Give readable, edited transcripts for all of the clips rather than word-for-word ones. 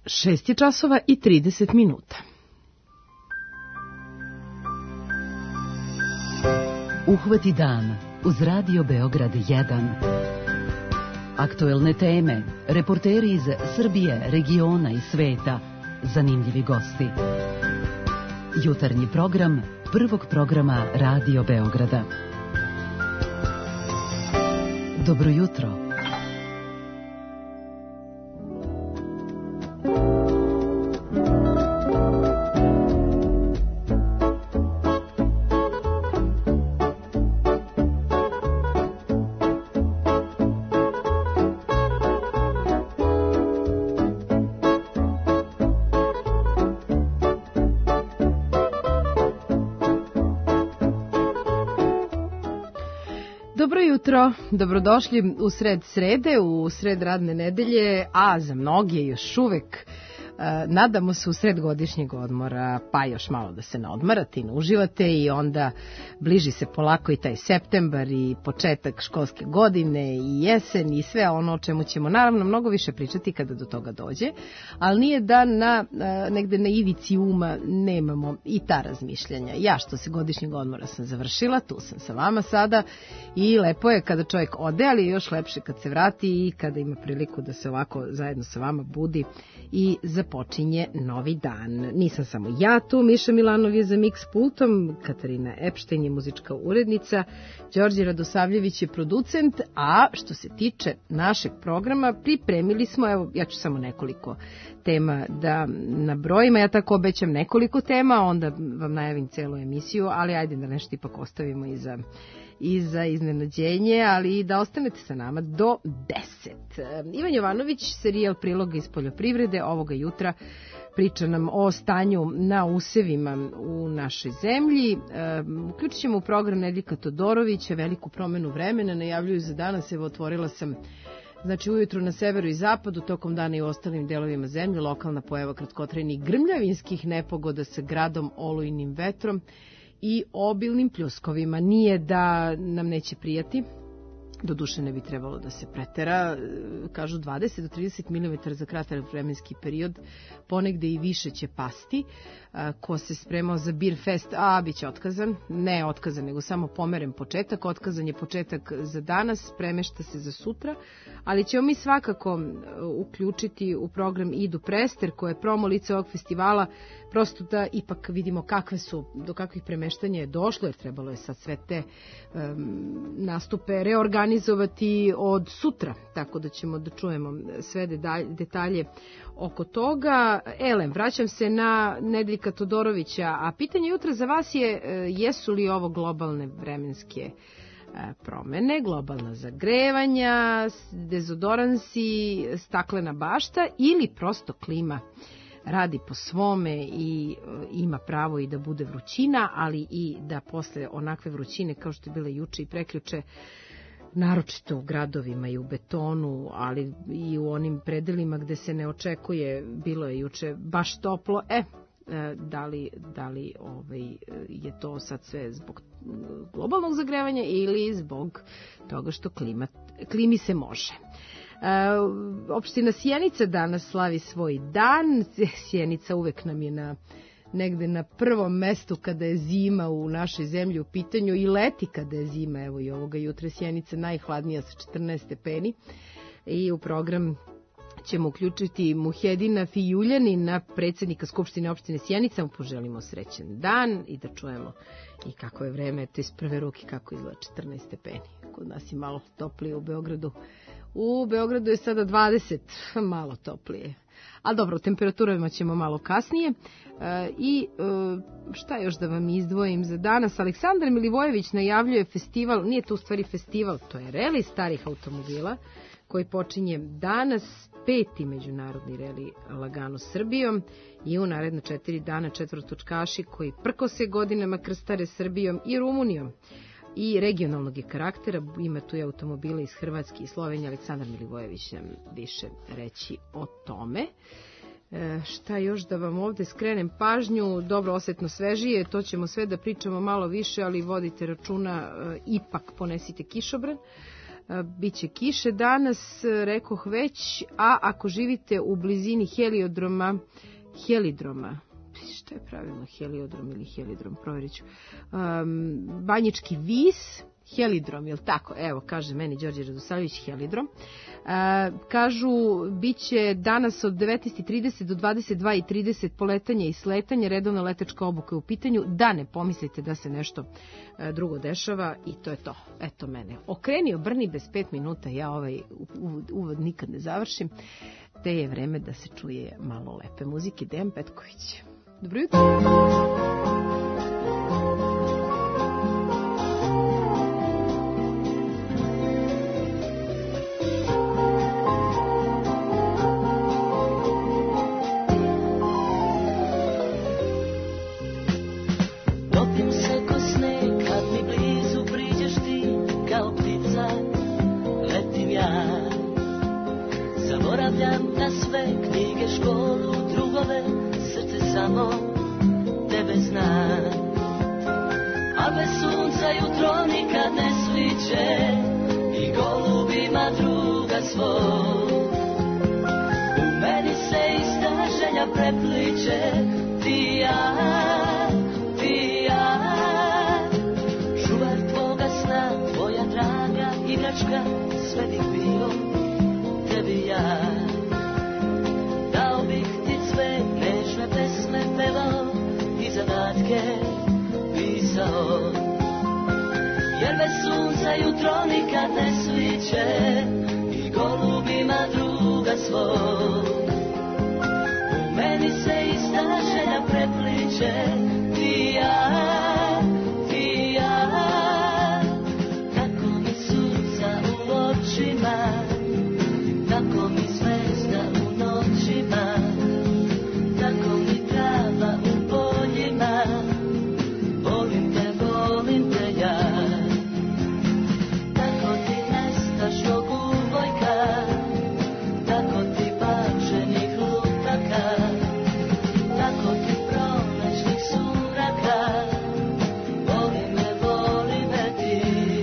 6 je časova i 30 minuta. Uhvati dan uz Radio Beograd 1. Aktuelne teme, reporteri iz Srbije, regiona i sveta, zanimljivi gosti. Jutarnji program prvog programa Radio Beograda. Dobro jutro. Dobro jutro, dobrodošli u sred srede, u sred radne nedelje, a za mnoge još uvek nadamo se u sred godišnjeg odmora, pa još malo da se naodmarate i nauživate i onda bliži se polako i taj septembar i početak školske godine i jesen i sve ono o čemu ćemo naravno mnogo više pričati kada do toga dođe, ali nije da negde na ivici uma nemamo i ta razmišljanja. Ja što se godišnjeg odmora sam završila, tu sam sa vama sada i lepo je kada čovjek ode, ali je još lepše kad se vrati i kada ima priliku da se ovako zajedno sa vama budi i započinje novi dan. Nisam samo ja tu, Miša Milanov je za mix pultom, Katarina Epštajn je muzička urednica, Đorđe Radosavljević je producent, a što se tiče našeg programa, pripremili smo, evo ja ću samo nekoliko tema da nabrojim, ja tako obećam nekoliko tema, onda vam najavim celu emisiju, ali ajde da nešto ipak ostavimo i za iznenađenje, ali i da ostanete sa nama do 10. Ivan Jovanović, serijal priloga iz poljoprivrede, ovoga jutra priča nam o stanju na usevima u našoj zemlji. Uključit ćemo u program Nedeljka Todorovića, veliku promenu vremena, najavljuju za danas, evo otvorila sam ujutru na severu i zapadu, tokom dana i u ostalim delovima zemlje, lokalna pojava kratkotrajnih grmljavinskih nepogoda sa gradom, olujnim vetrom i obilnim pljuskovima. Nije da nam neće prijati, doduše ne bi trebalo da se pretera, kažu 20 do 30 mm za kratak vremenski period, ponegde i više će pasti. Ko se spremao za Beer Fest, bit će otkazan, ne otkazan, nego samo pomeren početak, otkazan je početak za danas, premešta se za sutra, ali ćemo mi svakako uključiti u program Idu Prester, koja je promo lice ovog festivala, prosto da ipak vidimo do kakvih premeštanja je došlo, jer trebalo je sad sve te nastupe reorganizovati od sutra, tako da ćemo da čujemo sve detalje oko toga. Elem, vraćam se na Nedeljka Todorovića, a pitanje jutra za vas je jesu li ovo globalne vremenske promene, globalna zagrevanja, dezodoransi, staklena bašta ili prosto klima radi po svome i ima pravo i da bude vrućina, ali i da posle onakve vrućine kao što je bila juče i prekjuče, naročito u gradovima i u betonu, ali i u onim predelima gde se ne očekuje, bilo je juče baš toplo, da li je to sad sve zbog globalnog zagrevanja ili zbog toga što klimi se može. Opština Sjenica danas slavi svoj dan. Sjenica uvek nam je negde na prvom mestu kada je zima u našoj zemlji u pitanju i leti kada je zima. Evo i ovoga jutra Sjenica najhladnija sa 14 stepeni i u program ćemo uključiti Muhedina Fijuljanina, predsjednika Skupštine opštine Sjenica. Mu poželimo srećan dan i da čujemo i kako je vreme, to iz prve ruke kako izgleda 14 stepeni. Kod nas je malo toplije u Beogradu. U Beogradu je sada 20, malo toplije. Ali dobro, o temperaturama ćemo malo kasnije. Šta još da vam izdvojim za danas? Aleksandar Milivojević najavljuje festival, nije to u stvari festival, to je reli starih automobila koji počinje danas, 5. međunarodni reli lagano Srbijom i u naredno 4 dana četvrtočkaši koji prkose godinama krstare Srbijom i Rumunijom. I regionalnog je karaktera, ima tu i automobile iz Hrvatske i Slovenije. Aleksandar Milivojević nam više reći o tome. Šta još da vam ovde skrenem pažnju, dobro, osetno svežije, to ćemo sve da pričamo malo više, ali vodite računa, ipak ponesite kišobran. Biće kiše danas, rekoh već, a ako živite u blizini helidroma, šta je pravilno, heliodrom ili helidrom, provjerit ću, Banjički vis, helidrom, je li tako? Evo, kaže meni Đorđe Radosavljević, helidrom. Kažu, bit će danas od 19.30 do 22.30 poletanje i sletanje, redovna letačka obuka je u pitanju, da ne pomislite da se nešto drugo dešava i to je to. Eto mene. Okreni, obrni bez 5 minuta, ja ovaj uvod nikad ne završim, te je vreme da se čuje malo lepe muzike. Dejan Petković. Dobro jutro. Zaboravljam na sve knjige, školu, drugove, srce samo tebe zna. A bez sunca jutro nikad ne sviće i golubima druga svog. U meni se ista želja prepliče, ti ja, čuvar tvoga sna, tvoja draga igračka, sve bih bio tebi ja. Dao bih ti sve nežne pesme pevao i zadatke pisao, jer bez sunca jutro nikad ne sviće i golubima druga svog. U meni se ista želja prepliče, ti ja, tako mi sunca u očima, tako mi zvezda u noćima, tako mi trava u poljima, volim te ja. Tako ti nestaš od uvojka, tako ti bačenih lutaka, tako ti prolećnih sumraka, voli me ti.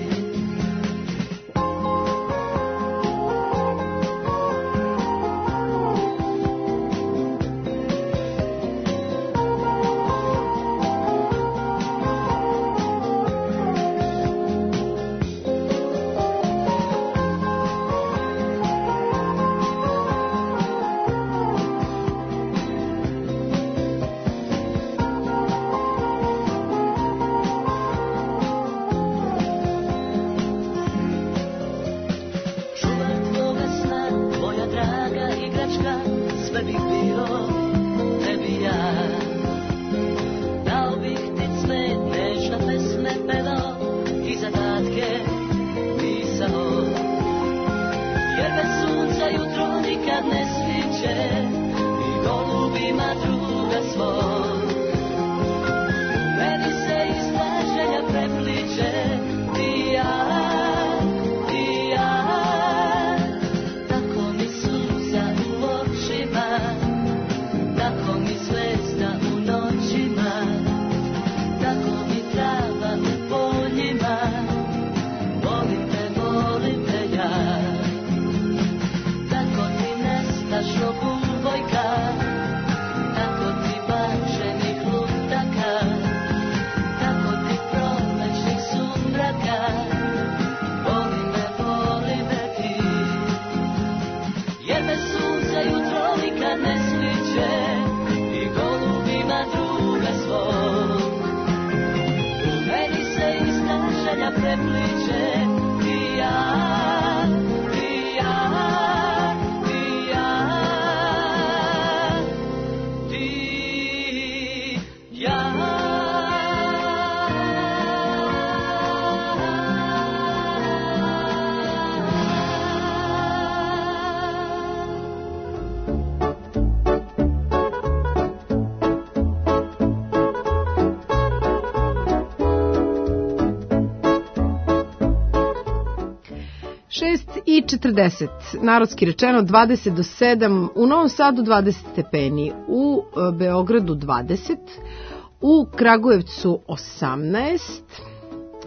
I 40, narodski rečeno 20 do 7, u Novom Sadu 20 stepeni, u Beogradu 20, u Kragujevcu 18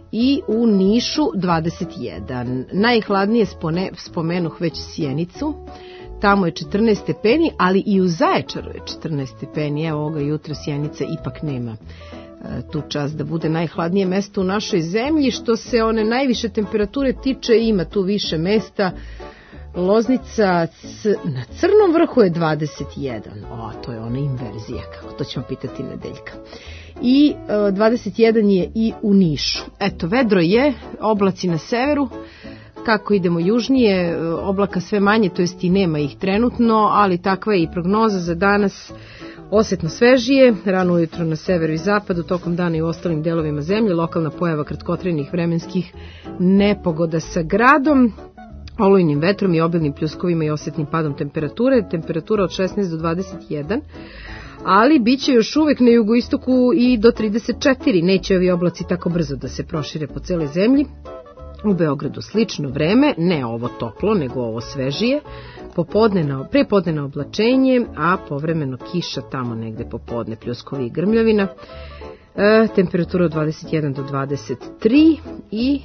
i u Nišu 21. Najhladnije spomenuh već Sjenicu, tamo je 14 stepeni, ali i u Zaječaru je 14 stepeni. Evo ovoga jutra Sjenica ipak nema tu čast da bude najhladnije mesto u našoj zemlji. Što se one najviše temperature tiče, ima tu više mesta. Loznica na Crnom vrhu je 21. To je ona inverzija, kako to ćemo pitati Nedeljka. I 21 je i u Nišu. Eto, vedro je, oblaci na severu. Kako idemo južnije, oblaka sve manje, to jest i nema ih trenutno, ali takva je i prognoza za danas. Osetno svežije, rano ujutro na severu i zapadu, tokom dana i u ostalim delovima zemlje, lokalna pojava kratkotrajnih vremenskih nepogoda sa gradom, olujnim vetrom i obilnim pljuskovima i osetnim padom temperature, temperatura od 16 do 21, ali bit će još uvek na jugoistoku i do 34, neće ovi oblaci tako brzo da se prošire po cele zemlji. U Beogradu slično vreme, ne ovo toplo, nego ovo svežije, prepodnevno oblačenje, a povremeno kiša tamo negde popodne, pljuskovi i grmljavina. Temperatura od 21 do 23 i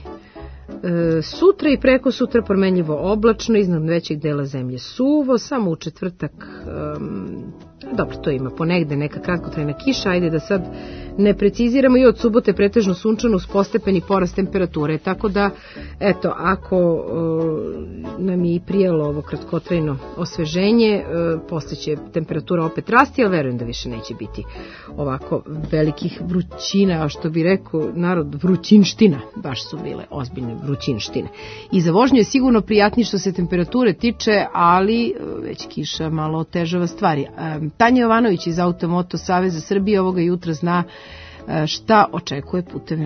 sutra i preko sutra promenljivo oblačno, iznad većeg dela zemlje suvo, samo u četvrtak, dobro, to ima ponegde neka kratkotrajna kiša, ajde da sad ne preciziramo, i od subote pretežno sunčano uz postepeni porast temperature, tako da, eto, ako nam je i prijelo ovo kratkotrajno osveženje, posle će temperatura opet rasti, ali verujem da više neće biti ovako velikih vrućina, a što bi rekao narod, vrućinština, baš su bile ozbiljne vrućinštine. I za vožnju je sigurno prijatnije što se temperature tiče, ali već kiša malo otežava stvari. Tanja Jovanović iz Automoto Saveza Srbije ovoga jutra zna šta očekuje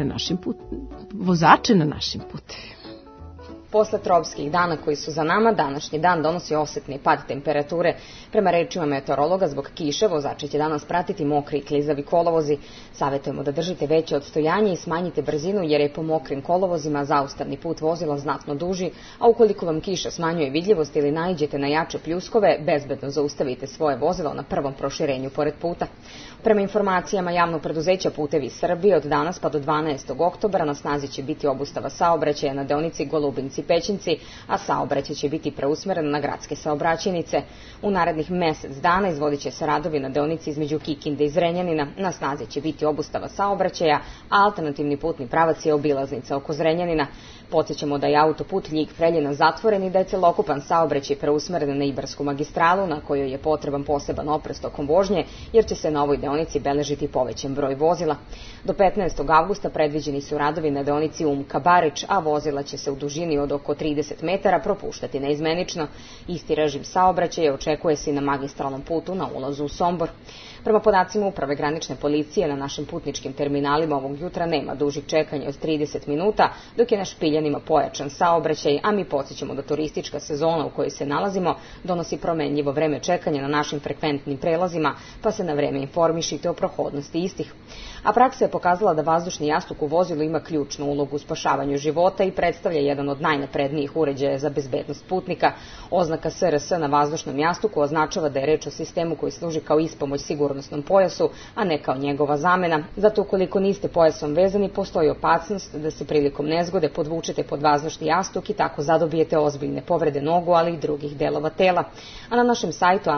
vozače na našim putevima. Posle tropskih dana koji su za nama, današnji dan donosi osetni pad temperature. Prema rečima meteorologa, zbog kiše vozači će danas pratiti mokri i klizavi kolovozi. Savetujemo da držite veće odstojanje i smanjite brzinu, jer je po mokrim kolovozima zaustavni put vozila znatno duži, a ukoliko vam kiša smanjuje vidljivost ili naiđete na jače pljuskove, bezbedno zaustavite svoje vozilo na prvom proširenju pored puta. Prema informacijama javnog preduzeća Putevi Srbije, od danas pa do 12. oktobra na snazi će biti obustava saobraćaja na deonici Golubinci-Pećinci, a saobraćaj će biti preusmeren na gradske saobraćajnice. U narednih mesec dana izvodit će se radovi na deonici između Kikinde i Zrenjanina, na snazi će biti obustava saobraćaja, a alternativni putni pravac je obilaznica oko Zrenjanina. Podsjećamo da je autoput Ljig-Preljina zatvoren i da je celokupan saobraćaj preusmeren na Ibarsku magistralu, na kojoj je potreban poseban oprez tokom vožnje, jer će se na ovoj deonici beležiti povećan broj vozila. Do 15. avgusta predviđeni su radovi na deonici Umka-Barič, a vozila će se u dužini od oko 30 metara propuštati neizmenično. Isti režim saobraćaja očekuje se i na magistralnom putu na ulazu u Sombor. Prema podacima Uprave granične policije, na našim putničkim terminalima ovog jutra nema dužih čekanja od 30 minuta, dok je na Špiljanima pojačan saobraćaj, a mi podsjećamo da turistička sezona u kojoj se nalazimo donosi promenljivo vreme čekanja na našim frekventnim prelazima, pa se na vreme informišite o prohodnosti istih. A praksa je pokazala da vazdušni jastuk u vozilu ima ključnu ulogu u spašavanju života i predstavlja jedan od najnaprednijih uređaja za bezbednost putnika. Oznaka SRS na vazdušnom jastuku označava da je reč o sistemu koji služi kao ispomoć sigurnosnom pojasu, a ne kao njegova zamena. Zato ukoliko niste pojasom vezani, postoji opasnost da se prilikom nezgode podvučete pod vazdušni jastuk i tako zadobijete ozbiljne povrede nogu, ali i drugih delova tela. A na našem sajtu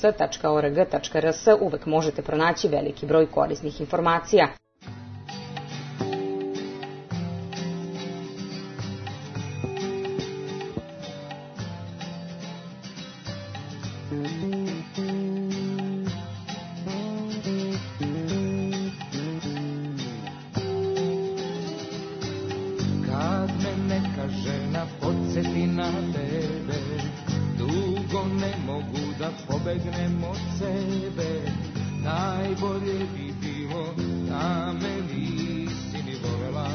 amss.org.rs uvek možete pronaći veliki broj korisnih informacija. Pobegnem od sebe, najbolje bi bilo da me nisi ni volela.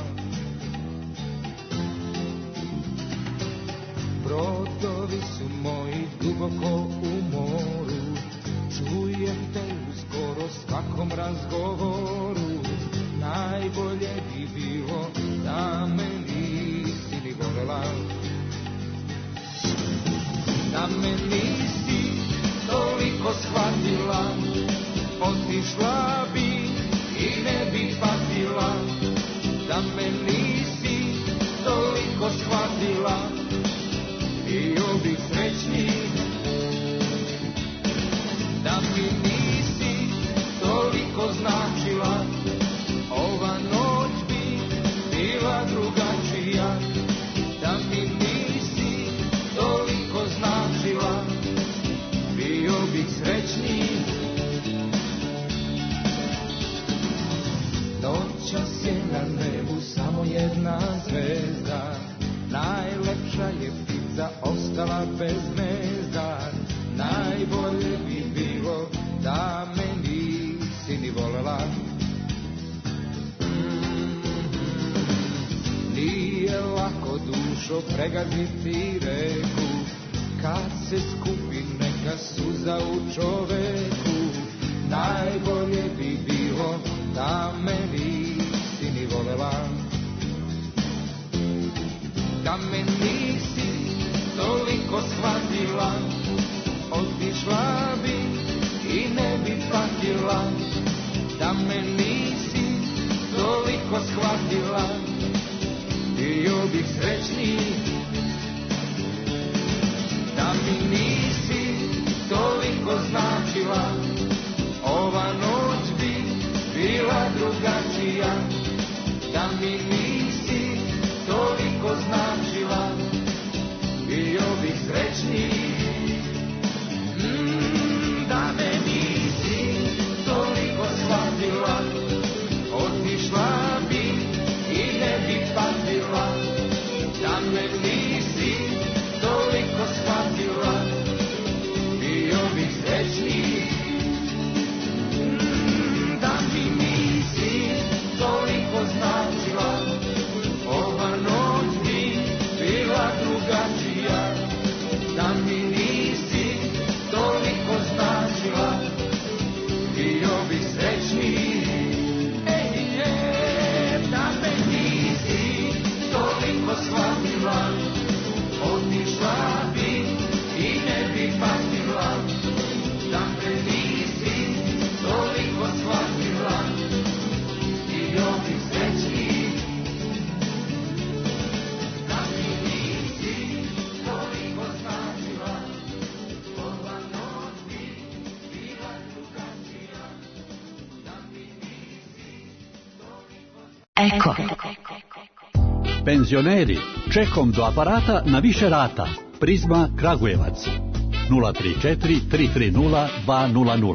Brodovi su moji duboko u moru, čujem te u skoro svakom razgovoru. Najbolje bi bilo da me nisi ni volela. Da me nisi toliko shvatila, otišla bi i ne bi patila. Da me nisi pregaziti reku. Kad se skupi neka suza u čoveku, najbolje bi bilo da me nisi ni volela. Da me nisi toliko shvatila, otišla bi i ne bi patila. Da me nisi toliko shvatila, bio bih srećniji. Da mi nisi toliko značila, ova noć bi bila drugačija. Da mi nisi toliko značila, bio bih srećniji. Da me nisi toliko shvatila, otišla bi i ne bi patila. Da me nisi toliko shvatila, bio bih srećniji. Da mi nisi toliko značila, ova noć bi bila drugačija. Da mi nisi toliko značila, bio bih srećniji. Da me nisi toliko shvatila, otišla bi i ne bi patila. Da me nisi toliko shvatila, bio bih srećniji. Da mi nisi toliko značila, ova noć bi bila drugačija. Da mi nisi toliko Eko. Penzioneri, čekom do aparata na više rata. Prizma Kragujevac 034 330 200.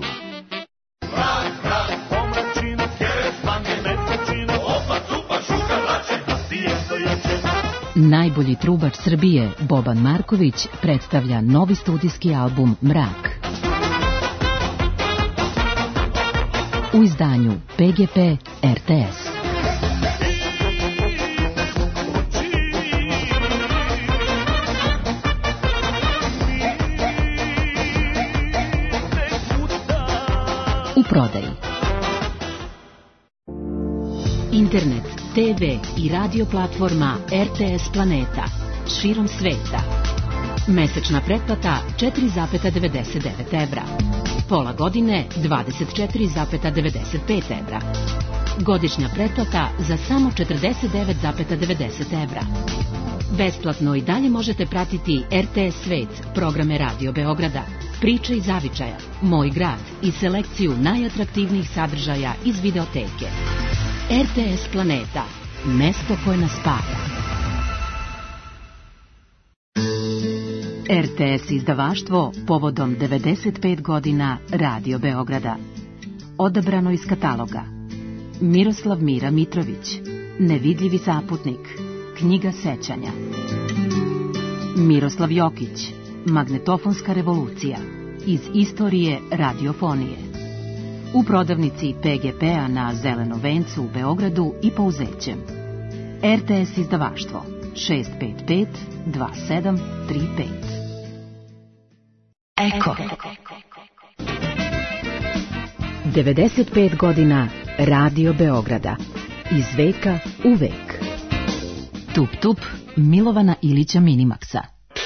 Najbolji trubač Srbije, Boban Marković, predstavlja novi studijski album Mrak. U izdanju PGP RTS. U prodaji. Internet, TV i radio platforma RTS Planeta širom sveta. Mesečna pretplata 4,99 evra. Pola godine 24,95 evra. Godišnja pretplata za samo 49,90 evra. Besplatno i dalje možete pratiti RTS Svet, programe Radio Beograda, Priče iz Zavičaja, Moj grad i selekciju najatraktivnijih sadržaja iz videoteke. RTS Planeta, mesto koje nas spaja. RTS izdavaštvo povodom 95 godina Radio Beograda. Odabrano iz kataloga: Miroslav Mira Mitrović, Nevidljivi zaputnik, knjiga sećanja. Miroslav Jokić, Magnetofonska revolucija, iz istorije radiofonije. U prodavnici PGP-a na Zelenom vencu u Beogradu i Pouzećem. RTS izdavaštvo 655 2735. Eko. 95 godina Radio Beograda. Iz veka u vek. Tup tup Milovana Ilića Minimaksa.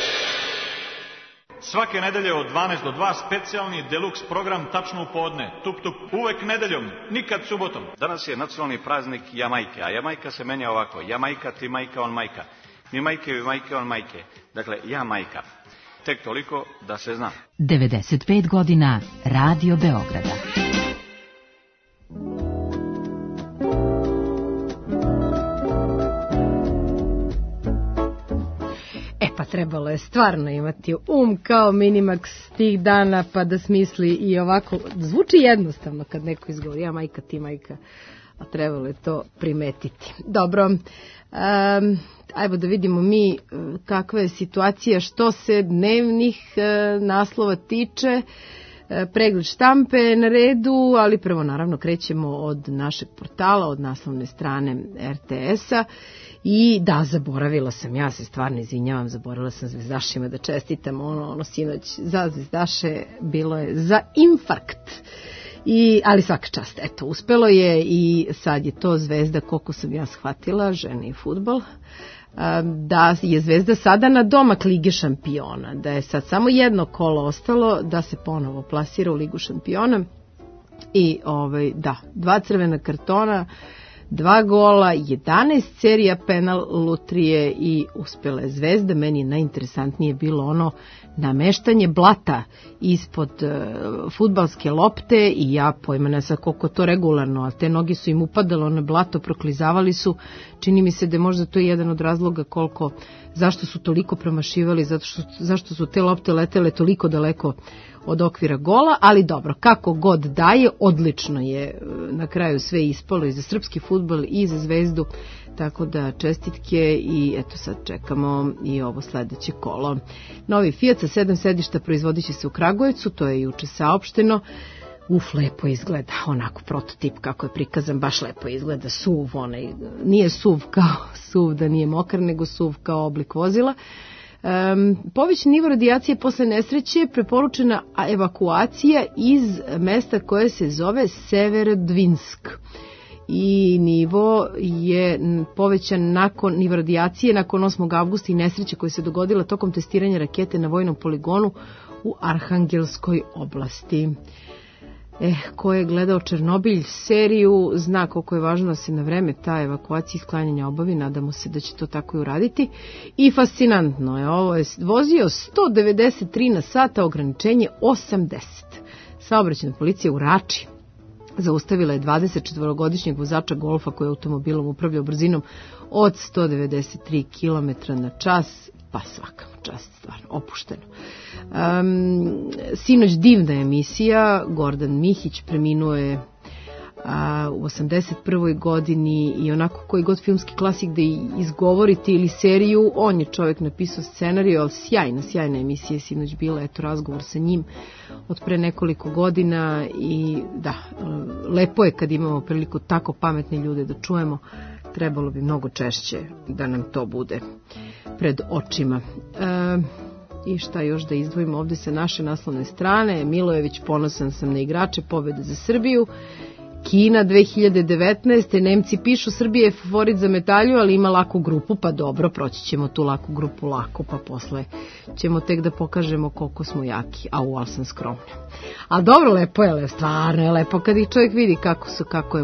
Svake nedelje od 12 do 2 specijalni deluks program tačno u podne. Tup tup, uvek nedeljom, nikad subotom. Danas je nacionalni praznik Jamajke, a Jamajka se menja ovako: Jamajka, ti majka, on majka. Mi majke, vi majke, on majke. Dakle, Jamajka. Tek toliko da se zna. 95 godina Radio Beograda. Pa trebalo je stvarno imati kao Minimax tih dana pa da smisli i ovako. Zvuči jednostavno kad neko izgovori ja majka, ti majka, a trebalo je to primetiti. Dobro, ajmo da vidimo mi kakva je situacija što se dnevnih naslova tiče. Pregled štampe na redu, ali prvo naravno krećemo od našeg portala, od naslovne strane RTS-a. I da, zaboravila sam, ja se stvarno izvinjavam, zaboravila sam zvezdašima da čestitam ono sinoć za zvezdaše, bilo je za infarkt. Ali svaka čast, eto, uspelo je i sad je to Zvezda, koliko sam ja shvatila, žene i fudbal, da je Zvezda sada na domak Lige šampiona, da je sad samo jedno kolo ostalo da se ponovo plasira u Ligu šampiona i da, 2 crvena kartona, 2 gola, 11 serija penal lutrije i uspjela je Zvezda. Meni je najinteresantnije bilo ono nameštanje blata ispod fudbalske lopte i ja pojma ne znam koliko to regularno, a te noge su im upadalo na blato, proklizavali su. Čini mi se da je možda to jedan od razloga zašto su toliko promašivali, zašto su te lopte letele toliko daleko od okvira gola, ali dobro, kako god daje, odlično je na kraju sve ispalo i za srpski fudbal i za Zvezdu, tako da čestitke i eto sad čekamo i ovo sledeće kolo. Novi Fiat sa 7 sedišta proizvodit će se u Kragujevcu, to je juče saopšteno. Lepo izgleda, onako prototip kako je prikazan, baš lepo izgleda, SUV, nije SUV kao SUV da nije mokar, nego SUV kao oblik vozila. Povećan nivo radijacije posle nesreće, preporučena evakuacija iz mesta koje se zove Severodvinsk. I nivo je povećan nivo radijacije nakon 8. avgusta i nesreće koja se dogodila tokom testiranja rakete na vojnom poligonu u Arhangelskoj oblasti. Ko je gledao Černobilj seriju zna koliko je važno da se na vreme ta evakuacija i sklanjanja obavi, nadamo se da će to tako i uraditi. I fascinantno je, ovo je vozio 193 na sata, ograničenje 80. Saobraćajna policija u Rači zaustavila je 24-godišnjeg vozača Golfa koji je automobilom upravljao brzinom od 193 km na čas, pa svaka čast, stvarno, opušteno. Sinoć divna emisija, Gordan Mihić preminuo je u 81. godini i onako koji god filmski klasik da izgovorite ili seriju, on je čovjek napisao scenariju, ali sjajna emisija je sinoć bila, eto razgovor sa njim od pre nekoliko godina i da, lepo je kad imamo priliku tako pametne ljude da čujemo, trebalo bi mnogo češće da nam to bude pred očima. I šta još da izdvojimo ovdje sa naše naslovne strane, Milojević, ponosan sam na igrače, pobjede za Srbiju. Kina 2019. Nemci pišu Srbija je favorit za medalju, ali ima laku grupu, pa dobro, proći ćemo tu laku grupu lako, pa posle ćemo tek da pokažemo koliko smo jaki, ali sam skromna. Ali dobro, lepo je, stvarno je lepo kad ih čovjek vidi kako je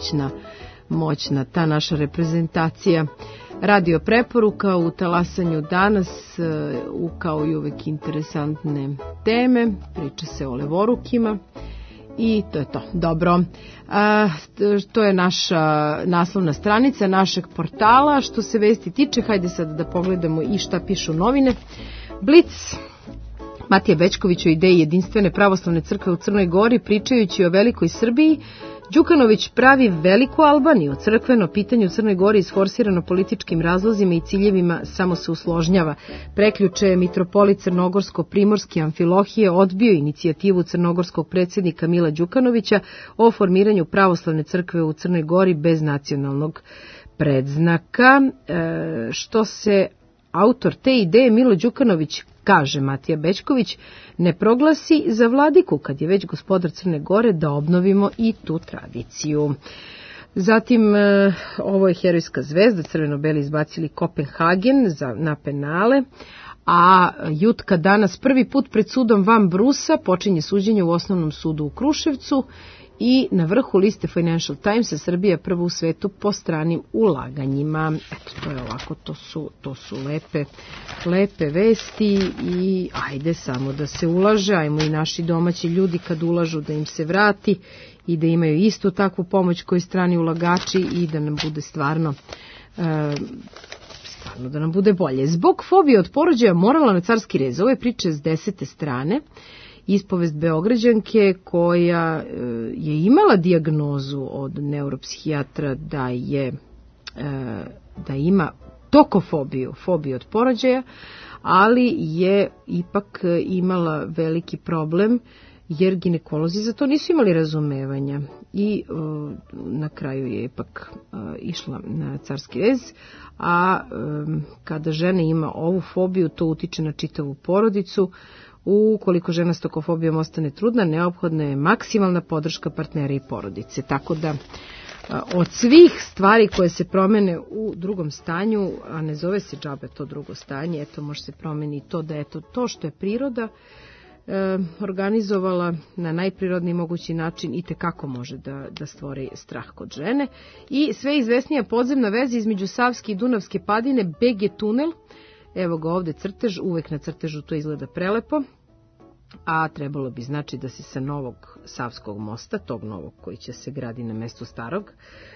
moćna ta naša reprezentacija. Radio preporuka u talasanju danas, kao i uvek interesantne teme, priča se o levorukima. I to je to. Dobro. To je naša naslovna stranica našeg portala. Što se vesti tiče, hajde sad da pogledamo i šta pišu novine. Blic. Matija Bećković o ideji jedinstvene pravoslavne crkve u Crnoj Gori, pričajući o velikoj Srbiji. Đukanović pravi veliku Albaniju. Crkveno pitanje u Crnoj Gori isforsirano političkim razlozima i ciljevima samo se usložnjava. Preključe je mitropolit Crnogorsko-Primorski Amfilohije odbio inicijativu crnogorskog predsjednika Mila Đukanovića o formiranju pravoslavne crkve u Crnoj Gori bez nacionalnog predznaka. Što se autor te ideje Milo Đukanović, kaže Matija Bećković, ne proglasi za vladiku kad je već gospodar Crne Gore, da obnovimo i tu tradiciju. Zatim, ovo je herojska zvezda, crveno-beli izbacili Kopenhagen na penale, a Jutka danas prvi put pred sudom Van Brusa, počinje suđenje u osnovnom sudu u Kruševcu. I na vrhu liste Financial Timesa Srbija prva u svetu po stranim ulaganjima. Eto, to je ovako, to su lepe vesti i ajde samo da se ulaže, ajmo i naši domaći ljudi kad ulažu da im se vrati i da imaju istu takvu pomoć koji strani ulagači i da nam bude stvarno da nam bude bolje. Zbog fobije od porođaja morala na carski rez. Ovo je priča s 10. strane. Ispovest Beograđanke koja je imala dijagnozu od neuropsihijatra da ima tokofobiju, fobiju od porođaja, ali je ipak imala veliki problem jer ginekolozi za to nisu imali razumevanja i na kraju je ipak išla na carski rez, a kada žena ima ovu fobiju, to utiče na čitavu porodicu. Ukoliko žena s tokofobijom ostane trudna, neophodna je maksimalna podrška partnera i porodice. Tako da od svih stvari koje se promene u drugom stanju, a ne zove se džabe to drugo stanje, eto može se promeni to da eto to što je priroda organizovala na najprirodniji mogući način i tekako može da stvori strah kod žene. I sve izvesnija podzemna veza između Savske i Dunavske padine, BG tunel, evo ga ovde crtež, uvek na crtežu to izgleda prelepo, a trebalo bi znači da se sa novog Savskog mosta, tog novog koji će se gradi na mestu starog,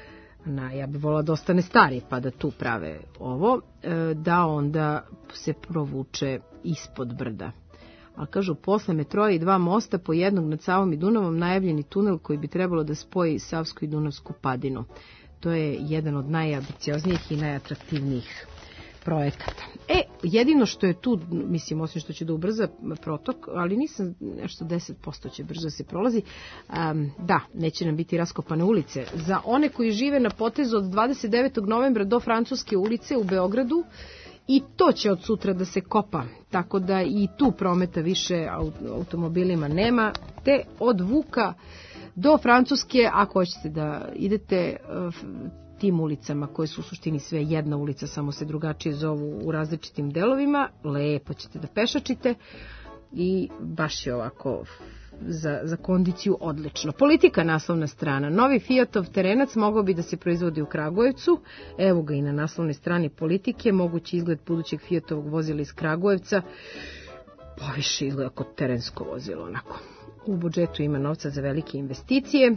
ja bih volila da ostane stari pa da tu prave ovo, da onda se provuče ispod brda. Ali kažu, posle metroa i 2 mosta, po jednog nad Savom i Dunavom, najavljeni tunel koji bi trebalo da spoji Savsku i Dunavsku padinu. To je jedan od najambicioznijih i najatraktivnijih projekata. Jedino što je tu, mislim, osim što će da ubrza protok, ali nisam nešto 10% će brzo se prolazi, da, neće nam biti raskopane ulice. Za one koji žive na potezu od 29. novembra do Francuske ulice u Beogradu, i to će od sutra da se kopa, tako da i tu prometa više automobilima nema, te od Vuka do Francuske, ako hoćete da idete tim ulicama koje su u suštini sve jedna ulica, samo se drugačije zovu u različitim delovima, lepo ćete da pešačite i baš je ovako za kondiciju odlično. Politika, naslovna strana. Novi Fiatov terenac mogao bi da se proizvodi u Kragujevcu. Evo ga i na naslovnoj strani Politike. Mogući izgled budućeg Fiatovog vozila iz Kragujevca. Pa više izgleda kao terensko vozilo. Onako. U budžetu ima novca za velike investicije.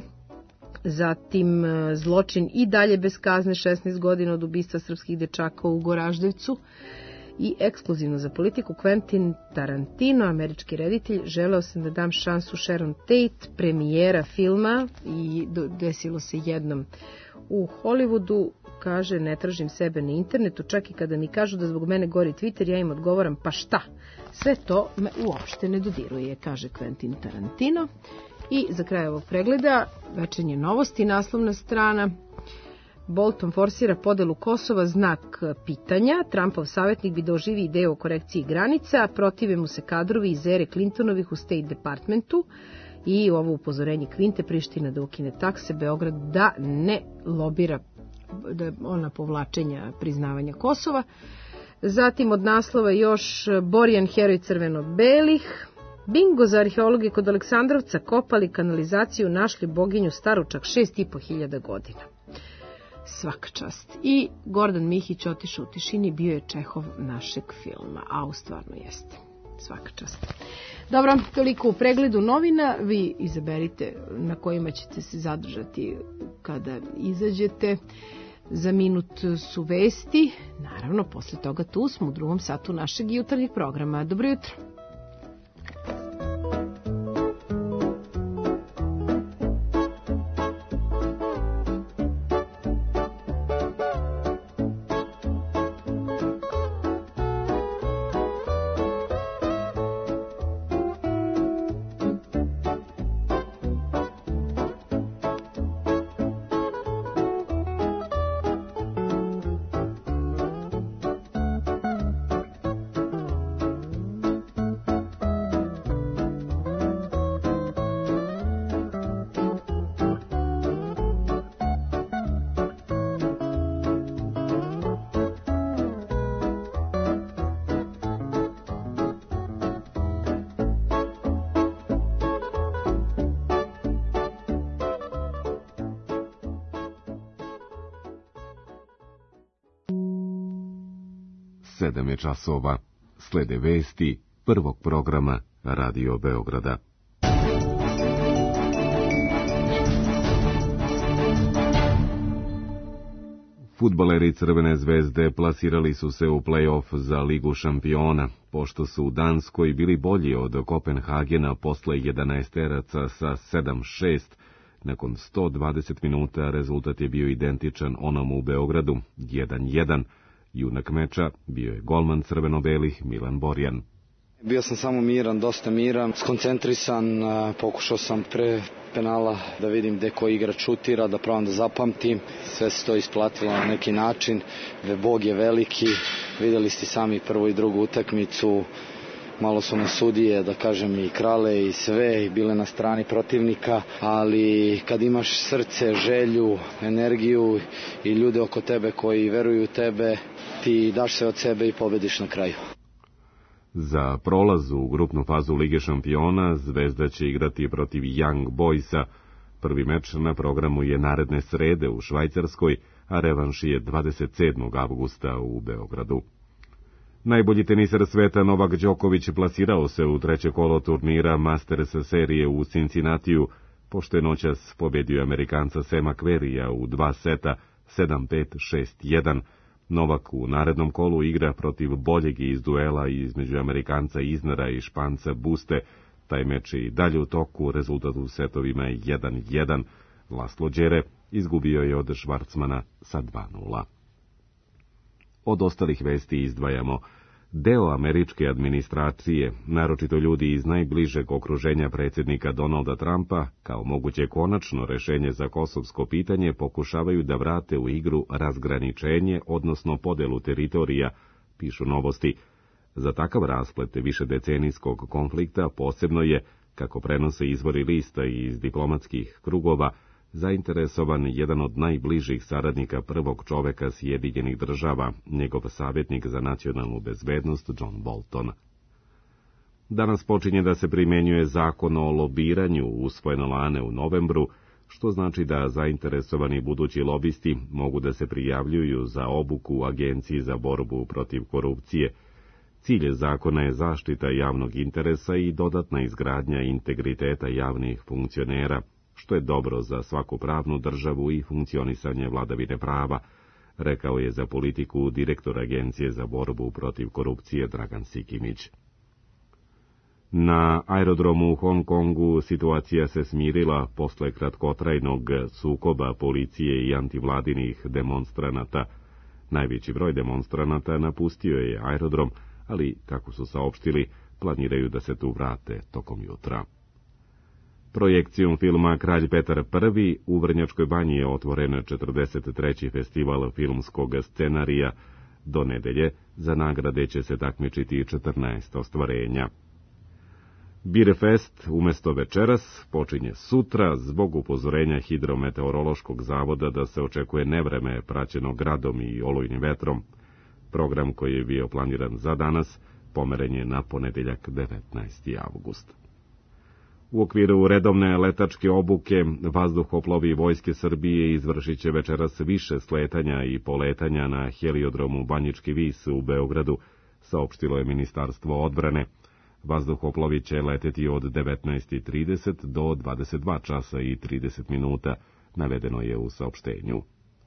Zatim zločin i dalje bez kazne, 16 godina od ubistva srpskih dečaka u Goraždevcu. I ekskluzivno za politiku, Quentin Tarantino, američki reditelj, želeo sam da dam šansu Sharon Tate, premijera filma, i desilo se jednom u Hollywoodu. Kaže, ne tražim sebe na internetu, čak i kada mi kažu da zbog mene gori Twitter, ja im odgovaram, pa šta? Sve to me uopšte ne dodiruje, kaže Quentin Tarantino. I za kraj ovog pregleda, večernje novosti, naslovna strana. Bolton forsira podelu Kosova, znak pitanja. Trumpov savjetnik bi doživi ideju o korekciji granica, protive mu se kadrovi iz ere Clintonovih u State Departmentu. I ovo upozorenje Kvinte, Priština da ukine takse, Beograd da ne lobira ona povlačenja priznavanja Kosova. Zatim od naslova još Borjan, heroj crveno-belih. Bingo za arheologe kod Aleksandrovca, kopali kanalizaciju, našli boginju staru čak 6.500 godina. Svaka čast. I Gordan Mihić otišao u tišini, bio je Čehov našeg filma, a stvarno jeste. Svaka čast. Dobro, toliko u pregledu novina. Vi izaberite na kojima ćete se zadržati kada izađete. Za minut su vesti. Naravno, posle toga tu smo u 2. satu našeg jutarnjeg programa. Dobro jutro. Sedam je časova. Slede vesti prvog programa Radio Beograda. Fudbaleri Crvene zvezde plasirali su se u play-off za Ligu šampiona, pošto su u Danskoj bili bolji od Kopenhagena posle 11-teraca sa 7-6. Nakon 120 minuta rezultat je bio identičan onom u Beogradu, 1-1. Junak meča bio je golman crveno-belih Milan Borjan. Bio sam samo miran, dosta miran, skoncentrisan, pokušao sam pre penala da vidim gde koji igrač šutira, da probam da zapamtim. Sve se to isplatilo na neki način, Bog je veliki, videli ste sami prvu i drugu utakmicu, malo su nas sudije, da kažem, i krale i sve, i bile na strani protivnika, ali kad imaš srce, želju, energiju i ljude oko tebe koji veruju u tebe, ti daš se od sebe i pobediš na kraju. Za prolaz u grupnu fazu Lige šampiona Zvezda će igrati protiv Young Boysa. Prvi meč na programu je naredne srede u Švajcarskoj, a revanš je 27. avgusta u Beogradu. Najbolji teniser sveta Novak Đoković plasirao se u treće kolo turnira Masters serije u Cincinnatiju, pošto je noćas pobedio Amerikanca Sema Querrya u 2 seta 7-5, 6-1. Novak u narednom kolu igra protiv boljeg iz duela između Amerikanca Isnera i Španca Buste. Taj meč je i dalje u toku, rezultat u setovima je 1-1. Laslo Đere izgubio je od Švarcmana sa 2-0. Od ostalih vesti izdvajamo: deo američke administracije, naročito ljudi iz najbližeg okruženja predsjednika Donalda Trumpa, kao moguće konačno rešenje za kosovsko pitanje, pokušavaju da vrate u igru razgraničenje, odnosno podelu teritorija, pišu Novosti. Za takav rasplet višedecenijskog konflikta posebno je, kako prenose izvori lista iz diplomatskih krugova, zainteresovan jedan od najbližih saradnika prvog čoveka Sjedinjenih država, njegov savjetnik za nacionalnu bezbednost John Bolton. Danas počinje da se primjenjuje zakon o lobiranju usvojen lane u novembru, što znači da zainteresovani budući lobisti mogu da se prijavljuju za obuku u Agenciji za borbu protiv korupcije. Cilj zakona je zaštita javnog interesa i dodatna izgradnja integriteta javnih funkcionera, što je dobro za svaku pravnu državu i funkcionisanje vladavine prava, rekao je za politiku direktor Agencije za borbu protiv korupcije Dragan Sikimić. Na aerodromu u Hong Kongu situacija se smirila posle kratkotrajnog sukoba policije i antivladinih demonstranata. Najveći broj demonstranata napustio je aerodrom, ali, kako su saopštili, planiraju da se tu vrate tokom jutra. Projekcijom filma Kralj Petar I u Vrnjačkoj Banji je otvoren 43. festival filmskog scenarija. Do nedelje za nagrade će se takmičiti 14 ostvarenja. Beerfest umesto večeras počinje sutra zbog upozorenja Hidrometeorološkog zavoda da se očekuje nevreme praćeno gradom i olujnim vetrom. Program koji je bio planiran za danas pomeren je na ponedeljak 19. avgust. U okviru redovne letačke obuke vazduhoplovi Vojske Srbije izvršit će večeras više sletanja i poletanja na heliodromu Banjički Vis u Beogradu, saopštilo je Ministarstvo odbrane. Vazduhoplovi će leteti od 19:30 do 22 časa i 30 minuta, navedeno je u saopštenju.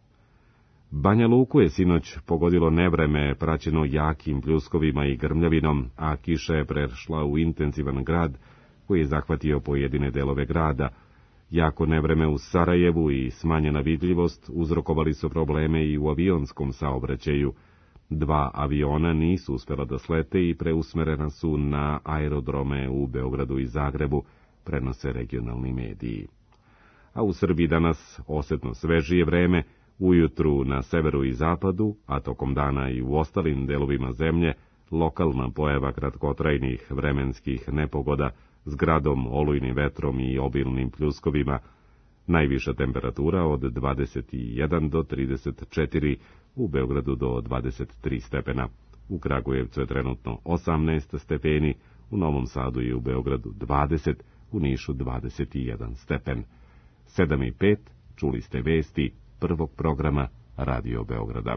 Banja Luku je sinoć pogodilo nevreme praćeno jakim pljuskovima i grmljavinom, a kiša je prešla u intenzivan grad koji je zahvatio pojedine delove grada. Jako nevreme u Sarajevu i smanjena vidljivost uzrokovali su probleme i u avionskom saobraćaju. 2 aviona nisu uspela da slete i preusmerena su na aerodrome u Beogradu i Zagrebu, prenose regionalni mediji. A u Srbiji danas osetno svežije vreme, ujutru na severu i zapadu, a tokom dana i u ostalim delovima zemlje, lokalna pojava kratkotrajnih vremenskih nepogoda s gradom, olujnim vetrom i obilnim pljuskovima. Najviša temperatura od 21 do 34, u Beogradu do 23 stepena. U Kragujevcu je trenutno 18 stepeni, u Novom Sadu i u Beogradu 20, u Nišu 21 stepen. 7:05, čuli ste vesti prvog programa Radio Beograda.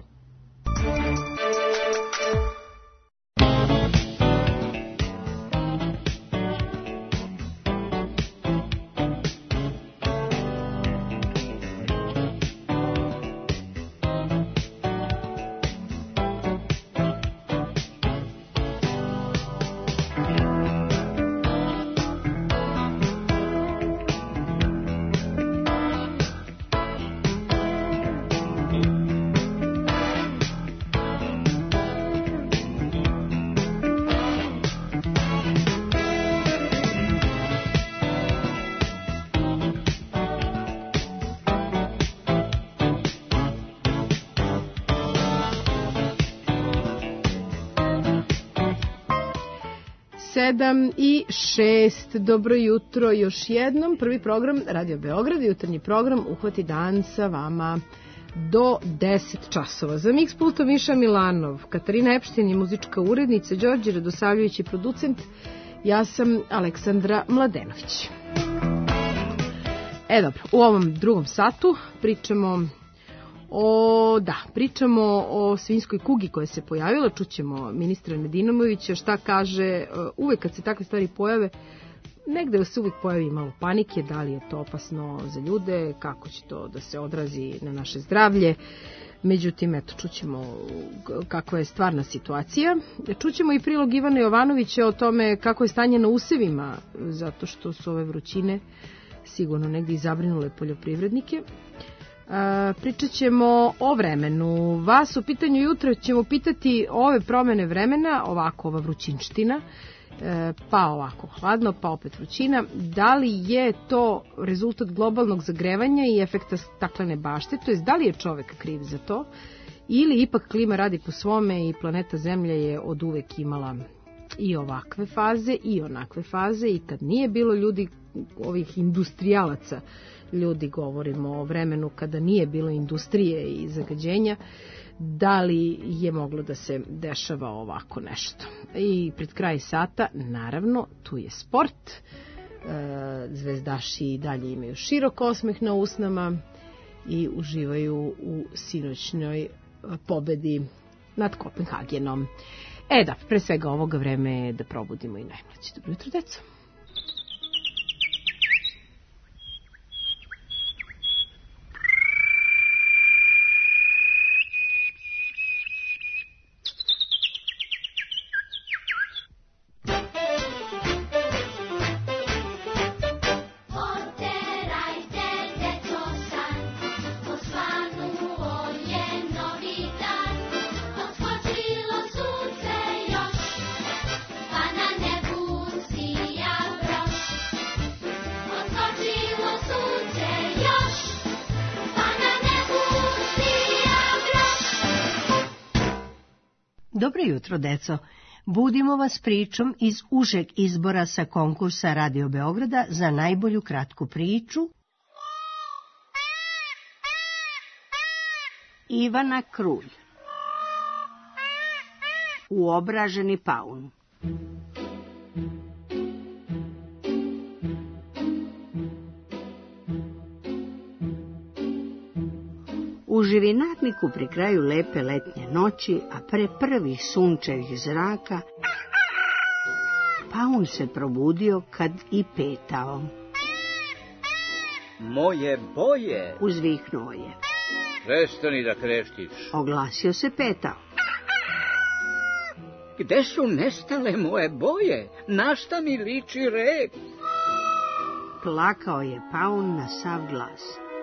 7:06. Dobro jutro još jednom. Prvi program Radio Beograd, jutarnji program Uhvati dan sa vama do 10 časova. Za Mix pultom Miša Milanov, Katarina Epštin je muzička urednica, Đorđe Radosavljević je producent, ja sam Aleksandra Mladenović. Dobro, u ovom drugom satu pričamo o svinjskoj kugi koja se pojavila. Čućemo ministra Nedimovića šta kaže. Uvek kad se takve stvari pojave, negde se uvek pojavi malo panike, da li je to opasno za ljude, kako će to da se odrazi na naše zdravlje. Međutim, eto, čućemo kakva je stvarna situacija. Čućemo i prilog Ivana Jovanovića o tome kako je stanje na usevima, zato što su ove vrućine sigurno negdje i zabrinule poljoprivrednike. Pričat ćemo o vremenu. Vas u pitanju jutra ćemo pitati ove promene vremena, ovako ova vrućinština, pa ovako hladno, pa opet vrućina. Da li je to rezultat globalnog zagrevanja i efekta staklene bašte, to jest da li je čovek kriv za to, ili ipak klima radi po svome i planeta Zemlja je od uvek imala i ovakve faze i onakve faze, i kad nije bilo ljudi, ovih industrijalaca, ljudi, govorimo o vremenu kada nije bilo industrije i zagađenja, da li je moglo da se dešava ovako nešto. I pred kraj sata, naravno, tu je sport. Zvezdaši i dalje imaju širok osmeh na usnama i uživaju u sinoćnoj pobedi nad Kopenhagenom. Da, pre svega ovoga vreme je da probudimo i najmlađe. Dobro jutro, deco. Dobro jutro, deco. Budimo vas pričom iz užeg izbora sa konkursa Radio Beograda za najbolju kratku priču. Ivana Krulj. Uobraženi paun. U živinarniku pri kraju lepe letnje noći, a pre prvih sunčevih zraka, paun se probudio kad i petao. Moje boje! Uzviknuo je. Prestani da kreštiš. Oglasio se petao. Gde su nestale moje boje? Na šta mi liči rek? Plakao je paun na sav glas.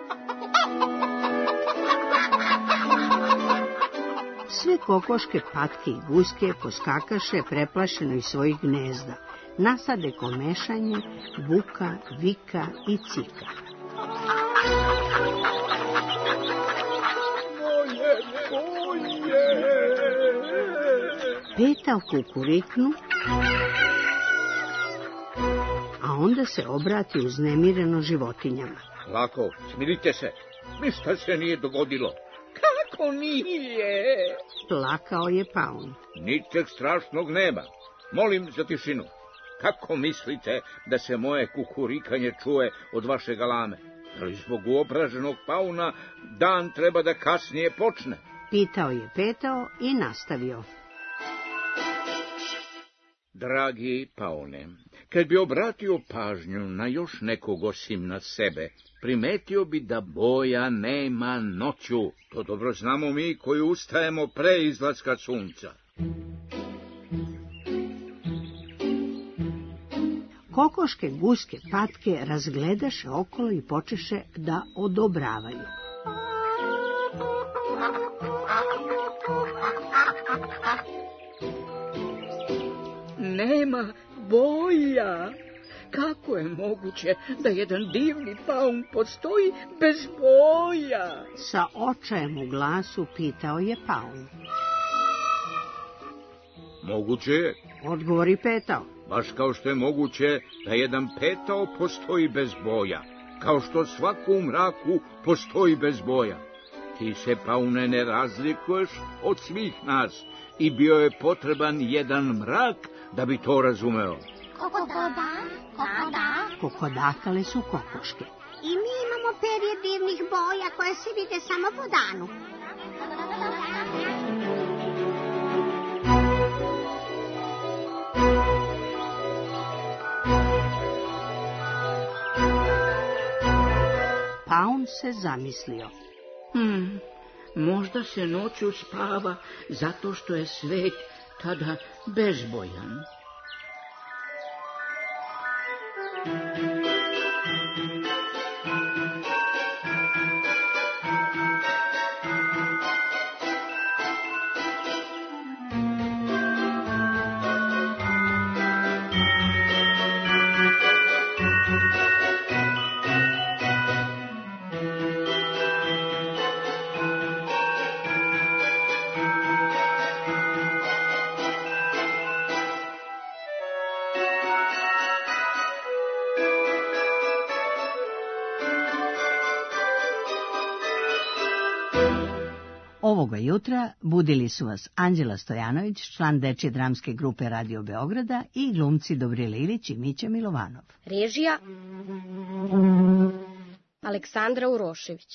Sve kokoške, patke i guske poskakaše preplašeno iz svojih gnezda. Nasade komešanje, buka, vika i cika. Moje boje! Petao kukuriknu, a onda se obrati uznemireno životinjama. Lako, smirite se. Ništa se nije dogodilo. Kako nije? Plakao je paun. Ničeg strašnog nema. Molim za tišinu. Kako mislite da se moje kukurikanje čuje od vaše galame? Ali zbog uobraženog pauna dan treba da kasnije počne. Pitao je petao i nastavio. Dragi paune, kad bi obratio pažnju na još nekog osim na sebe, primetio bi da boja nema noću. To dobro znamo mi koji ustajemo pre izlaska sunca. Kokoške, guske, patke razgledaše okolo i počeše da odobravaju. Nema boja. Kako je moguće da jedan divni paun postoji bez boja? Sa očajem u glasu pitao je paun. Moguće je. Odgovori petao. Baš kao što je moguće da jedan petao postoji bez boja. Kao što svako u mraku postoji bez boja. Ti se, Paune, ne razlikuješ od svih nas i bio je potreban jedan mrak da bi to razumeo. Kokodakale su kokoške. I mi imamo perje divnih boja koje se vide samo po danu. Paun se zamislio. Možda se noću spava zato što je svet tada bezbojan. Ovoga jutra budili su vas Anđela Stojanović, član dečje dramske grupe Radio Beograda, i glumci Dobrila Ilić i Mića Milovanov. Režija Aleksandra Urošević.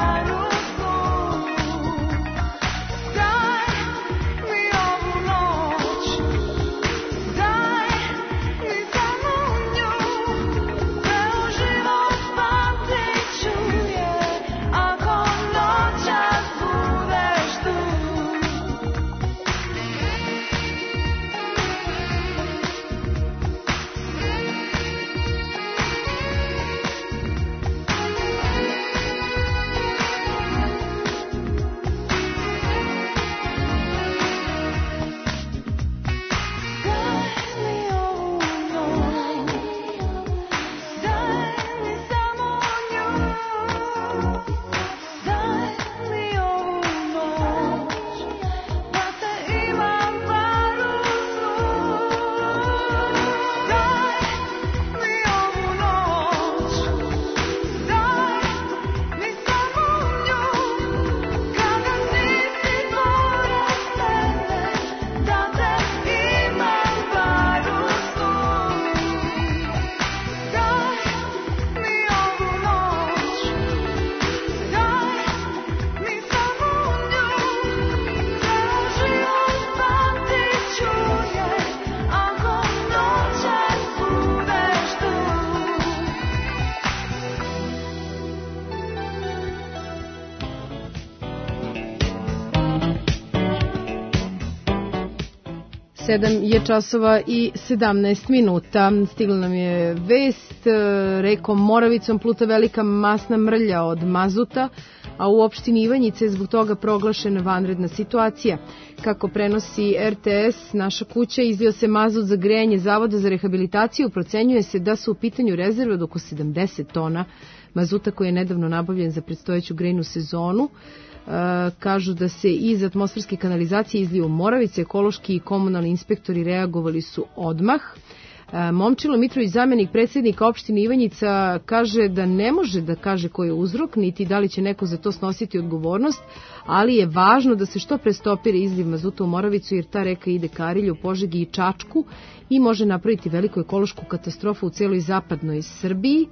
No 7 je časova i 17 minuta. Stigla nam je vest, rekom Moravicom pluta velika masna mrlja od mazuta, a u opštini Ivanjice je zbog toga proglašena vanredna situacija. Kako prenosi RTS, naša kuća, izlio se mazut za grejanje Zavoda za rehabilitaciju, procenjuje se da su u pitanju rezerve od oko 70 tona mazuta koji je nedavno nabavljen za predstojeću grejnu sezonu. Kažu da se iz atmosferske kanalizacije izlio u Moravice, ekološki i komunalni inspektori reagovali su odmah. Momčilo Mitrović, zamenik predsjednika opštine Ivanjica, kaže da ne može da kaže koji je uzrok, niti da li će neko za to snositi odgovornost, ali je važno da se što pre stopira izliv mazuta u Moravicu, jer ta reka ide ka Arilju, Požegi i Čačku i može napraviti veliku ekološku katastrofu u celoj zapadnoj Srbiji.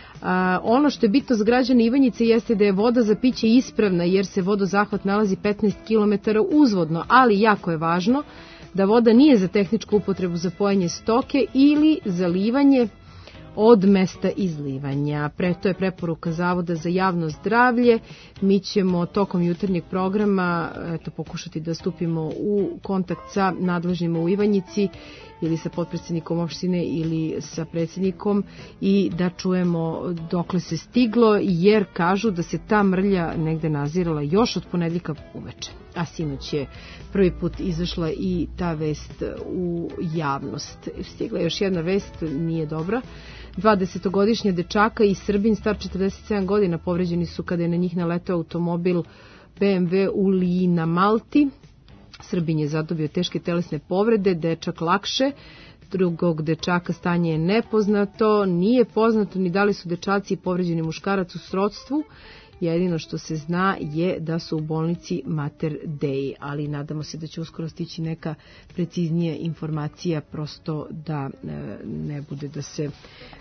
Ono što je bitno za građane Ivanjice jeste da je voda za piće ispravna, jer se vodozahvat nalazi 15 km uzvodno, ali jako je važno da voda nije za tehničku upotrebu za pojenje stoke ili zalivanje od mesta izlivanja. To je preporuka Zavoda za javno zdravlje. Mi ćemo tokom jutarnjeg programa pokušati da stupimo u kontakt sa nadležnjima u Ivanjici ili sa potpredsjednikom opštine ili sa predsjednikom i da čujemo dokle se stiglo, jer kažu da se ta mrlja negde nazirala još od ponedjeljka uveče. A sinoć je prvi put izašla i ta vest u javnost. Stigla još jedna vest, nije dobra. 20-godišnja dečaka i Srbin star 47 godina povređeni su kada je na njih naletao automobil BMW u Liji na Malti. Srbin je zadobio teške telesne povrede, dečak lakše. Drugog dečaka stanje je nepoznato. Nije poznato ni da li su dečaci i povređeni muškarac u srodstvu. Jedino što se zna je da su u bolnici Mater Dei, ali nadamo se da će uskoro stići neka preciznija informacija, prosto da ne bude da se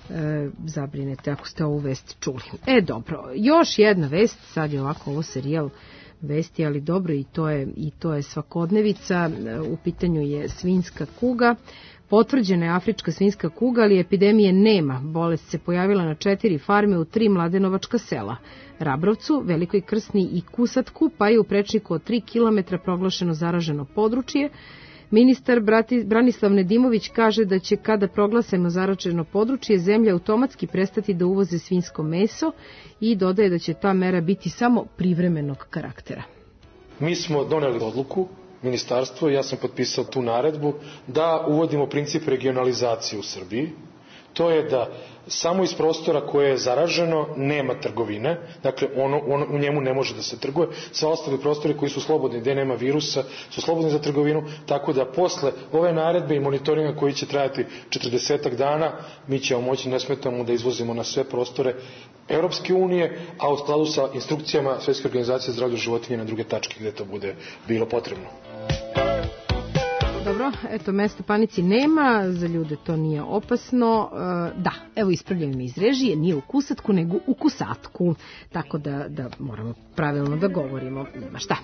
zabrinete ako ste ovu vest čuli. Dobro, još jedna vest, sad je ovako ovo serijal vesti, ali dobro, i to je svakodnevica. U pitanju je svinjska kuga. Potvrđena je afrička svinjska kuga, ali epidemije nema. Bolest se pojavila na 4 farme u 3 mladenovačka sela. Rabrovcu, Velikoj Krsni i Kusatku, pa je u prečniku od 3 km proglašeno zaraženo područje. Ministar Branislav Nedimović kaže da će kada proglasemo zaraženo područje, zemlja automatski prestati da uvoze svinjsko meso i dodaje da će ta mera biti samo privremenog karaktera. Mi smo doneli odluku, ministarstvo, ja sam potpisao tu naredbu, da uvodimo princip regionalizacije u Srbiji. To je da samo iz prostora koje je zaraženo nema trgovine, dakle u njemu ne može da se trguje, sva ostali prostori koji su slobodni, gde nema virusa, su slobodni za trgovinu, tako da posle ove naredbe i monitoringa koji će trajati 40 dana, mi ćemo moći nesmetano da izvozimo na sve prostore Europske unije, a u skladu sa instrukcijama Svetske organizacije zdravlja životinja na druge tačke gde to bude bilo potrebno. Dobro, eto, mesta panici nema, za ljude to nije opasno. Da, evo ispravljaju me iz režije, nije u Kusatku, nego u Kusatku. Tako da moramo pravilno da govorimo. Nema šta.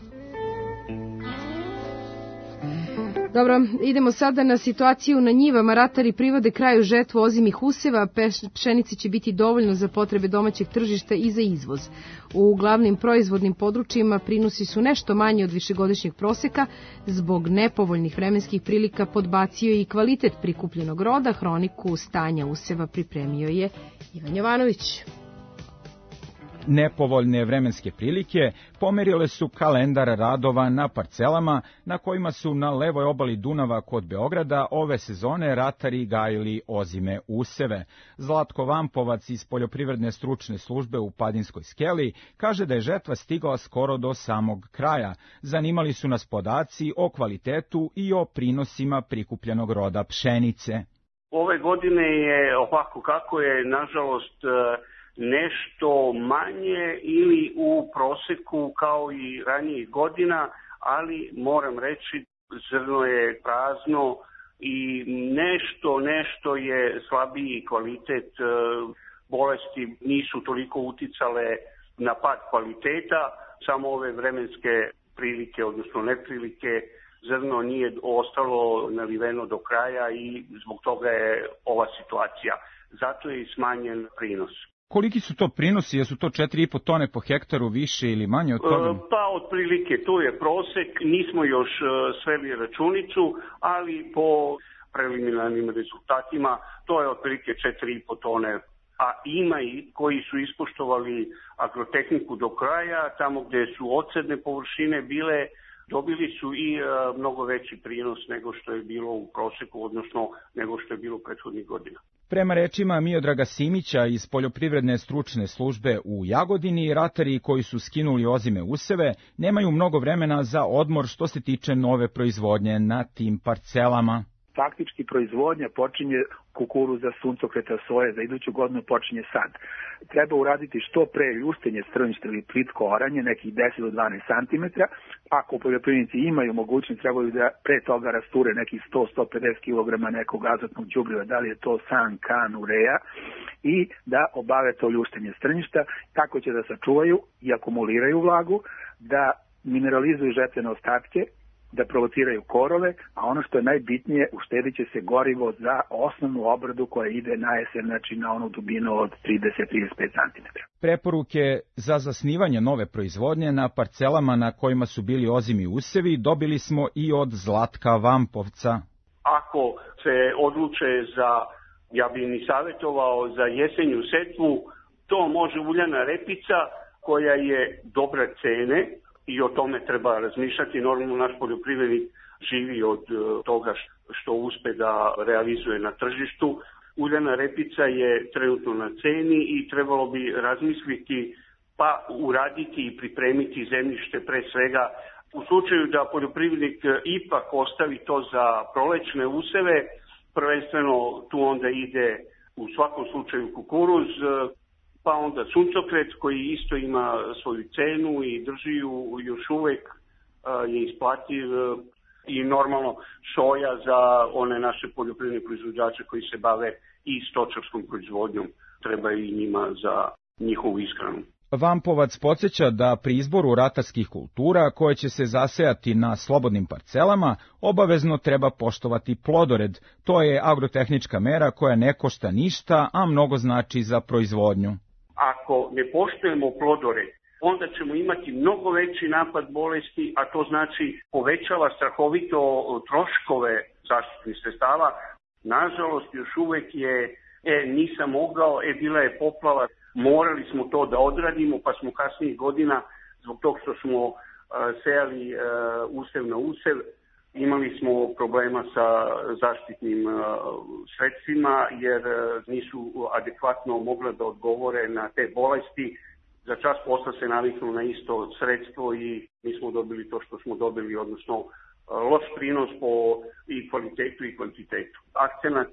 Dobro, idemo sada na situaciju na njivama. Ratari privode kraju žetvu ozimih useva, pšenice će biti dovoljno za potrebe domaćeg tržišta i za izvoz. U glavnim proizvodnim područjima prinosi su nešto manji od višegodišnjeg proseka, zbog nepovoljnih vremenskih prilika podbacio i kvalitet prikupljenog roda. Hroniku stanja useva pripremio je Ivan Jovanović. Nepovoljne vremenske prilike pomerile su kalendar radova na parcelama na kojima su na levoj obali Dunava kod Beograda ove sezone ratari gajili ozime useve. Zlatko Vampovac iz Poljoprivredne stručne službe u Padinskoj skeli kaže da je žetva stigla skoro do samog kraja. Zanimali su nas podaci o kvalitetu i o prinosima prikupljenog roda pšenice. Ove godine je ovako kako je, nažalost, nešto manje ili u proseku kao i ranijih godina, ali moram reći zrno je prazno i nešto je slabiji kvalitet, bolesti nisu toliko uticale na pad kvaliteta, samo ove vremenske prilike, odnosno neprilike, zrno nije ostalo naliveno do kraja i zbog toga je ova situacija. Zato je i smanjen prinos. Koliki su to prinosi? Jesu to 4,5 tone po hektaru više ili manje od toga? Pa otprilike to je prosek, nismo još sveli računicu, ali po preliminarnim rezultatima to je otprilike 4,5 tone. A ima i koji su ispoštovali agrotehniku do kraja, tamo gde su odsedne površine bile, dobili su i mnogo veći prinos nego što je bilo u proseku, odnosno nego što je bilo prethodnih godina. Prema rečima Miodraga Simića iz Poljoprivredne stručne službe u Jagodini, ratari koji su skinuli ozime useve nemaju mnogo vremena za odmor što se tiče nove proizvodnje na tim parcelama. Faktički proizvodnja počinje kukuruza, suncokreta, soje, za iduću godinu počinje sad. Treba uraditi što pre ljuštenje strništa ili plitko oranje, nekih 10 do 12 cm. Ako poljoprivrednici imaju mogućnost, trebaju da pre toga rasture nekih 100-150 kg nekog azotnog đubriva, da li je to san, kan, ureja, i da obave to ljuštenje strništa, tako će da sačuvaju i akumuliraju vlagu, da mineralizuju žetvene ostatke, da provociraju korove, a ono što je najbitnije, uštedit će se gorivo za osnovnu obradu koja ide na jesen, znači na onu dubinu od 30-35 cm. Preporuke za zasnivanje nove proizvodnje na parcelama na kojima su bili ozimi usevi dobili smo i od Zlatka Vampovca. Ako se odluče za, ja bih ni savjetovao, za jesenju setvu, to može uljana repica koja je dobra cene, i o tome treba razmišljati. Normalno, naš poljoprivrednik živi od toga što uspe da realizuje na tržištu. Uljana repica je trenutno na ceni i trebalo bi razmisliti pa uraditi i pripremiti zemljište pre svega. U slučaju da poljoprivrednik ipak ostavi to za prolećne useve, prvenstveno tu onda ide u svakom slučaju kukuruz, pa onda suncokret koji isto ima svoju cenu i drži ju još uvek, je isplativ, i normalno soja za one naše poljoprivredne proizvođače koji se bave i stočarskom proizvodnjom, treba i njima za njihovu ishranu. Vampovac podsjeća da pri izboru ratarskih kultura koje će se zasejati na slobodnim parcelama obavezno treba poštovati plodored. To je agrotehnička mera koja ne košta ništa, a mnogo znači za proizvodnju. Ako ne poštujemo plodored, onda ćemo imati mnogo veći napad bolesti, a to znači povećava strahovito troškove zaštitnih sredstava. Nažalost, još uvek je, nisam mogao, bila je poplava, morali smo to da odradimo, pa smo kasnijih godina, zbog toga što smo sejali usev na usev, imali smo problema sa zaštitnim sredstvima, jer nisu adekvatno mogla da odgovore na te bolesti. Za čas posla se naviknu na isto sredstvo i mi smo dobili to što smo dobili, odnosno loš prinos po i kvalitetu i kvantitetu. Akcenat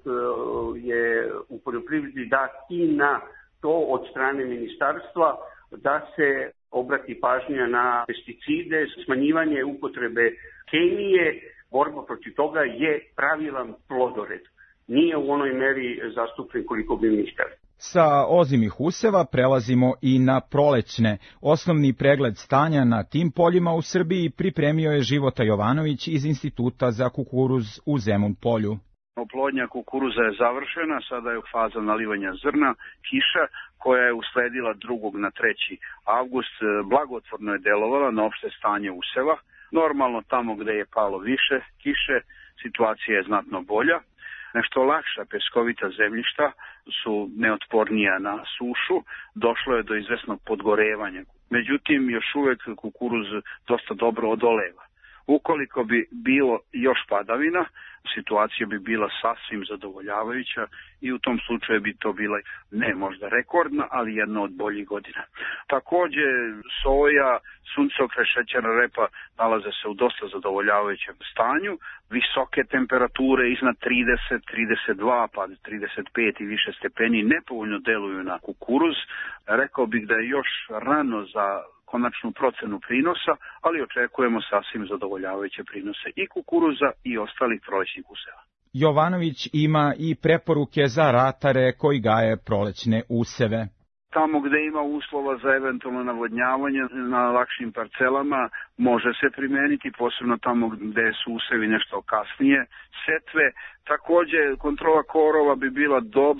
je u poljoprivredi dat i na to od strane ministarstva da se obrati pažnja na pesticide, smanjivanje upotrebe kemije. Borba protiv toga je pravilan plodored. Nije u onoj meri zastupljen koliko bi mi hteli. Sa ozimih useva prelazimo i na prolećne. Osnovni pregled stanja na tim poljima u Srbiji pripremio je Života Jovanović iz Instituta za kukuruz u Zemun Polju. Oplodnja kukuruza je završena, sada je u faza nalivanja zrna. Kiša koja je usledila 2. na 3. avgust blagotvorno je delovala na opšte stanje useva. Normalno tamo gde je palo više kiše, situacija je znatno bolja. Nešto lakša peskovita zemljišta su neotpornija na sušu, došlo je do izvesnog podgorevanja. Međutim, još uvek kukuruz dosta dobro odoleva. Ukoliko bi bilo još padavina, situacija bi bila sasvim zadovoljavajuća i u tom slučaju bi to bila ne možda rekordna, ali jedna od boljih godina. Takođe, soja, suncokret, šećerna repa nalaze se u dosta zadovoljavajućem stanju. Visoke temperature iznad 30, 32, pa 35 i više stepeni nepovoljno deluju na kukuruz. Rekao bih da je još rano za konačnu procenu prinosa, ali očekujemo sasvim zadovoljavajuće prinose i kukuruza i ostalih prolećnih useva. Jovanović ima i preporuke za ratare koji gaje prolećne useve. Tamo gde ima uslova za eventualno navodnjavanje na lakšim parcelama može se primeniti, posebno tamo gde su usevi nešto kasnije setve. Takođe, kontrola korova bi bila dobra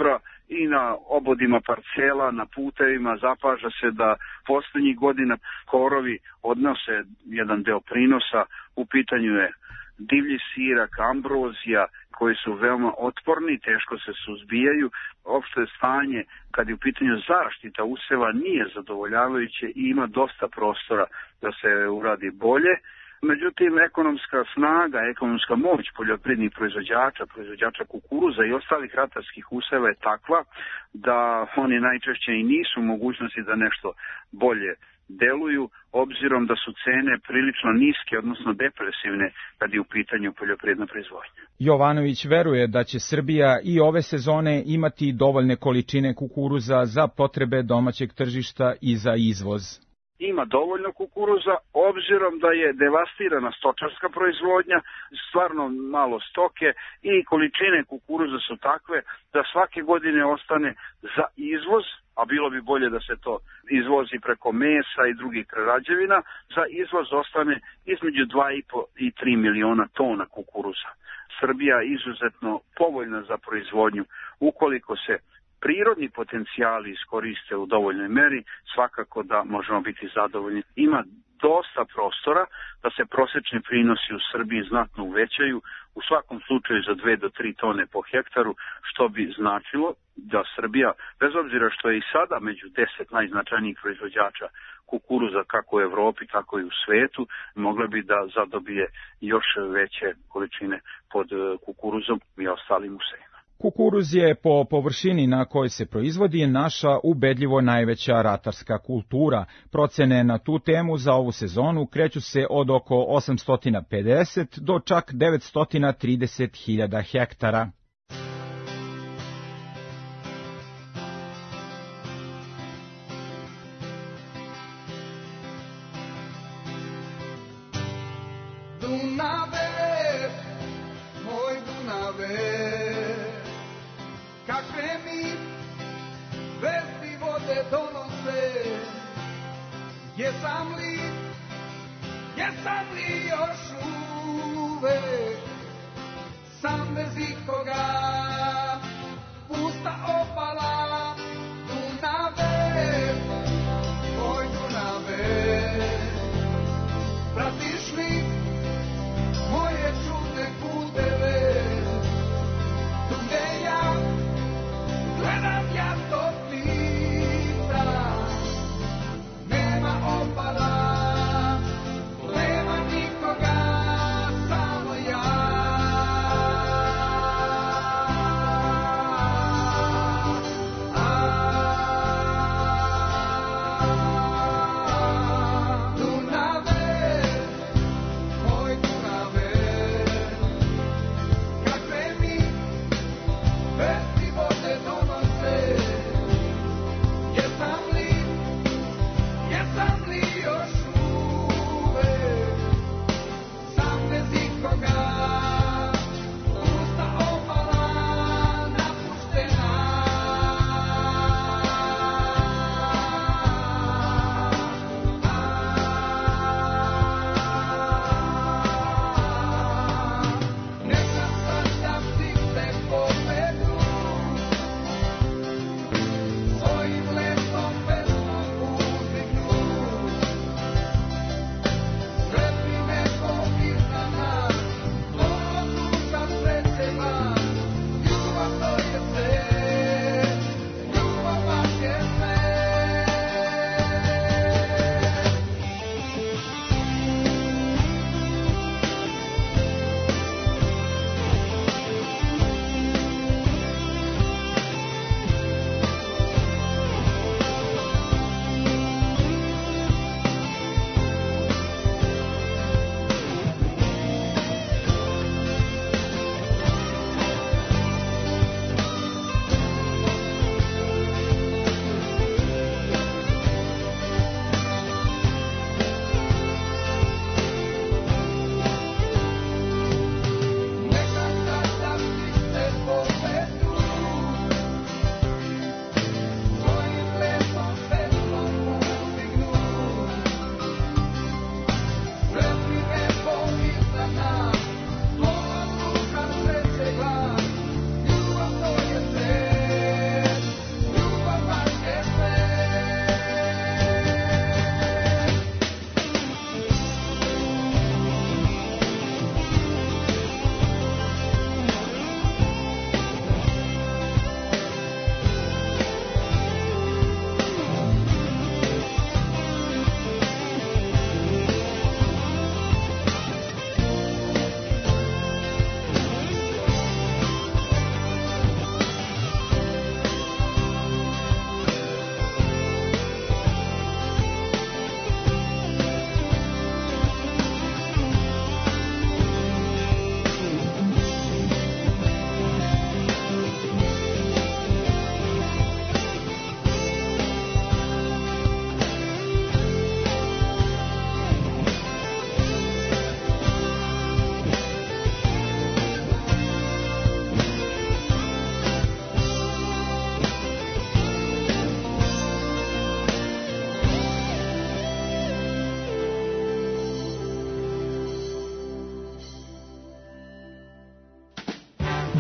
i na obodima parcela, na putevima. Zapaža se da poslednjih godina korovi odnose jedan deo prinosa. U pitanju je divlji sirak, ambrozija, koji su veoma otporni, teško se suzbijaju. Opšte stanje, kad je u pitanju zaštita useva, nije zadovoljavajuće i ima dosta prostora da se uradi bolje. Međutim, ekonomska snaga, ekonomska moć poljoprivrednih proizvođača kukuruza i ostalih ratarskih useva je takva da oni najčešće i nisu u mogućnosti da nešto bolje deluju, obzirom da su cene prilično niske, odnosno depresivne, kad je u pitanju poljoprivredna proizvodnja. Jovanović veruje da će Srbija i ove sezone imati dovoljne količine kukuruza za potrebe domaćeg tržišta i za izvoz. Ima dovoljno kukuruza, obzirom da je devastirana stočarska proizvodnja, stvarno malo stoke i količine kukuruza su takve da svake godine ostane za izvoz, a bilo bi bolje da se to izvozi preko mesa i drugih prerađevina, za izvoz ostane između 2,5 i 3 miliona tona kukuruza. Srbija je izuzetno povoljna za proizvodnju. Ukoliko se prirodni potencijali iskoriste u dovoljnoj meri, svakako da možemo biti zadovoljni. Ima dosta prostora da se prosečni prinosi u Srbiji znatno uvećaju, u svakom slučaju za 2 do 3 tone po hektaru, što bi značilo da Srbija, bez obzira što je i sada među 10 najznačajnijih proizvođača kukuruza kako u Evropi, tako i u svetu, mogla bi da zadobije još veće količine pod kukuruzom i ostalim usevima. Kukuruz je po površini na kojoj se proizvodi naša ubedljivo najveća ratarska kultura. Procene na tu temu za ovu sezonu kreću se od oko 850 do čak 930.000 hektara. Jesam li još uvek sam bez ikoga, pusta opala, Dunave, moj Dunave, pratiš li moje čudne puteve, tu gde ja gledam ja to pita, nema opala. Nema nikoga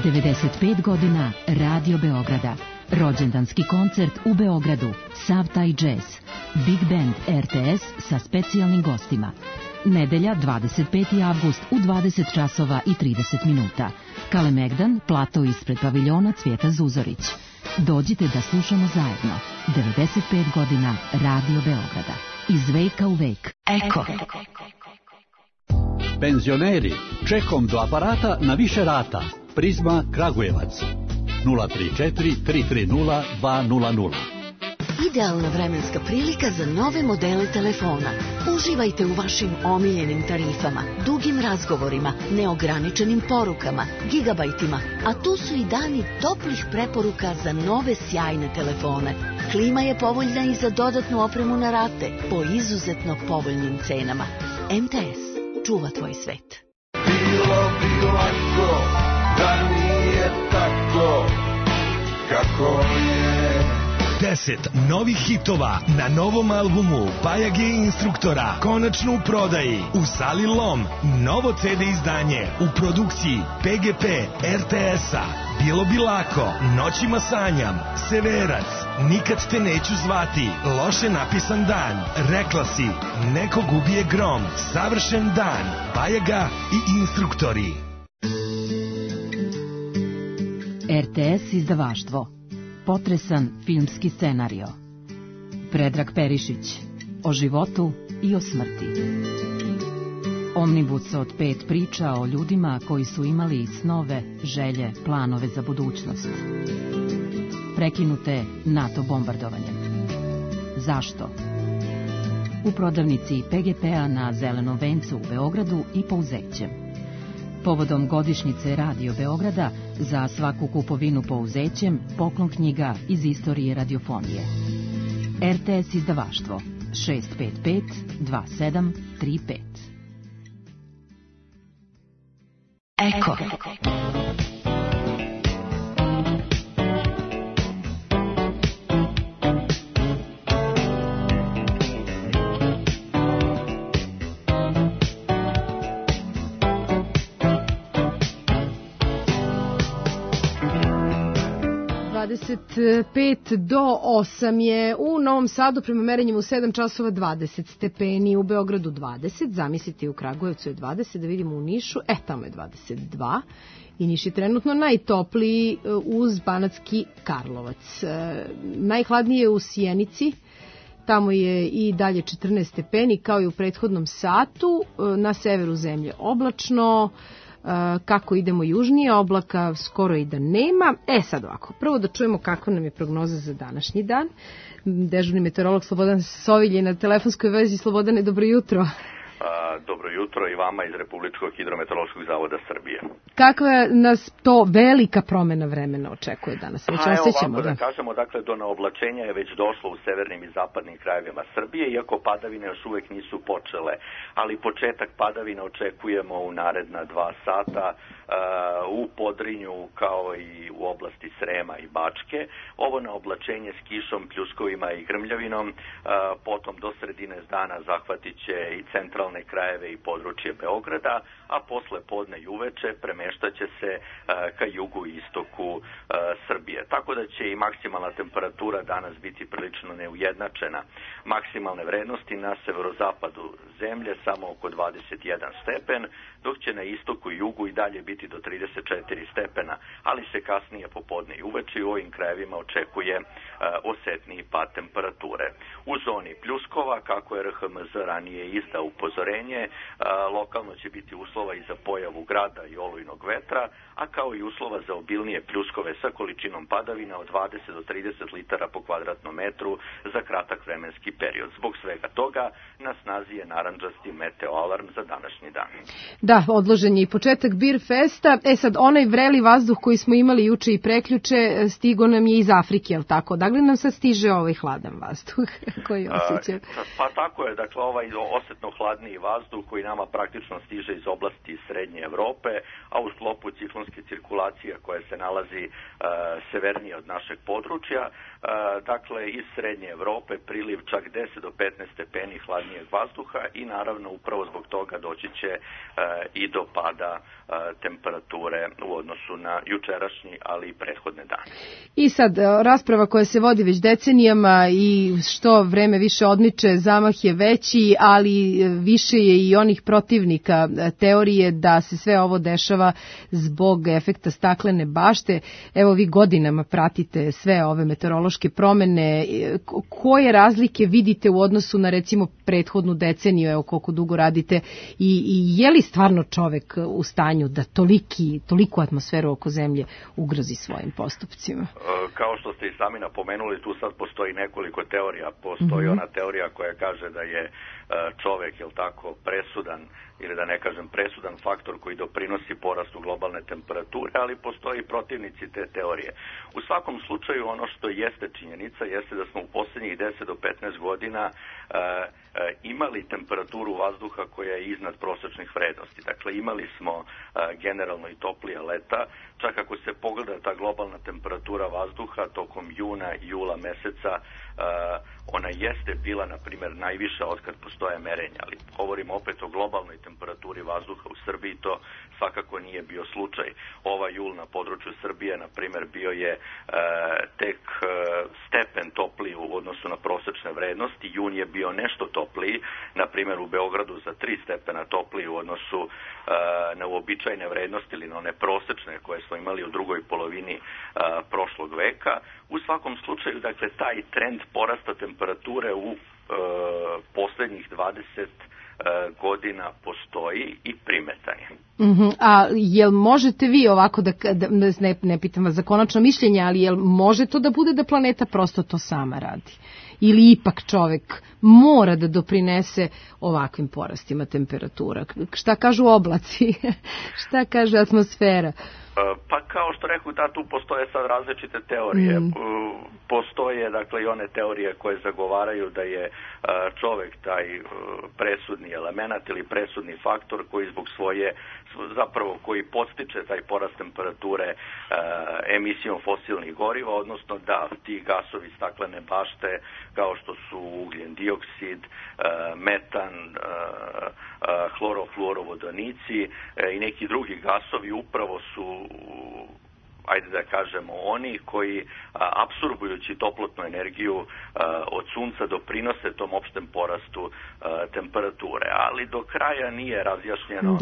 95 godina Radio Beograda. Rođendanski koncert u Beogradu. Sav taj džez. Big Band RTS sa specijalnim gostima. Nedelja 25. avgust u 20 časova i 30 minuta. Kalemegdan, plato ispred paviljona Cvijeta Zuzorić. Dođite da slušamo zajedno. 95 godina Radio Beograda. Iz veka u vek. Eko. Penzioneri, čekom do aparata na više rata. Prizma Kragujevac. 034 330 200. Idealna vremenska prilika za nove modele telefona. Uživajte u vašim omiljenim tarifama, dugim razgovorima, neograničenim porukama, gigabajtima, a tu su i dani toplih preporuka za nove sjajne telefone. Klima je povoljna i za dodatnu opremu na rate, po izuzetno povoljnim cenama. MTS. Čuva tvoj svet. Bilo bi lako da nije tako kako je. 10 novih hitova na novom albumu Pajage Instruktora konačno u prodaji u Sali Lom. Novo CD izdanje u produkciji PGP RTS-a. Bilo bi lako, Noćima sanjam, Severac, Nikad te neću zvati, Loše napisan dan, Rekla si, Nekog ubije grom, Savršen dan, Pajaga i Instruktori. RTS izdavaštvo. Potresan filmski scenario. Predrag Perišić. O životu i o smrti. Omnibus od 5 priča o ljudima koji su imali snove, želje, planove za budućnost. Prekinute NATO bombardovanjem. Zašto? U prodavnici PGP-a na Zelenom vencu u Beogradu i Pouzećem. Povodom godišnjice Radio Beograda za svaku kupovinu Pouzećem poklon knjiga iz istorije radiofonije. RTS izdavaštvo 655 2735. Eko. 25 do 8 je u Novom Sadu prema merenjima u 7 časova 20 stepeni, u Beogradu 20, zamislite u Kragujevcu je 20, da vidimo u Nišu, tamo je 22 i Niš je trenutno najtopliji uz Banatski Karlovac. Najhladnije je u Sjenici, tamo je i dalje 14 stepeni kao i u prethodnom satu, na severu zemlje oblačno. Kako idemo južnije, oblaka skoro i da nema. Sad ovako, prvo da čujemo kakva nam je prognoza za današnji dan. Dežurni meteorolog Slobodan Sovilj je na telefonskoj vezi. Slobodane, dobro jutro. Dobro jutro i vama iz Republičkog hidrometeorološkog zavoda Srbije. Kakva nas to velika promena vremena očekuje danas? Već osjećamo, da kažemo, dakle, do naoblačenja je već došlo u severnim i zapadnim krajevima Srbije, iako padavine još uvek nisu počele, ali početak padavina očekujemo u naredna 2 sata u Podrinju kao i u oblasti Srema i Bačke. Ovo naoblačenje s kišom, pljuskovima i grmljavinom potom do sredine dana zahvatit će i centralne krajeve i područje Beograda, a posle podne i uveče premeštat će se ka jugu i istoku Srbije. Tako da će i maksimalna temperatura danas biti prilično neujednačena. Maksimalne vrednosti na severozapadu zemlje samo oko 21 stepen, dok će na istoku i jugu i dalje biti do 34 stepena, ali se kasnije popodne i uveče u ovim krajevima očekuje osetniji pad temperature. U zoni pljuskova, kako je RHMZ ranije izdao upozorenje, lokalno će biti uslova i za pojavu grada i olujnog vetra, a kao i uslova za obilnije pljuskove sa količinom padavina od 20 do 30 litara po kvadratnom metru za kratak vremenski period. Zbog svega toga na snazi je narandžasti meteo alarm za današnji dan. Da, odložen je i početak Bir Festa. Sad, onaj vreli vazduh koji smo imali juče i preključe stigo nam je iz Afrike, je li tako? Dakle, nam sad stiže ovaj hladan vazduh koji osjećam. Pa tako je, dakle, ovaj osetno hladni hladniji vazduh koji nama praktično stiže iz oblasti Srednje Evrope, a u sklopu ciklonske cirkulacije koja se nalazi severnije od našeg područja, dakle iz Srednje Evrope priliv čak 10 do 15 stepeni hladnijeg vazduha i naravno upravo zbog toga doći će i do pada temperature u odnosu na jučerašnji, ali i prethodne dane. I sad, rasprava koja se vodi već decenijama i što vreme više odmiče, zamah je veći, ali više je i onih protivnika teorije da se sve ovo dešava zbog efekta staklene bašte. Evo vi godinama pratite sve ove meteorološke promene. Koje razlike vidite u odnosu na recimo prethodnu deceniju, evo koliko dugo radite, i je li stvarno čovek u stanju da toliku atmosferu oko zemlje ugrozi svojim postupcima? Kao što ste i sami napomenuli, tu sad postoji nekoliko teorija. Postoji ona teorija koja kaže da je čovek, jel tako, presudan, ili da ne kažem presudan faktor koji doprinosi porastu globalne temperature, ali postoji protivnici te teorije. U svakom slučaju ono što jeste činjenica jeste da smo u posljednjih 10 do 15 godina imali temperaturu vazduha koja je iznad prosječnih vrednosti. Dakle, imali smo generalno i toplija leta. Čak ako se pogleda ta globalna temperatura vazduha tokom juna i jula meseca, ona jeste bila, na primjer, najviša otkad postoje merenja, ali govorimo opet o globalnoj temperaturi vazduha u Srbiji, to svakako nije bio slučaj. Ova jul na području Srbije, na primjer, bio je tek stepen topliji u odnosu na prosječne vrednosti. Jun je bio nešto topliji, na primjer u Beogradu za 3 stepena topliji u odnosu na uobičajene vrednosti ili na one prosječne koje smo imali u drugoj polovini prošlog veka. U svakom slučaju, dakle, taj trend porasta temperature u posljednjih 20 godina postoji i primetan je. A jel možete vi ovako, ne pitam vas za konačno mišljenje, ali jel može to da bude da planeta prosto to sama radi? Ili ipak čovek mora da doprinese ovakvim porastima temperatura? Šta kažu oblaci? Šta kaže atmosfera? Pa kao što rekao, da, tu postoje sad različite teorije. Postoje, dakle, i one teorije koje zagovaraju da je čovek taj presudni element ili presudni faktor koji zbog svoje, zapravo koji podstiče taj porast temperature emisijom fosilnih goriva, odnosno da ti gasovi staklene bašte kao što su ugljen dioksid, metan, hlorofluorovodonici i neki drugi gasovi upravo su, ajde da kažemo, oni koji apsorbujući toplotnu energiju od sunca doprinose tom opštem porastu temperature, ali do kraja nije razjašnjeno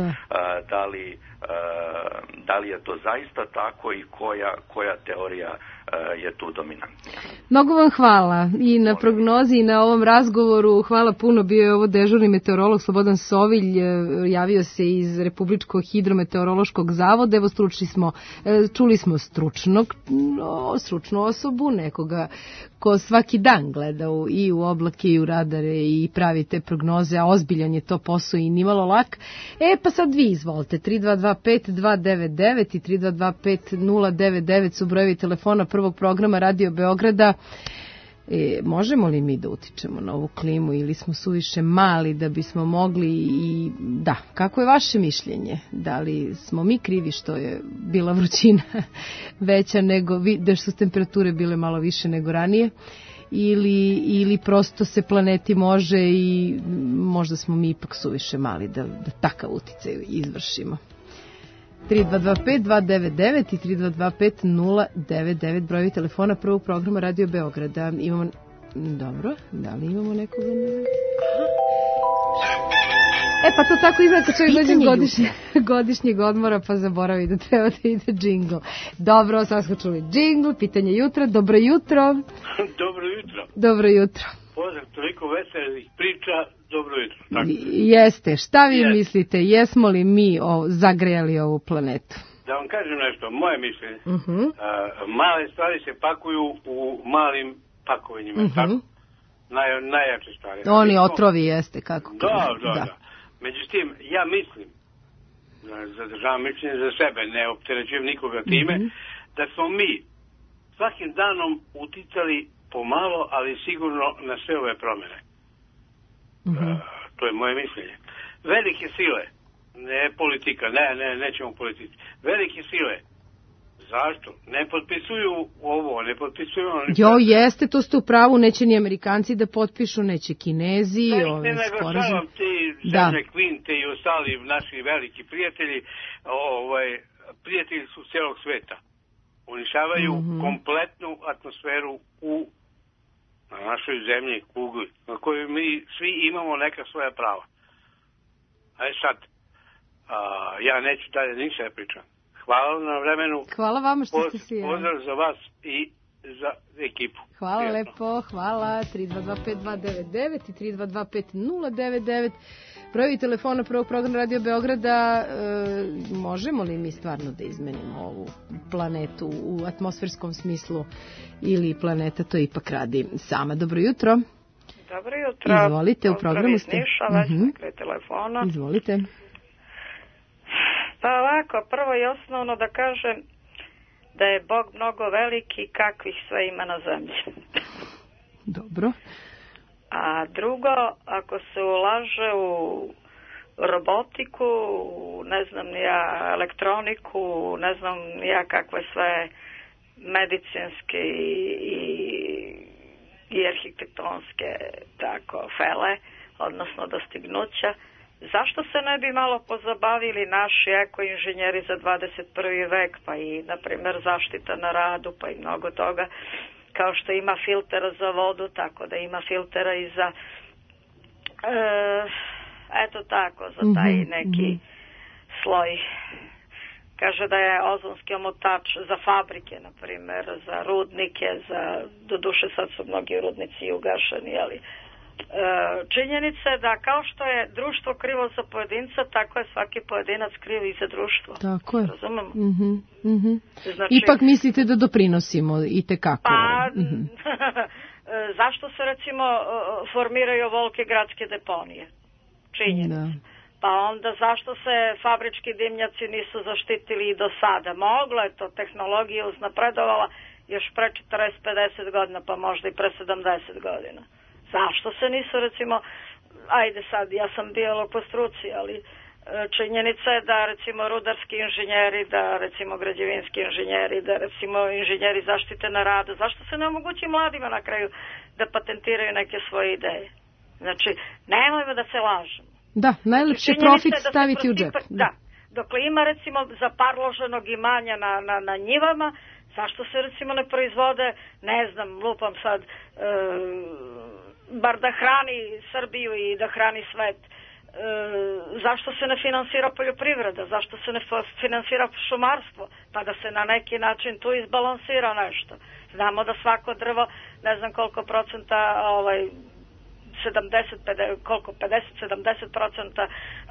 da li je to zaista tako i koja teorija je tu dominantnija. Mnogo vam hvala i na prognozi i na ovom razgovoru. Hvala puno, bio je ovo dežurni meteorolog Slobodan Sovilj, javio se iz Republičkog hidrometeorološkog zavoda. Evo, čuli smo stručnu osobu, nekoga ko svaki dan gleda i u oblake i u radare i pravi te prognoze, a ozbiljan je to posao i nimalo lak. Pa sad vi izvolite, 3225-299 i 3225-099 su brojevi telefona prvog programa Radio Beograda. Možemo li mi da utičemo na ovu klimu ili smo suviše mali da bismo mogli i da, kako je vaše mišljenje? Da li smo mi krivi što je bila vrućina veća nego, da su temperature bile malo više nego ranije? Ili prosto se planeti može i možda smo mi ipak suviše mali da takav uticaj izvršimo? 3225-299 i 3225-099 brojevi telefona prvog programa Radio Beograda. Dobro, da li imamo nekoga? Pa to tako izgleda kad čovjek dođe godišnjeg odmora pa zaboravi da treba da ide džingl. Dobro, sad smo čuli džingl, pitanje jutra. Dobro jutro. Dobro jutro. Dobro jutro. Pozdrav, toliko veselih priča, dobro jutro. Tako. Jeste, šta vi mislite, jesmo li mi zagrejali ovu planetu? Da vam kažem nešto, moje mišljenje. Male stvari se pakuju u malim pakovanjima, tako? Najjače stvari. Oni otrovi jeste, kako? Da. Međutim, ja mislim, zadržavam mišljenje za sebe, ne opterećujem nikoga time, da smo mi svakim danom uticali pomalo, ali sigurno na sve ove promjene. To je moje mišljenje. velike sile, ne politika, nećemo politici, velike sile, zašto? Ne potpisuju ovo, ne potpisuju ono. Jeste, to ste u pravu, neće ni Amerikanci da potpišu, neće Kinezi. Ne naglašavam te zemlje Kvinte i ostali naši veliki prijatelji, prijatelji su cijelog sveta. Uništavaju kompletnu atmosferu na našoj zemlji, kugli, na kojoj mi svi imamo neka svoja prava. Ajde sad, ja neću dalje ništa da pričam. Hvala na vremenu. Hvala vama što ste se javili. Pozdrav za vas i za ekipu. Hvala lepo, hvala. 3225299 i 3225099. Brojevi telefona prvog programa Radio Beograda. Možemo li mi stvarno da izmenimo ovu planetu u atmosferskom smislu ili planeta to ipak radi sama? Dobro jutro. Dobro jutro. Izvolite, u programu ste. Pozdrav iz Niša, već kraj telefona. Izvolite. Pa ovako, prvo i osnovno da kažem da je Bog mnogo veliki, kakvih sve ima na zemlji. Dobro. A drugo, ako se ulaže u robotiku, ne znam ni ja, elektroniku, ne znam ni ja kakve sve medicinske i arhitektonske tako fele, odnosno dostignuća, zašto se ne bi malo pozabavili naši ekoinženjeri za 21. vek, pa i, na primjer, zaštita na radu, pa i mnogo toga, kao što ima filtera za vodu, tako da ima filtera i za, eto tako, za taj neki sloj. Kaže da je ozonski omotač za fabrike, na primjer, za rudnike, doduše sad su mnogi rudnici ugašeni, ali činjenica je da kao što je društvo krivo za pojedinca, tako je svaki pojedinac kriv i za društvo. Tako je. Razumemo? Znači, ipak mislite da doprinosimo i tekako? Pa, zašto se recimo formiraju ovolike gradske deponije? Činjenica. Pa onda zašto se fabrički dimnjaci nisu zaštitili i do sada? Moglo je to, tehnologija uznapredovala još pre 40-50 godina, pa možda i pre 70 godina. Zašto se nisu, recimo, ajde sad, ja sam biolog po struci, ali činjenica je da, recimo, rudarski inženjeri, da, recimo, građevinski inženjeri, da, recimo, inženjeri zaštite na radu, zašto se ne omogući mladima na kraju da patentiraju neke svoje ideje? Znači, nemojmo da se lažemo. Da, najlepše profit staviti u džep. Da, dokle ima, recimo, zaparloženog imanja na njivama, zašto se, recimo, ne proizvode, ne znam, lupam sad, bar da hrani Srbiju i da hrani svet. Zašto se ne finansira poljoprivreda? Zašto se ne finansira šumarstvo? Pa da se na neki način tu izbalansira nešto. Znamo da svako drvo, ne znam koliko procenta, 50-70%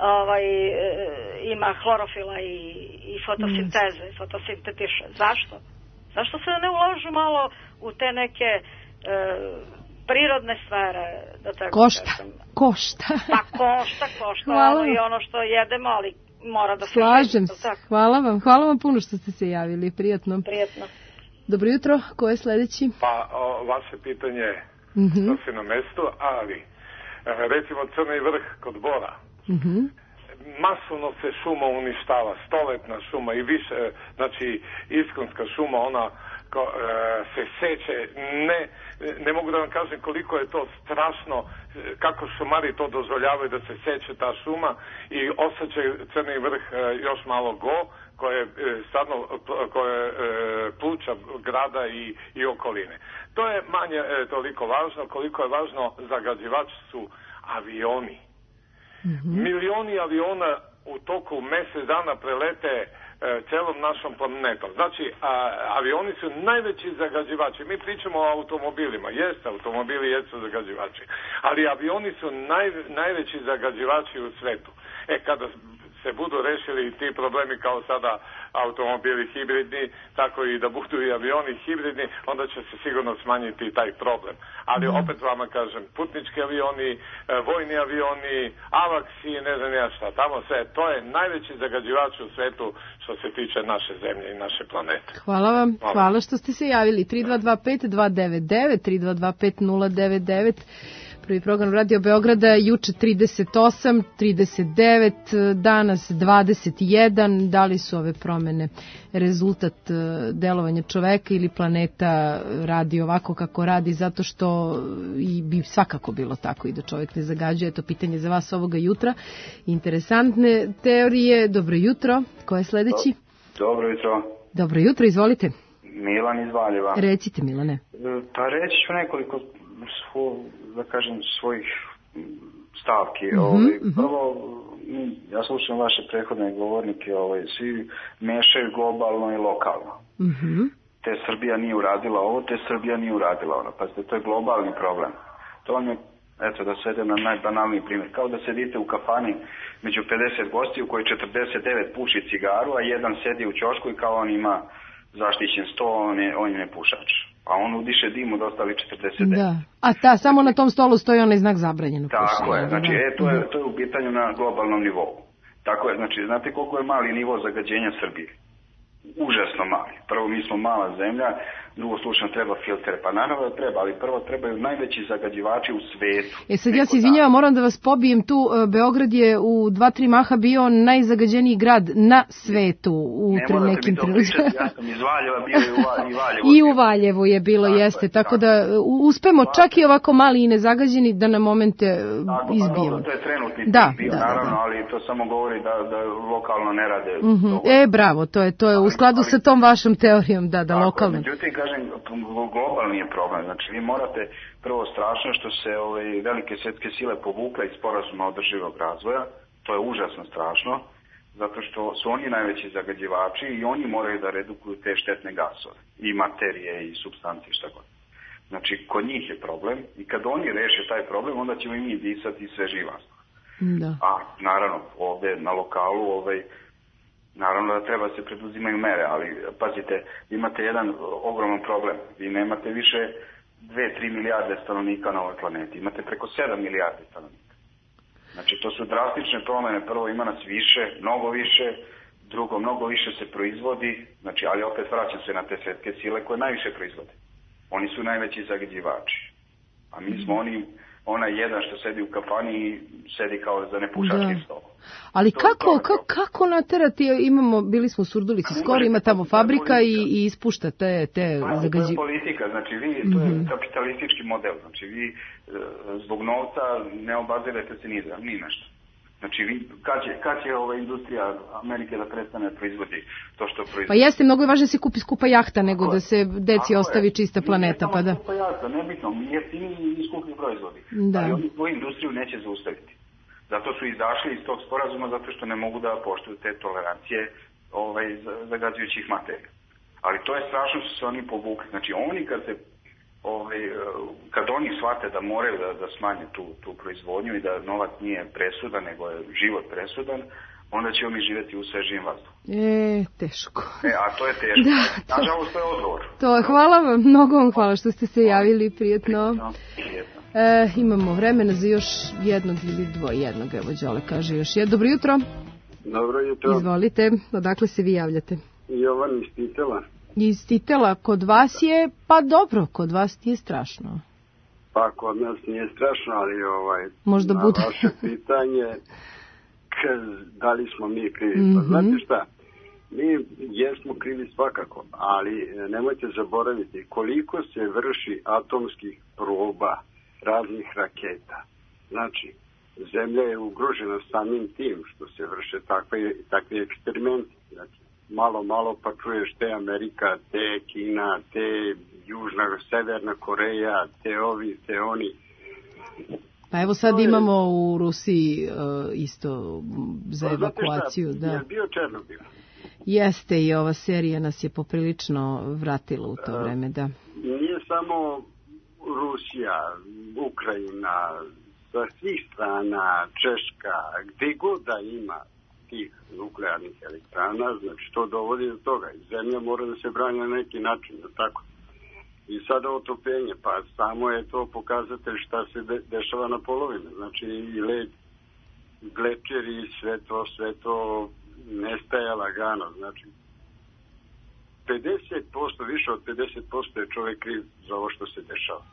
ima hlorofila i fotosinteze, fotosintetiše. Zašto? Zašto se ne ulažu malo u te neke prirodne sfere? Da tako Košta. Pa košta, i ono što jedemo, ali mora da se... Slažem se. Hvala vam puno što ste se javili, prijatno. Dobro jutro, ko je sledeći? Pa, vaše pitanje sasvim na mestu, ali recimo Crni vrh kod Bora. Masovno se šuma uništava, stoletna šuma i više, znači iskonska šuma, ona se seče, ne mogu da vam kažem koliko je to strašno, kako šumari to dozvoljavaju da se seče ta šuma i ostaće Crni vrh još malo koje pluća grada i okoline. To je manje toliko važno, koliko je važno zagađivači su avioni. Milioni aviona u toku mjesec dana prelete celom našom planetom. Znači, avioni su najveći zagađivači. Mi pričamo o automobilima. Jeste, automobili jesu zagađivači. Ali avioni su najveći zagađivači u svetu. Kada se budu rešili ti problemi kao sada automobili hibridni, tako i da budu i avioni hibridni, onda će se sigurno smanjiti taj problem. Ali opet vama kažem, putnički avioni, vojni avioni, avaksi, ne znam ja šta, tamo sve, to je najveći zagađivač u svetu što se tiče naše zemlje i naše planete. Hvala vam, hvala što ste se javili. 3225-299, 3225-099. prvi program Radio Beograda, juče 38, 39, danas 21. Da li su ove promene rezultat delovanja čoveka ili planeta radi ovako kako radi, zato što i bi svakako bilo tako i da čovek ne zagađuje? To pitanje za vas ovoga jutra. Interesantne teorije. Dobro jutro. Ko je sledeći? Dobro jutro. Dobro jutro, izvolite. Milan iz Valjeva. Recite, Milane. Pa reći ću nekoliko da kažem svojih stavki. Prvo, ja slušam vaše prethodne govornike, svi mešaju globalno i lokalno. Te Srbija nije uradila ovo, te Srbija nije uradila ono. Pazite, to je globalni problem. To vam je, eto, da svedem na najbanalniji primjer. Kao da sedite u kafani među 50 gosti u kojoj 49 puši cigaru, a jedan sedi u ćošku i kao on ima zaštićen sto, on je ne pušač. A on udiše dimu da ostali 49. Da. A samo na tom stolu stoji onaj znak zabranjeno pušenje. Tako je, znači to je u pitanju na globalnom nivou. Tako je, znači znate koliko je mali nivo zagađenja Srbije? Užasno mali. Prvo, mi smo mala zemlja, drugo, slučajno treba filtere, pa naravno da treba, ali prvo trebaju najveći zagađivači u svetu. Sad ja se izvinjavam, moram da vas pobijem tu. Beograd je u 2-3 maha bio najzagađeniji grad na svetu u nekim trenucima. Ja sam iz Valjeva bio i Valjevo. I u Valjevu je bilo, jeste, tako da uspemo čak i ovako mali i nezagađeni da na momente izbijemo. To je trenutni bio, naravno, ali to samo govori da lokalno ne rade. Bravo, to je u skladu sa tom vašom teorijom, da lokalno. Međutim, kažem, globalni je problem. Znači, vi morate, prvo strašno što se velike svjetske sile povukle iz sporazuma održivog razvoja, to je užasno strašno, zato što su oni najveći zagađivači i oni moraju da redukuju te štetne gasove, i materije, i supstancije, šta god. Znači, kod njih je problem i kad oni reše taj problem, onda ćemo i mi disati sve živastvo. A, naravno, ovde na lokalu, naravno da treba se preduzimaju mere, ali pazite, imate jedan ogroman problem. Vi nemate više 2-3 milijarde stanovnika na ovoj planeti. Imate preko 7 milijarde stanovnika. Znači, to su drastične promene. Prvo, ima nas više, mnogo više. Drugo, mnogo više se proizvodi. Znači, ali opet vraćam se na te svetske sile koje najviše proizvode. Oni su najveći zagađivači. A mi smo onaj jedan što sedi u kafani i sedi kao za nepušački stol. Ali kako naterati, bili smo u Surdulici, skoro ima tamo fabrika i ispušta te zagađivače. To je politika, znači to je kapitalistički model, znači vi zbog novca ne obazirete se ni nešto. Znači, kad će industrija Amerike da prestane proizvodi to što proizvodi? Pa jeste, mnogo je važno da se kupi skupa jahta nego da se deci ostavi čista planeta. Pa da. Skupa jahta, nebitno, jeftini i skupi proizvodi. Ali oni svoju industriju neće zaustaviti. Zato su izašli iz tog sporazuma, zato što ne mogu da poštuju te tolerancije zagađujućih materija. Ali to je strašno što se oni povukli. Znači, oni kad oni shvate da moraju da smanje tu proizvodnju i da novac nije presudan, nego je život presudan, onda ćemo mi živjeti u svežim vazduhu. Teško. A to je teško. Nažalost, to je odgovor. Hvala vam, mnogo vam hvala što ste se javili, prijetno. Imamo vremena za još jednog ili dvojednog. Evo, Đole kaže još jedno. Dobro jutro. Dobro jutro. Izvolite, odakle se vi javljate? Jovan iz Titela. Iz Titela, kod vas je, pa dobro, kod vas nije strašno. Pa kod nas nije strašno, ali možda na bude. Vaše pitanje, da li smo mi krivi? Pa znate šta, mi jesmo krivi svakako, ali nemojte zaboraviti koliko se vrši atomskih proba raznih raketa. Znači, Zemlja je ugrožena samim tim što se vrše takvi eksperimenti. Znači, malo pa čuješ te Amerika, te Kina, te Južna, Severna Koreja, te ovi, te oni. Pa evo sad imamo u Rusiji isto za evakuaciju. Je bio Černobil. Jeste, i ova serija nas je poprilično vratila u to vreme, da. Nije samo Rusija, Ukrajina, sa svih strana, Češka, gdje god da ima tih nuklearnih elektrana, znači to dovodi do toga. Zemlja mora da se brani na neki način, tako. I sada otopenje, pa samo je to pokazatelj šta se dešava na polovine. Znači i led, glečeri, sve to nestaje lagano. Znači 50%, više od 50% je čovjek kriv za ovo što se dešava.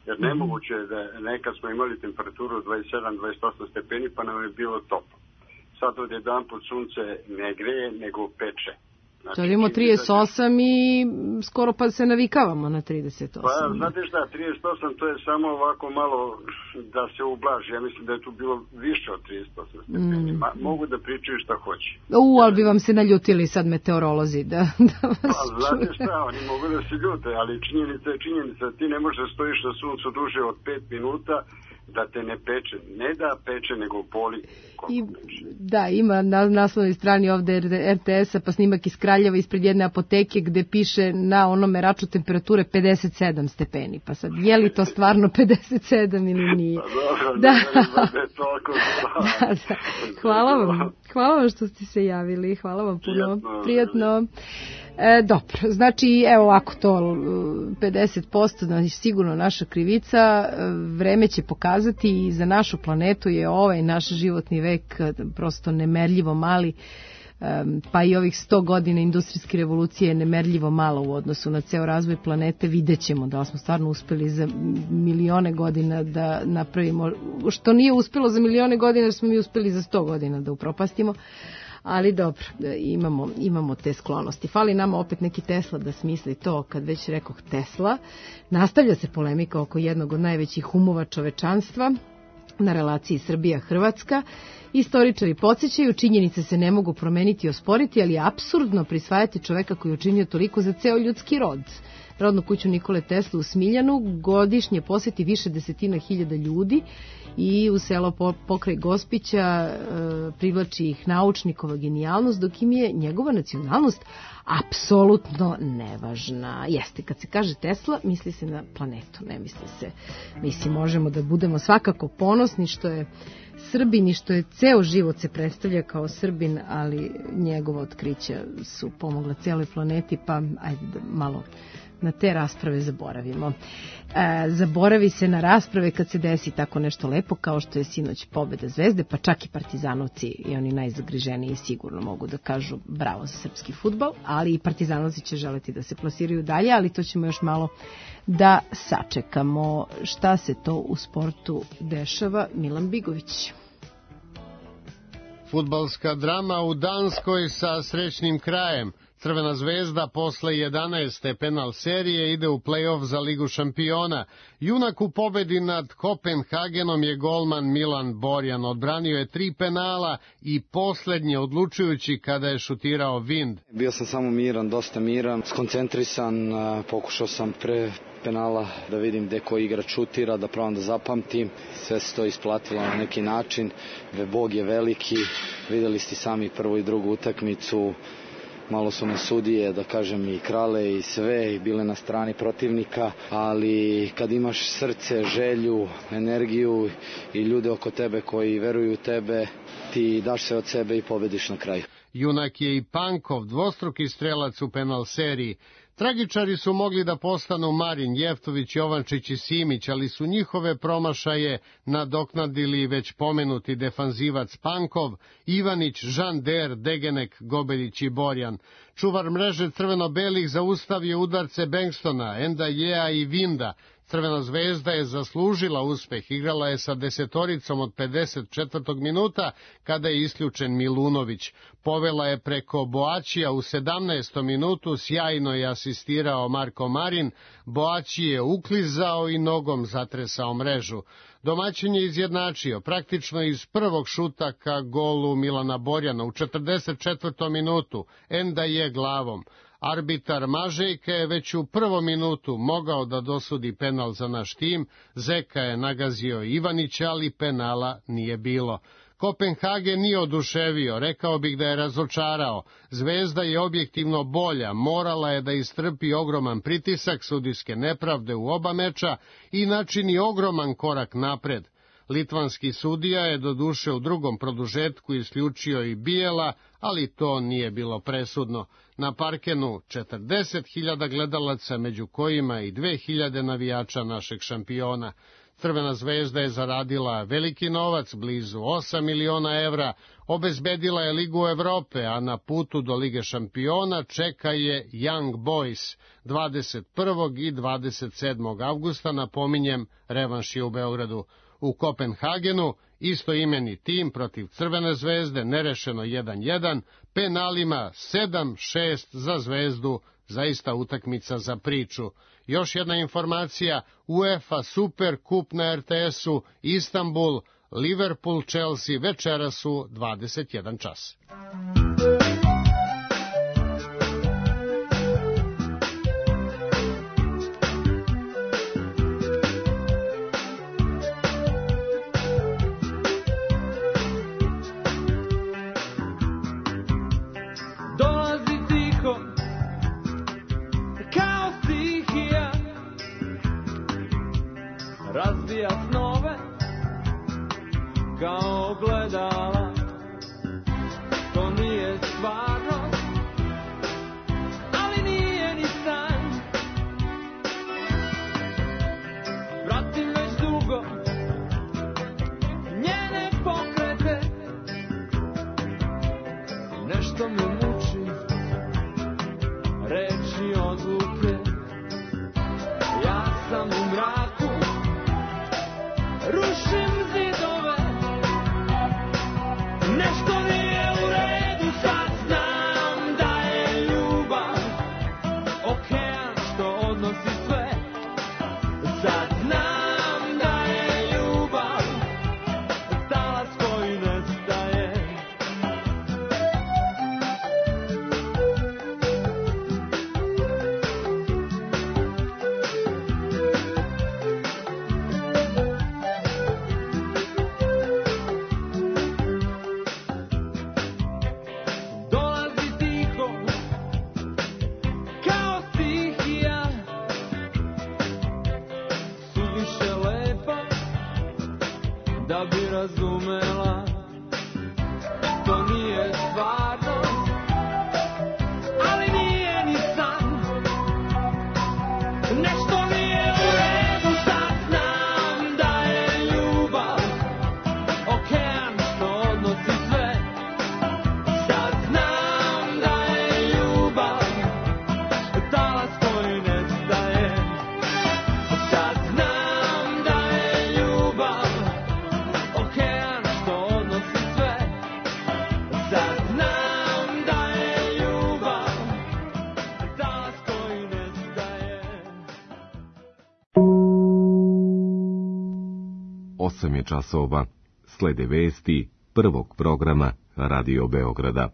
Jer nemoguće je da nekad smo imali temperaturu 27-28 stepeni pa nam je bilo toplo. Sad od jedan pod sunce ne greje nego peče. Znači, sad imamo 38 i skoro pa se navikavamo na 38. Pa, znate šta, 38 to je samo ovako malo da se ublaži. Ja mislim da je tu bilo više od 38 stepeni. Mogu da pričaju šta hoće. Ali bi vam se naljutili sad meteorolozi da vas pa, znate šta, oni mogu da se ljute, ali činjenica je činjenica. Ti ne možeš da stojiš na suncu duže od 5 minuta da te ne peče. Ne da peče, nego boli. Da, ima na naslovnoj strani ovde RTS-a pa snimak iz Kraljeva ispred jedne apoteke gde piše na onom meraču temperature 57 stepeni. Pa sad, je li to stvarno 57 ili nije? Pa dobro, da. Ne toliko da. Hvala vam što ste se javili. Hvala vam puno. Prijatno. Dobro, znači evo ovako to 50% znači sigurno naša krivica, vreme će pokazati i za našu planetu je ovaj naš životni vek prosto nemerljivo mali, pa i ovih 100 godina industrijske revolucije je nemerljivo malo u odnosu na ceo razvoj planete. Vidjet ćemo da smo stvarno uspeli za milione godina da napravimo, što nije uspelo za milione godina jer smo mi uspeli za 100 godina da upropastimo. Ali dobro, imamo te sklonosti. Fali nama opet neki Tesla da smisli to, kad već rekoh Tesla. Nastavlja se polemika oko jednog od najvećih umova čovečanstva na relaciji Srbija-Hrvatska. Istoričari podsjećaju, činjenice se ne mogu promeniti i osporiti, ali je apsurdno prisvajati čoveka koji je učinio toliko za ceo ljudski rod. Rodnu kuću Nikole Tesle u Smiljanu godišnje poseti više desetina hiljada ljudi i u selo pokraj Gospića privlači ih naučnikova genijalnost, dok im je njegova nacionalnost apsolutno nevažna. Jeste, kad se kaže Tesla, misli se na planetu, ne misli se. Mislim, možemo da budemo svakako ponosni što je Srbin i što je ceo život se predstavlja kao Srbin, ali njegova otkrića su pomogla cijeloj planeti, pa ajde da malo na te rasprave zaboravimo. Zaboravi se na rasprave kad se desi tako nešto lepo kao što je sinoć pobeda Zvezde, pa čak i Partizanovci i oni najzagriženiji sigurno mogu da kažu bravo za srpski fudbal, ali i Partizanovci će želeti da se plasiraju dalje, ali to ćemo još malo da sačekamo. Šta se to u sportu dešava? Milan Bigović. Fudbalska drama u Danskoj sa srećnim krajem. Crvena zvezda posle 11. penal serije ide u play-off za Ligu šampiona. Junak u pobedi nad Kopenhagenom je golman Milan Borjan. Odbranio je 3 penala i poslednje odlučujući kada je šutirao Vind. Bio sam samo miran, dosta miran, skoncentrisan, pokušao sam pre penala da vidim gde koji igrač šutira, da probam da zapamtim. Sve se to isplatilo na neki način. Bog je veliki, videli ste sami prvu i drugu utakmicu. Malo su me sudije, da kažem, i krale i sve, i bile na strani protivnika, ali kad imaš srce, želju, energiju i ljude oko tebe koji veruju u tebe, ti daš se od sebe i pobediš na kraju. Junak je i Pankov, dvostruki strelac u penal seriji. Tragičari su mogli da postanu Marin, Jeftović, Jovančić i Simić, ali su njihove promašaje nadoknadili već pomenuti defanzivac Pankov, Ivanić, Žander, Degenek, Gobelić i Borjan. Čuvar mreže crveno-belih zaustavio udarce Bengstona, Endajea i Vinda. Crvena zvezda je zaslužila uspeh, igrala je sa desetoricom od 54. minuta kada je isključen Milunović. Povela je preko Boačija u 17. minutu, sjajno je asistirao Marko Marin, Boači je uklizao i nogom zatresao mrežu. Domaćin je izjednačio, praktično iz prvog šuta ka golu Milana Borjana u 44. minutu, Enda je glavom. Arbitar Mažejka je već u prvom minutu mogao da dosudi penal za naš tim, Zeka je nagazio Ivanića, ali penala nije bilo. Kopenhagen nije oduševio, rekao bih da je razočarao. Zvezda je objektivno bolja, morala je da istrpi ogroman pritisak sudijske nepravde u oba meča i načini ogroman korak napred. Litvanski sudija je doduše u drugom produžetku isključio i Bijela, ali to nije bilo presudno. Na parkenu 40.000 gledalaca, među kojima i 2.000 navijača našeg šampiona. Crvena zvezda je zaradila veliki novac, blizu 8 miliona evra, obezbedila je Ligu Evrope, a na putu do Lige šampiona čeka je Young Boys 21. i 27. avgusta, napominjem, revanš je u Beogradu. U Kopenhagenu istoimeni tim protiv Crvene zvezde nerešeno 1-1, penalima 7-6 za Zvezdu, zaista utakmica za priču. Još jedna informacija, UEFA Super Kup na RTS-u, Istanbul, Liverpool, Chelsea, večeras u 21 čas. Razbija snove kao gledala, to nije stvarnost, ali nije ni san. Pratim već dugo njene pokrete, nešto me muči, reči odluke. Ja sam u mraku, rušim zidove, nešto nije u redu, sad znam da je ljubav okean što odnosi sve, sad znam da je ljubav talas koji nestaje. Da bi razumela, to nije stvarnost, ali nije ni san. Nešto nije u redu, sad znam da je ljubav okean što odnosi sve. Sad znam da je ljubav talas koji nestaje. Sad znam da je ljubav okean što odnosi sve. Sad znam da je ljubav talas koji nestaje. 8 je časova. Slede vesti prvog programa Radio Beograda.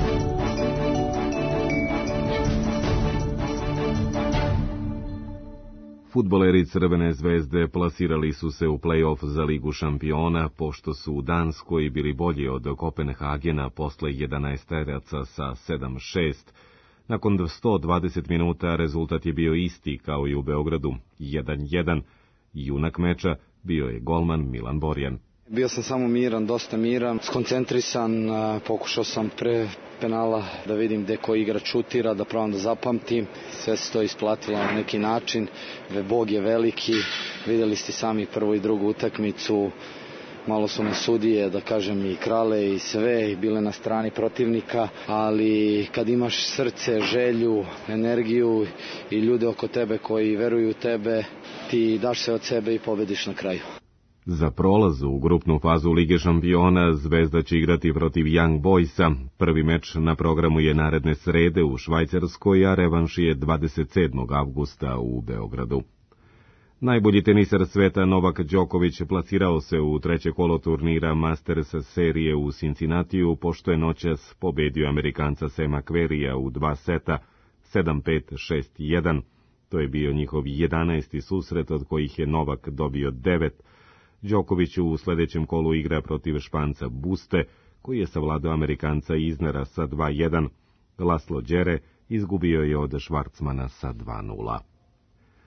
Fudbaleri Crvene zvezde plasirali su se u play-off za Ligu šampiona, pošto su u Danskoj bili bolji od Kopenhagena posle 11-teraca sa 7-6. Nakon 120 minuta rezultat je bio isti kao i u Beogradu, 1-1. Junak meča bio je golman Milan Borjan. Bio sam samo miran, dosta miran, skoncentrisan, pokušao sam pre penala da vidim gde koji igrač šutira, da probam da zapamtim. Sve se to isplatilo na neki način, Bog je veliki, videli ste sami prvu i drugu utakmicu, malo su me sudije, da kažem i krale i sve, i bile na strani protivnika, ali kad imaš srce, želju, energiju i ljude oko tebe koji veruju u tebe, ti daš sve od sebe i pobediš na kraju. Za prolaz u grupnu fazu Lige šampiona Zvezda će igrati protiv Young Boysa. Prvi meč na programu je naredne srede u Švajcarskoj, a revanš je 27. avgusta u Beogradu. Najbolji tenisar sveta Novak Đoković plasirao se u treće kolo turnira Masters serije u Cincinnatiju, pošto je noćas pobedio Amerikanca Sema Querrya u 2 seta, 7-5, 6-1. To je bio njihov 11. susret, od kojih je Novak dobio 9. Đoković u sledećem kolu igra protiv Španca Buste, koji je savladao Amerikanca Iznera sa 2-1. Laslo Đere izgubio je od Švarcmana sa 2-0.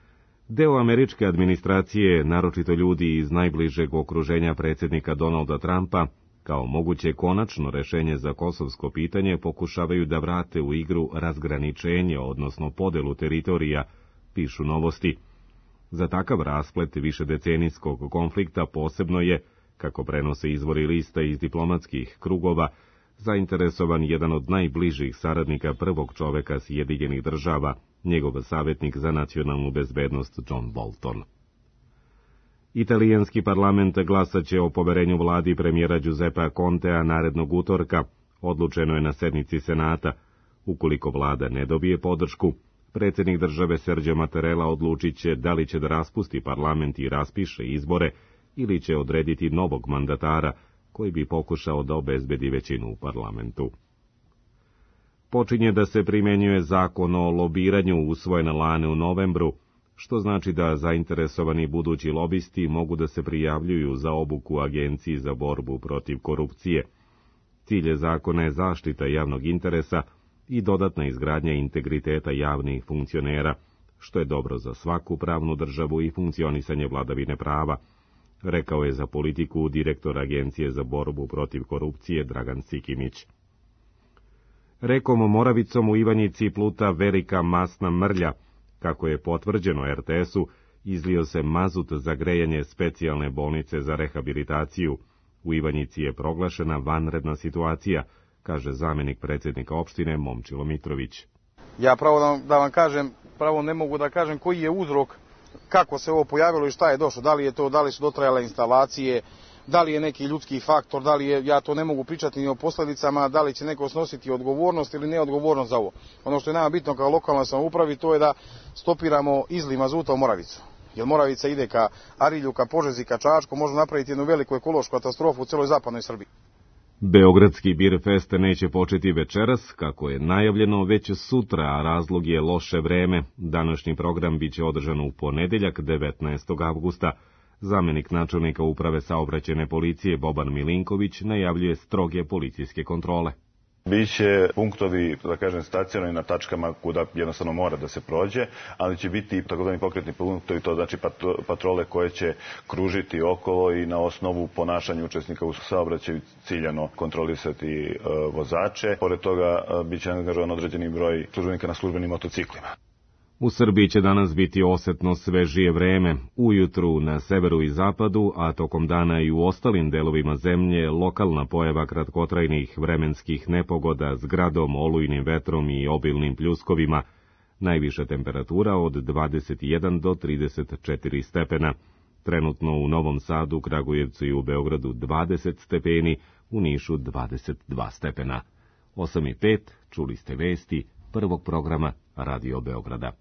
Deo američke administracije, naročito ljudi iz najbližeg okruženja predsjednika Donalda Trumpa, kao moguće konačno rešenje za kosovsko pitanje pokušavaju da vrate u igru razgraničenje, odnosno podelu teritorija, pišu Novosti. Za takav rasplet višedecenijskog konflikta posebno je, kako prenose izvori lista iz diplomatskih krugova, zainteresovan jedan od najbližih saradnika prvog čoveka Sjedinjenih država, njegov savjetnik za nacionalnu bezbednost John Bolton. Italijanski parlament glasaće o poverenju vladi premijera Giuseppea Contea narednog utorka, odlučeno je na sednici Senata. Ukoliko vlada ne dobije podršku, predsjednik države Sergio Mattarella odlučit će da li će da raspusti parlament i raspiše izbore ili će odrediti novog mandatara koji bi pokušao da obezbedi većinu u parlamentu. Počinje da se primjenjuje zakon o lobiranju usvojen lane u novembru, što znači da zainteresovani budući lobisti mogu da se prijavljuju za obuku Agenciji za borbu protiv korupcije. Cilj zakona je zaštita javnog interesa i dodatna izgradnja integriteta javnih funkcionera, što je dobro za svaku pravnu državu i funkcionisanje vladavine prava, rekao je za politiku direktor Agencije za borbu protiv korupcije Dragan Sikimić. Rekom Moravicom u Ivanjici pluta velika masna mrlja. Kako je potvrđeno RTS-u, izlio se mazut za grejanje specijalne bolnice za rehabilitaciju. U Ivanjici je proglašena vanredna situacija, kaže zamjenik predsjednika opštine Momčilo Mitrović. Ja pravo da vam kažem, pravo ne mogu da kažem koji je uzrok, kako se ovo pojavilo i šta je došlo, da li su dotrajale instalacije, da li je neki ljudski faktor, da li je, ja to ne mogu pričati ni o posljedicama, da li će neko snositi odgovornost ili neodgovornost za ovo. Ono što je nama bitno kao lokalnoj samoupravi, to je da stopiramo izliv mazuta u Moravicu. Jer Moravica ide ka Arilju, ka Požegi, ka Čačku, može napraviti jednu veliku ekološku katastrofu u celoj zapadnoj Srbiji. Beogradski Birfest neće početi večeras, kako je najavljeno, već sutra, a razlog je loše vreme. Današnji program biće održan u ponedeljak 19. avgusta. Zamjenik načelnika uprave saobraćajne policije Boban Milinković najavljuje stroge policijske kontrole. Biće punktovi, da kažem, stacionarni na tačkama kuda jednostavno mora da se prođe, ali će biti takozvani pokretni punktovi, to znači patrole koje će kružiti okolo i na osnovu ponašanja učesnika u saobraćaju ciljano kontrolisati vozače. Pored toga biće angažovan određeni broj službenika na službenim motociklima. U Srbiji će danas biti osetno svežije vreme, ujutru na severu i zapadu, a tokom dana i u ostalim delovima zemlje lokalna pojava kratkotrajnih vremenskih nepogoda s gradom, olujnim vetrom i obilnim pljuskovima, najviša temperatura od 21 do 34 stepena. Trenutno u Novom Sadu, Kragujevcu i u Beogradu 20 stepeni, u Nišu 22 stepena. 8:05, čuli ste vesti prvog programa Radio Beograda.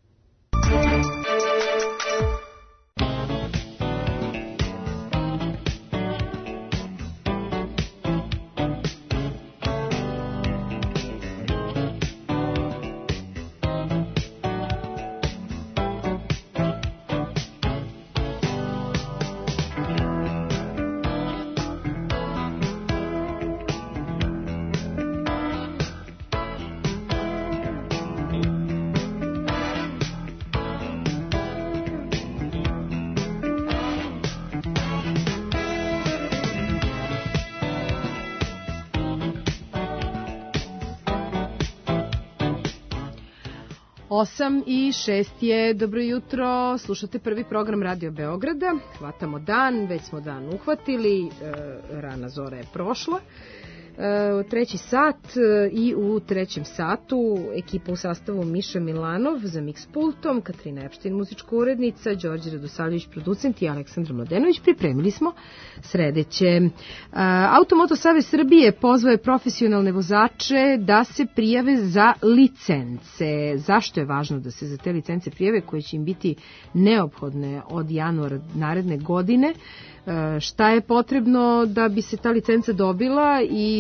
Osam i 6 je, dobro jutro, slušate prvi program Radio Beograda, hvatamo dan, već smo dan uhvatili, rana zora je prošla, treći sat i u trećem satu ekipa u sastavu Miša Milanov za mix pultom, Katrina Epštin muzička urednica, Đorđe Radosavljević producent i Aleksandar Mladenović pripremili smo sledeće. Automoto Savez Srbije pozvao je profesionalne vozače da se prijave za licence. Zašto je važno da se za te licence prijave koje će im biti neophodne od januara naredne godine? Šta je potrebno da bi se ta licenca dobila i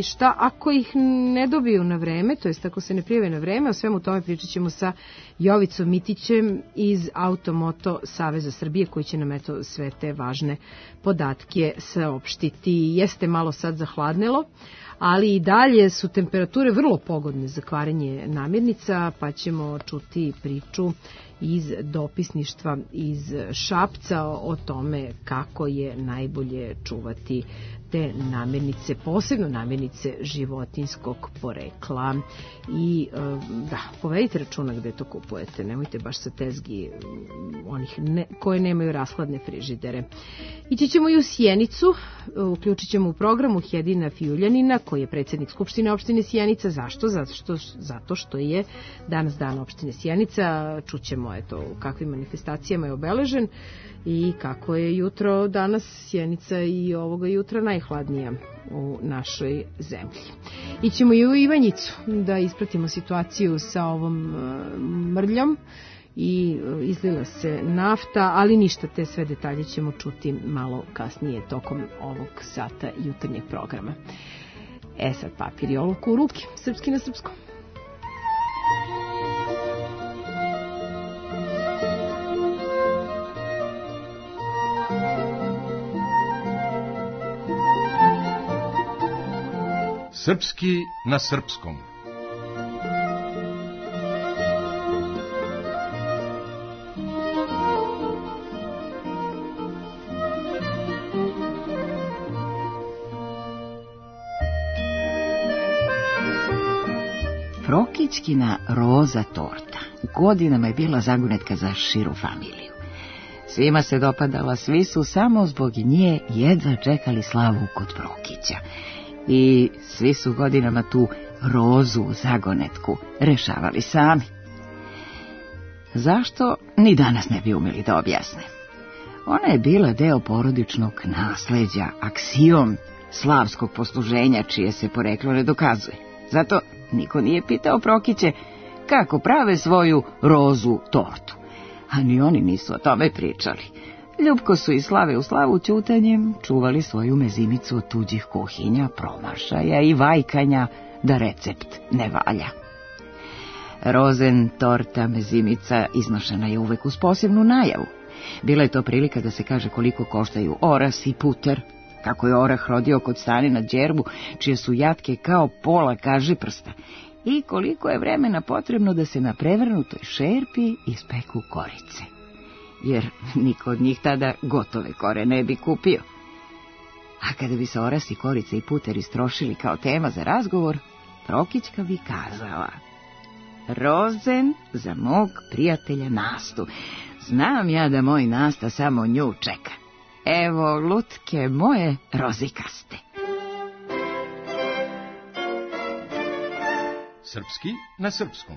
šta ako ih ne dobiju na vreme, to jest ako se ne prijave na vreme. O svemu tome pričat ćemo sa Jovicom Mitićem iz Automoto Saveza Srbije, koji će nam eto sve te važne podatke saopštiti. Jeste malo sad zahladnelo, ali i dalje su temperature vrlo pogodne za kvarenje namirnica, pa ćemo čuti priču iz dopisništva iz Šapca o tome kako je najbolje čuvati te namirnice, posebno namirnice životinjskog porekla. I da, povedite računa gde to kupujete, nemojte baš sa tezgi onih koje nemaju rashladne frižidere. Ići ćemo i u Sjenicu, uključit ćemo u programu Hedina Fijuljanina, koji je predsjednik Skupštine opštine Sjenica. Zašto? Zato što je danas dan opštine Sjenica. Čućemo eto u kakvim manifestacijama je obeležen i kako je jutro danas Sjenica i ovoga jutra najhladnija u našoj zemlji. Ićemo i u Ivanjicu da ispratimo situaciju sa ovom mrljom i izlila se nafta, ali ništa, te sve detalje ćemo čuti malo kasnije tokom ovog sata jutarnjeg programa. Sad papir i olovku u ruke, srpski na srpskom. Srpski na srpskom. Prokićkina roza torta godinama je bila zagonetka za širu familiju. Svima se dopadala, svi su samo zbog nje jedva čekali slavu kod Prokića. I svi su godinama tu rozu zagonetku rešavali sami. Zašto, ni danas ne bi umeli da objasne. Ona je bila deo porodičnog nasleđa, aksiom slavskog posluženja, čije se poreklo ne dokazuje. Zato niko nije pitao Prokiće kako prave svoju rozu tortu. A ni oni nisu o tome pričali. Ljubko su iz slave u slavu ćutanjem čuvali svoju mezimicu od tuđih kuhinja, promašaja i vajkanja da recept ne valja. Rozen torta mezimica iznošena je uvek uz posebnu najavu. Bila je to prilika da se kaže koliko koštaju oras i puter, kako je orah rodio kod Stanina đerbu, čije su jatke kao pola kažiprsta, i koliko je vremena potrebno da se na prevrnutoj šerpi ispeku korice. Jer niko od njih tada gotove kore ne bi kupio. A kada bi se orasi, korice i puter istrošili kao tema za razgovor, Prokićka bi kazala: rozen za mog prijatelja Nastu. Znam ja da moj Nasta samo nju čeka. Evo lutke moje rozikaste. Srpski na srpskom.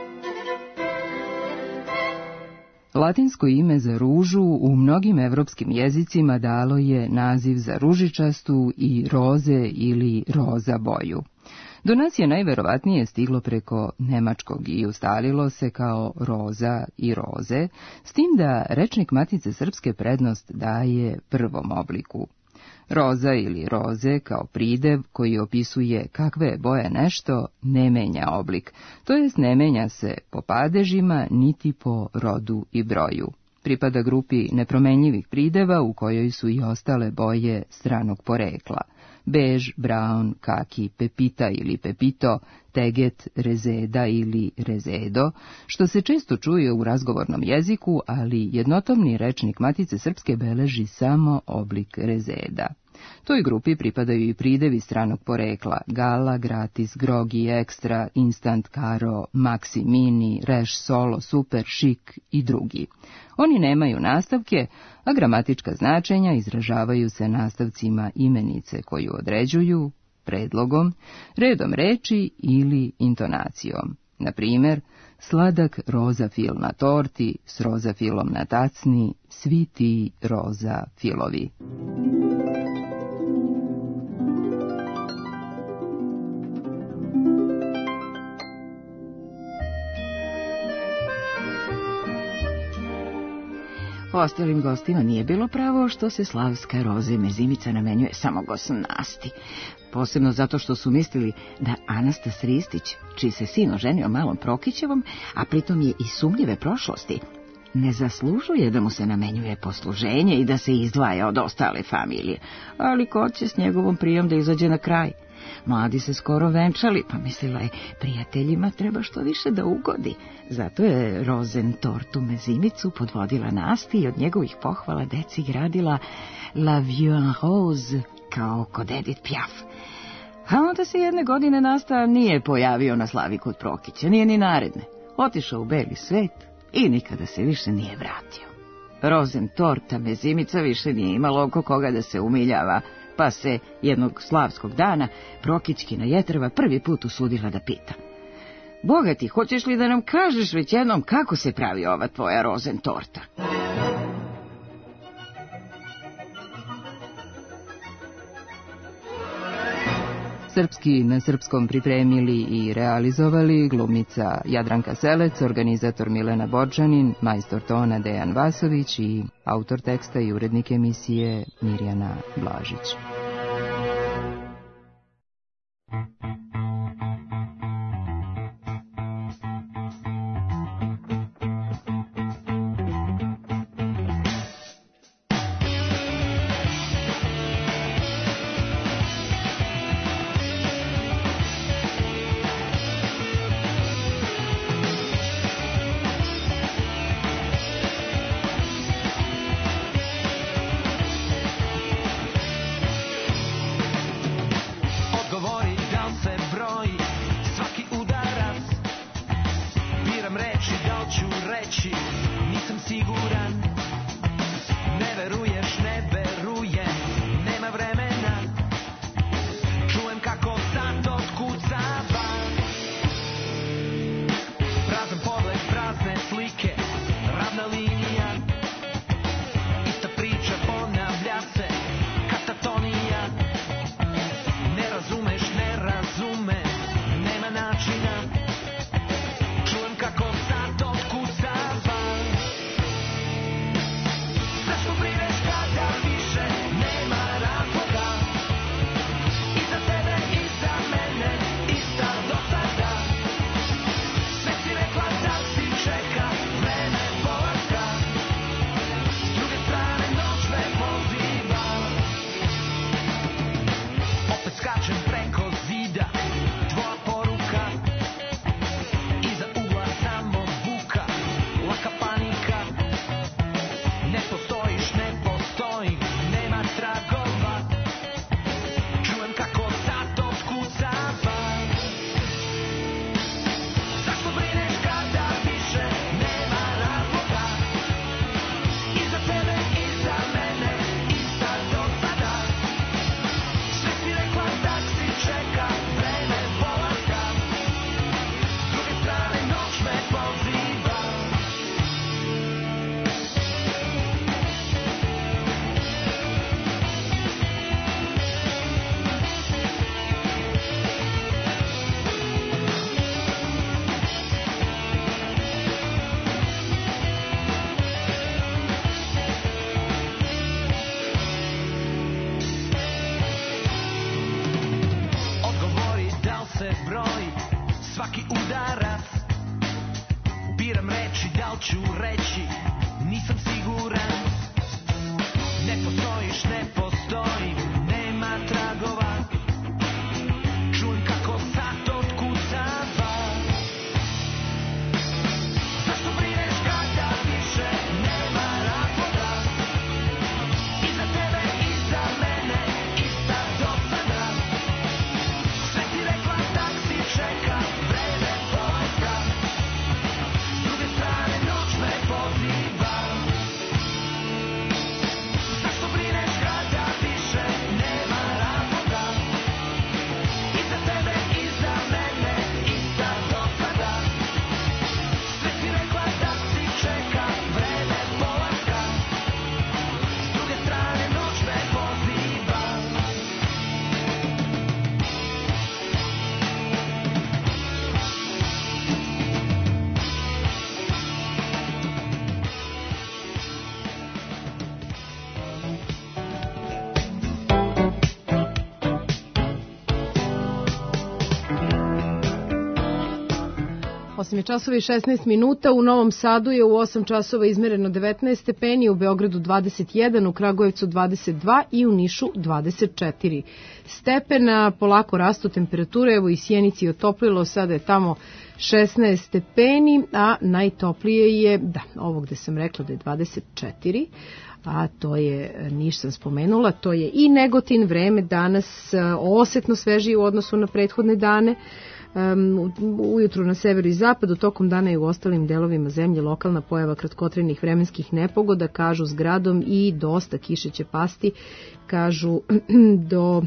Latinsko ime za ružu u mnogim evropskim jezicima dalo je naziv za ružičastu i roze ili roza boju. Do nas je najverovatnije stiglo preko nemačkog i ustalilo se kao roza i roze, s tim da rečnik Matice Srpske prednost daje prvom obliku. Roza ili roze kao pridev koji opisuje kakve je boje nešto ne menja oblik, to jest ne menja se po padežima niti po rodu i broju. Pripada grupi nepromenjivih prideva u kojoj su i ostale boje stranog porekla: bež, braun, kaki, pepita ili pepito, teget, rezeda ili rezedo, što se često čuje u razgovornom jeziku, ali jednotomni rečnik Matice Srpske beleži samo oblik rezeda. Toj grupi pripadaju i pridevi stranog porekla: gala, gratis, grogi, ekstra, instant, karo, maxi, mini, reš, solo, super, šik i drugi. Oni nemaju nastavke, a gramatička značenja izražavaju se nastavcima imenice koju određuju, predlogom, redom reči ili intonacijom. Na primjer, sladak rozafil na torti s rozafilom na tacni, svi ti rozafilovi. Ostalim gostima nije bilo pravo što se slavska roze mezimica namenjuje samo gostu Nasti. Posebno zato što su mislili da Anastas Ristić, čiji se sin oženio malom Prokićevom, a pritom je i sumnjive prošlosti, ne zaslužuje da mu se namenjuje posluženje i da se izdvaja od ostale familije, ali ko će s njegovom prijom da izađe na kraj? Mladi se skoro venčali, pa mislila je, prijateljima treba što više da ugodi. Zato je Rozentortu mezimicu podvodila Nasti i od njegovih pohvala deci gradila La Vieux en Rose, kao kod Edith Piaf. A onda se jedne godine Nasta nije pojavio na slavi kod Prokića, nije ni naredne. Otišao u beli svet i nikada se više nije vratio. Rozentorta mezimica više nije imala oko koga da se umiljava, pa se jednog slavskog dana Prokićkina jetrva prvi put usudila da pita: Boga ti, hoćeš li da nam kažeš već jednom kako se pravi ova tvoja rozentorta? Srpski na srpskom pripremili i realizovali glumica Jadranka Selec, organizator Milena Borčanin, majstor tona Dejan Vasović i autor teksta i urednik emisije Mirjana Blažić. Čeka vreme polaska, s druge strane noć me poziva. 8 je časova i 16 minuta, u Novom Sadu je u 8 časova izmereno 19 stepeni, u Beogradu 21, u Kragujevcu 22 i u Nišu 24 stepena. Polako rastu temperature, evo i Sjenici je otoplilo, sada je tamo 16 stepeni, a najtoplije je, ovo gde sam rekla da je 24, a to je, Niš sam spomenula, to je i Negotin, vreme danas osetno svežije u odnosu na prethodne dane. Ujutru na severu i zapadu, tokom dana i u ostalim delovima zemlje lokalna pojava kratkotrenih vremenskih nepogoda, kažu s gradom, i dosta kiše će pasti, kažu do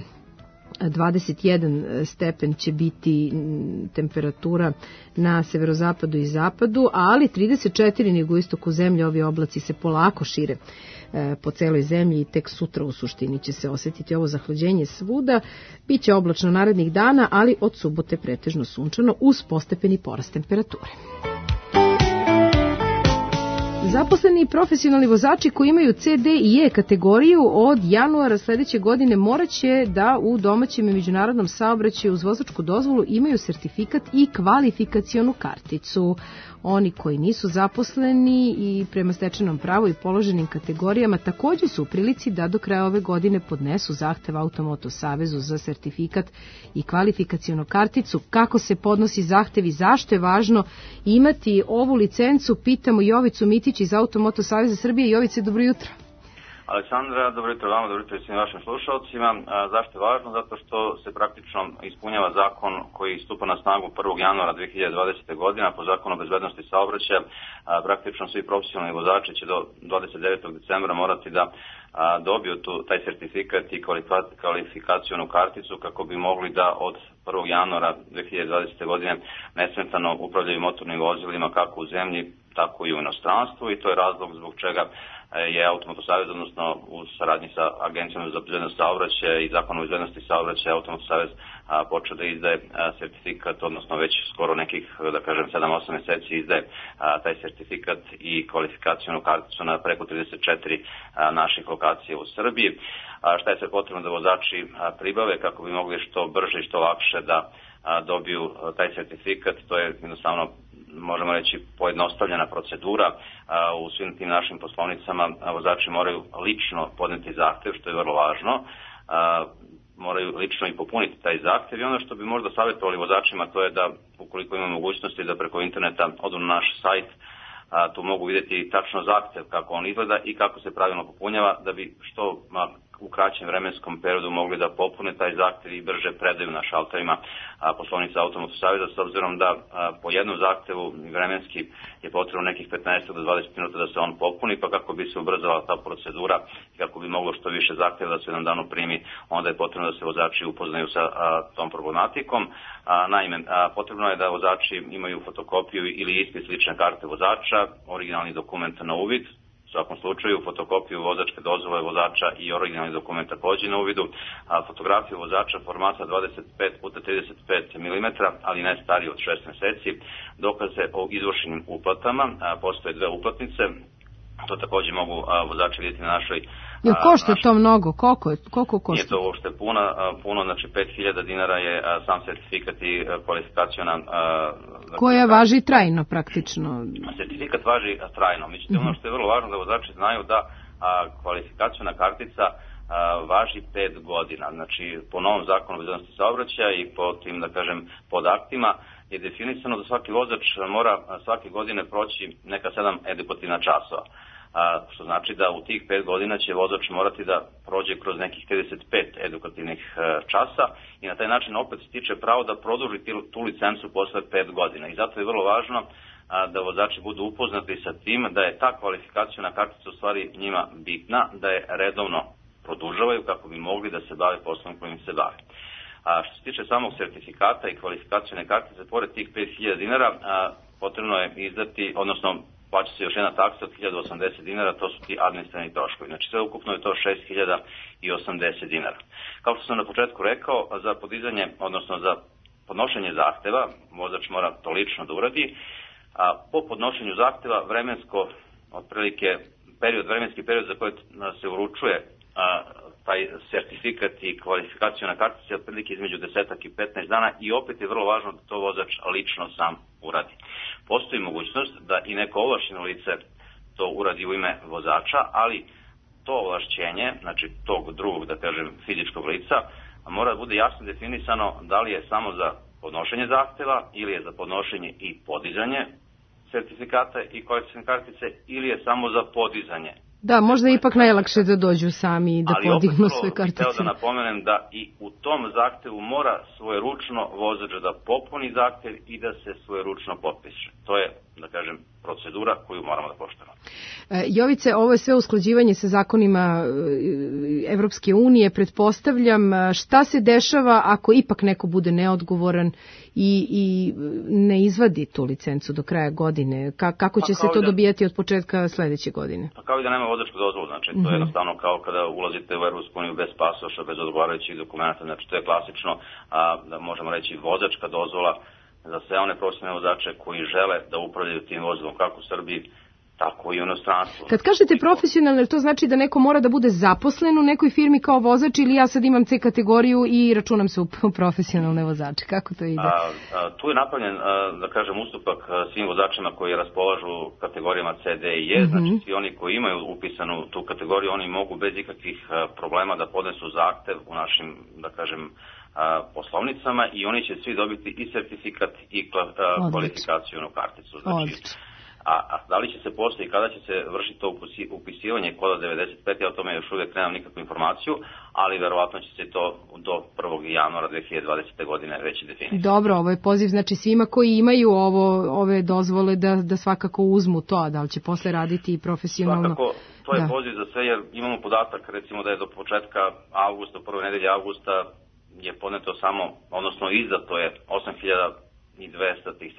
21 stepen će biti temperatura na severozapadu i zapadu, ali 34 na jugoistoku zemlje. Ovi oblaci se polako šire po celoj zemlji i tek sutra u suštini će se osetiti ovo zahlađenje svuda. Biće oblačno narednih dana, ali od subote pretežno sunčano uz postepeni porast temperature. Zaposleni i profesionalni vozači koji imaju C, D i E kategoriju od januara sledeće godine moraće da u domaćem i međunarodnom saobraćaju uz vozačku dozvolu imaju sertifikat i kvalifikacionu karticu. Oni koji nisu zaposleni i prema stečenom pravu i položenim kategorijama takođe su u prilici da do kraja ove godine podnesu zahtev Automoto Savezu za sertifikat i kvalifikacionu karticu. Kako se podnosi zahtev i zašto je važno imati ovu licencu, pitamo Jovicu Mitić iz Automoto Saveza Srbije. Jovice, dobro jutro. Aleksandra, dobro jutro vama, dobro jutro i svim vašim slušalcima. Zašto je važno? Zato što se praktično ispunjava zakon koji stupa na snagu 1. januara 2020. godina po zakonu o bezbednosti saobraćaja. Praktično svi profesionalni vozači će do 29. decembra morati da dobiju taj sertifikat i kvalifikacionu karticu kako bi mogli da od 1. januara 2020. godine nesmetano upravljaju motornim vozilima kako u zemlji, tako i u inostranstvu, i to je razlog zbog čega je Automoto Savez, odnosno u saradnji sa Agencijom za bezbednost saobraćaja i Zakonom o bezbednosti saobraćaja, Automoto Savez počeo da izdaje sertifikat, odnosno već skoro nekih, da kažem, 7-8 meseci izdaje taj sertifikat i kvalifikacionu karticu na preko 34 naših lokacija u Srbiji. Šta je sve potrebno da vozači pribave kako bi mogli što brže i što lakše da dobiju taj sertifikat? To je jednostavno, možemo reći, pojednostavljena procedura. U svim tim našim poslovnicama vozači moraju lično podneti zahtev, što je vrlo važno. Moraju lično i popuniti taj zahtev, i ono što bi možda savjetovali vozačima, to je da ukoliko imaju mogućnosti da preko interneta odu na naš sajt, tu mogu vidjeti tačno zahtev kako on izgleda i kako se pravilno popunjava, da bi što u kraćem vremenskom periodu mogli da popune taj zahtev i brže predaju na šalterima poslovnica Automoto Saveza, s obzirom da po jednom zahtevu vremenski je potrebno nekih 15 do 20 minuta da se on popuni, pa kako bi se ubrzala ta procedura i kako bi moglo što više zahteva da se jednom danu primi, onda je potrebno da se vozači upoznaju sa tom problematikom. Naime, potrebno je da vozači imaju fotokopiju ili ispis lične karte vozača, originalni dokument na uvid, u svakom slučaju fotokopiju vozačke dozvole vozača i originalni dokument takođe na uvidu, fotografiju vozača formata 25x35 mm, ali ne stariji od 6 meseci, dokaze o izvršenim uplatama, postoje 2 uplatnice, to takođe mogu vozači vidjeti na našoj... Košta to mnogo? Koliko košta? Nije to uopšte puno, znači 5.000 dinara je sam sertifikat i kvalifikaciona... Koja važi trajno praktično? Sertifikat važi trajno. Međutim, ono što je vrlo važno da vozači znaju da kvalifikaciona kartica važi 5 godina. Znači, po novom zakonu o bezbednosti saobraćaja i po tim, da kažem, podaktima je definisano da svaki vozač mora svake godine proći neka 7 edukativna časova. Što znači da u tih 5 godina će vozač morati da prođe kroz nekih 35 edukativnih časa i na taj način opet stiče pravo da produži tu licencu posle 5 godina. I zato je vrlo važno da vozači budu upoznati sa tim da je ta kvalifikaciona kartica u stvari njima bitna, da je redovno produžavaju kako bi mogli da se bave poslom kojim se bave. Što se tiče samog sertifikata i kvalifikacione kartice, pored tih 5.000 dinara potrebno je izdati, odnosno plaća se još jedna taksa od 1.080 dinara, to su ti administrativni troškovi. Znači sve ukupno je to 6.080 dinara. Kao što sam na početku rekao, za podizanje, odnosno za podnošenje zahteva, vozač mora to lično da uradi. Po podnošenju zahteva vremenski period za koje se uručuje taj sertifikat i kvalifikaciona kartica je otprilike između 10 i 15 dana i opet je vrlo važno da to vozač lično sam uradi. Postoji mogućnost da i neko ovlašćeno lice to uradi u ime vozača, ali to ovlašćenje, znači tog drugog, da kažem, fizičkog lica, mora da bude jasno definisano da li je samo za podnošenje zahteva ili je za podnošenje i podizanje sertifikata i kvalifikacione kartice ili je samo za podizanje. Da, možda je ipak najlakše da dođu sami i da podignu svoje kartice. Ali opet da napomenem da i u tom zahtevu mora svojeručno vozač da popuni zahtev i da se svojeručno potpiše. To je, da kažem, procedura koju moramo da poštujemo. Jovice, ovo je sve usklađivanje sa zakonima Evropske unije. Pretpostavljam, šta se dešava ako ipak neko bude neodgovoran i ne izvadi tu licencu do kraja godine? Kako će se to dobijati od početka sledeće godine? Pa kao i da nema vozačku dozvolu, znači to je jednostavno kao kada ulazite u Evropsku uniju bez pasoša, bez odgovarajućih dokumenta, znači to je klasično, da možemo reći, vozačka dozvola za sve one profesionalne vozače koji žele da upravljaju tim vozilom kako u Srbiji, tako i u inostranstvu. Kad kažete profesionalno, to znači da neko mora da bude zaposlen u nekoj firmi kao vozač ili ja sad imam C kategoriju i računam se u profesionalne vozače? Kako to ide? Tu je napravljen, da kažem, ustupak svim vozačima koji raspolažu kategorijama C, D i E, znači svi oni koji imaju upisanu tu kategoriju, oni mogu bez ikakvih problema da podnesu zahtev u našim, da kažem, poslovnicama i oni će svi dobiti i sertifikat i kvalifikacionu karticu. Znači, a da li će se posle i kada će se vršiti to upisivanje koda 95, ja o tome još uvijek nemam nikakvu informaciju, ali verovatno će se to do 1. januara 2020. godine već definisati. Dobro, ovo je poziv znači svima koji imaju ove dozvole da svakako uzmu to, a da li će posle raditi i profesionalno? Svakako, to je poziv za sve jer imamo podatak recimo da je do početka avgusta, prve nedelje avgusta je podneto samo, odnosno izdato je 8.200 tih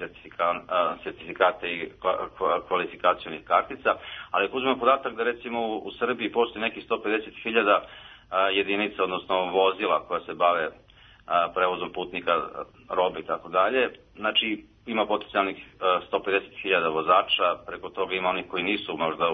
sertifikata i kvalifikacionih kartica, ali ako uzmemo podatak da recimo u Srbiji postoji nekih 150.000 jedinica, odnosno vozila koja se bave prevozom putnika, robe i tako dalje, znači ima potencijalnih 150.000 vozača, preko toga ima onih koji nisu, možda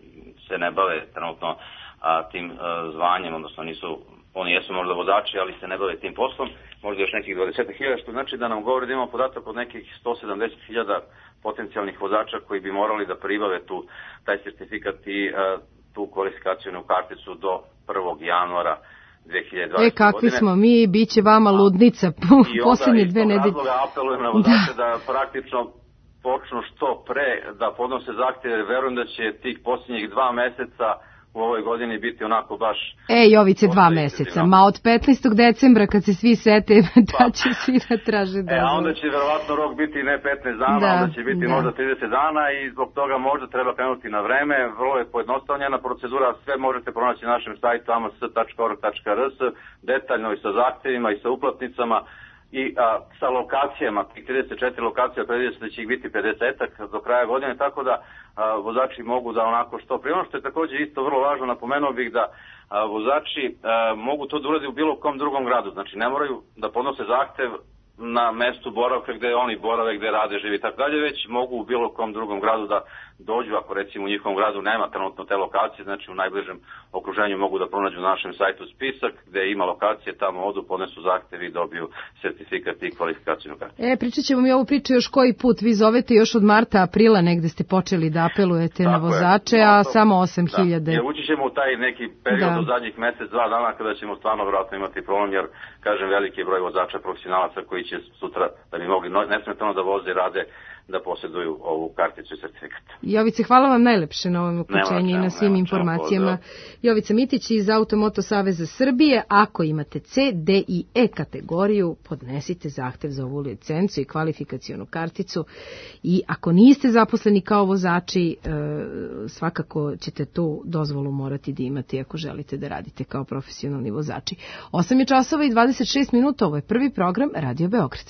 se ne bave trenutno tim zvanjem, odnosno oni jesu možda vozači, ali se ne bave tim poslom, možda još nekih 20.000, što znači da nam govori da imamo podatak od nekih 170.000 potencijalnih vozača koji bi morali da pribave taj sertifikat i tu kvalifikacionu karticu do 1. januara 2020. godine. Kakvi smo mi, bit će vama ludnica posljednje 2 nedelje. I onda iz tog razloga apelujem na vozače da praktično počnu što pre da podnose zahtjeve, verujem da će tih posljednjih 2 meseca u ovoj godini biti onako baš... Jovice, 2 meseca, ma od 15. decembra kad se svi sete, da će svi da traže dozvolu. A onda će verovatno rok biti ne 15 dana, onda će biti možda 30 dana i zbog toga možda treba krenuti na vreme, vrlo je pojednostavljena procedura, sve možete pronaći na našem sajtu ams.org.rs, detaljno i sa zahtjevima i sa uplatnicama i sa lokacijama, tih 34 lokacija predviđa se da će ih biti 50-ak do kraja godine, tako da vozači mogu da onako što prije. Ono što je također isto vrlo važno, napomenuo bih da vozači mogu to da uradi u bilo kom drugom gradu, znači ne moraju da podnose zahtev na mestu boravka gde oni borave, gde rade, živi i tako dalje, već mogu u bilo kom drugom gradu da dođu, ako recimo u njihovom gradu nema trenutno te lokacije, znači u najbližem okruženju mogu da pronađu na našem sajtu spisak gde ima lokacije, tamo odu, podnesu zahtev i dobiju sertifikat i kvalifikacijnu kartu. Pričat ćemo mi ovu priču još koji put, vi zovete još od marta, aprila negde ste počeli da apelujete na vozače, a samo 8.000. Da, jer ući ćemo u taj neki period od zadnjih mesec, 2 dana kada ćemo stvarno vjerojatno imati problem, jer kažem veliki broj vozača profesionalaca koji će sutra da bi mogli nesmetano da voze i rade da posjeduju ovu karticu i sertifikat. Jovice, hvala vam najlepše na ovom uključenju i na svim informacijama. Jovica Mitić iz Automoto Saveza Srbije. Ako imate C, D i E kategoriju, podnesite zahtev za ovu licencu i kvalifikacionu karticu i ako niste zaposleni kao vozači, svakako ćete tu dozvolu morati da imate ako želite da radite kao profesionalni vozači. 8 je časova i 26 minuta, ovo je prvi program Radio Beograd.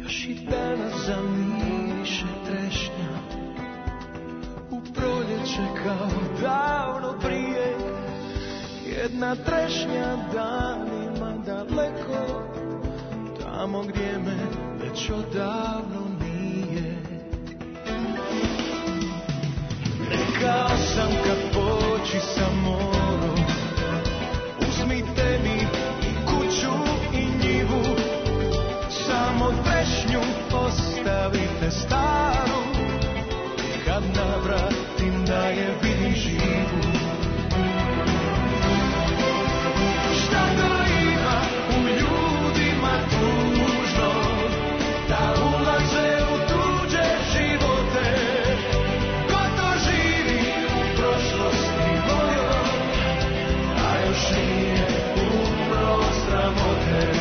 Još i danas zamiše trešnja u proljeće kao davno prije. Jedna trešnja danima daleko, tamo gdje me već odavno nije. Rekao sam kad poći sa morom, uzmite mi i kuću i njivu, samo trešnju ostavite staru, kad navratim da je vidim živu. Šta to ima u ljudima tužno, da ulaze u tuđe živote, ko to živi u prošlosti mojoj, a još nije umro sramote.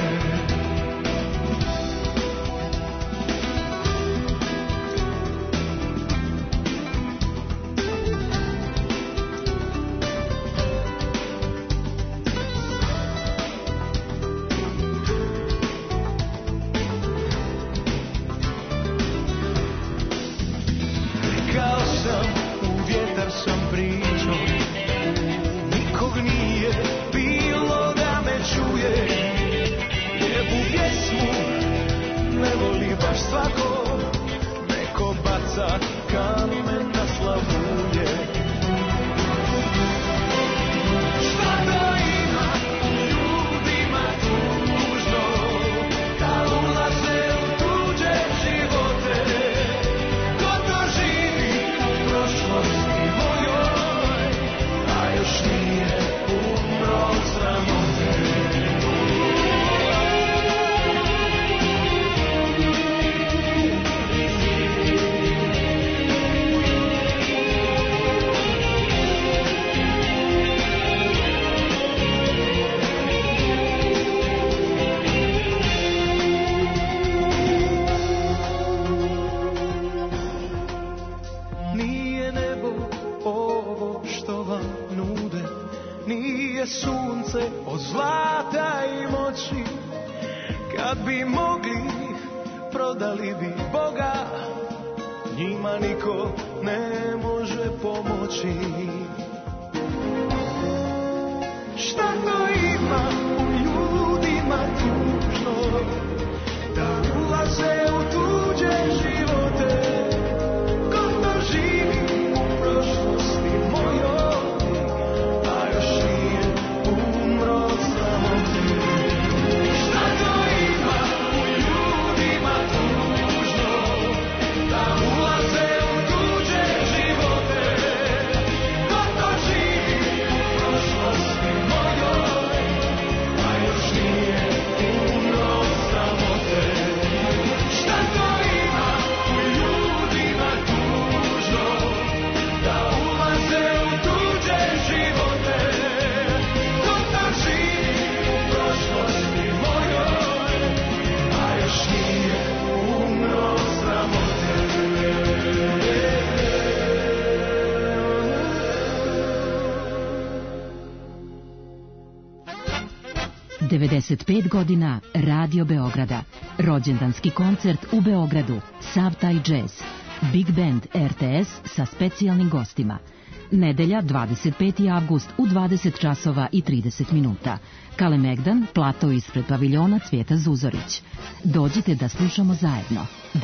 ...95 godina Radio Beograda. Rođendanski koncert u Beogradu. Sav taj džez. Big Band RTS sa specijalnim gostima. Nedelja, 25. avgust u 20 časova i 30 minuta. Kalemegdan, plato ispred paviljona Cvijeta Zuzorić. Dođite da slušamo zajedno.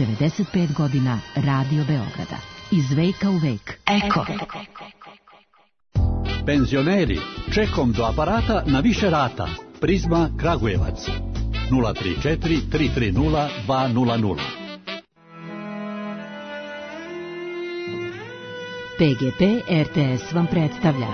95 godina Radio Beograda. Iz veka u vek. Eko. Penzioneri, čekom do aparata na više rata. Prizma Kragujevac 034 330 200. PGP RTS vam predstavlja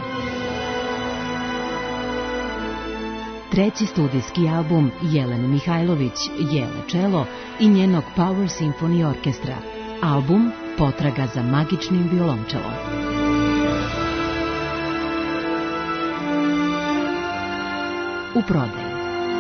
treći studijski album Jelene Mihajlović, Jele Čelo i njenog Power Symphony Orkestra. Album Potraga za magičnim violončelom. U prodaju.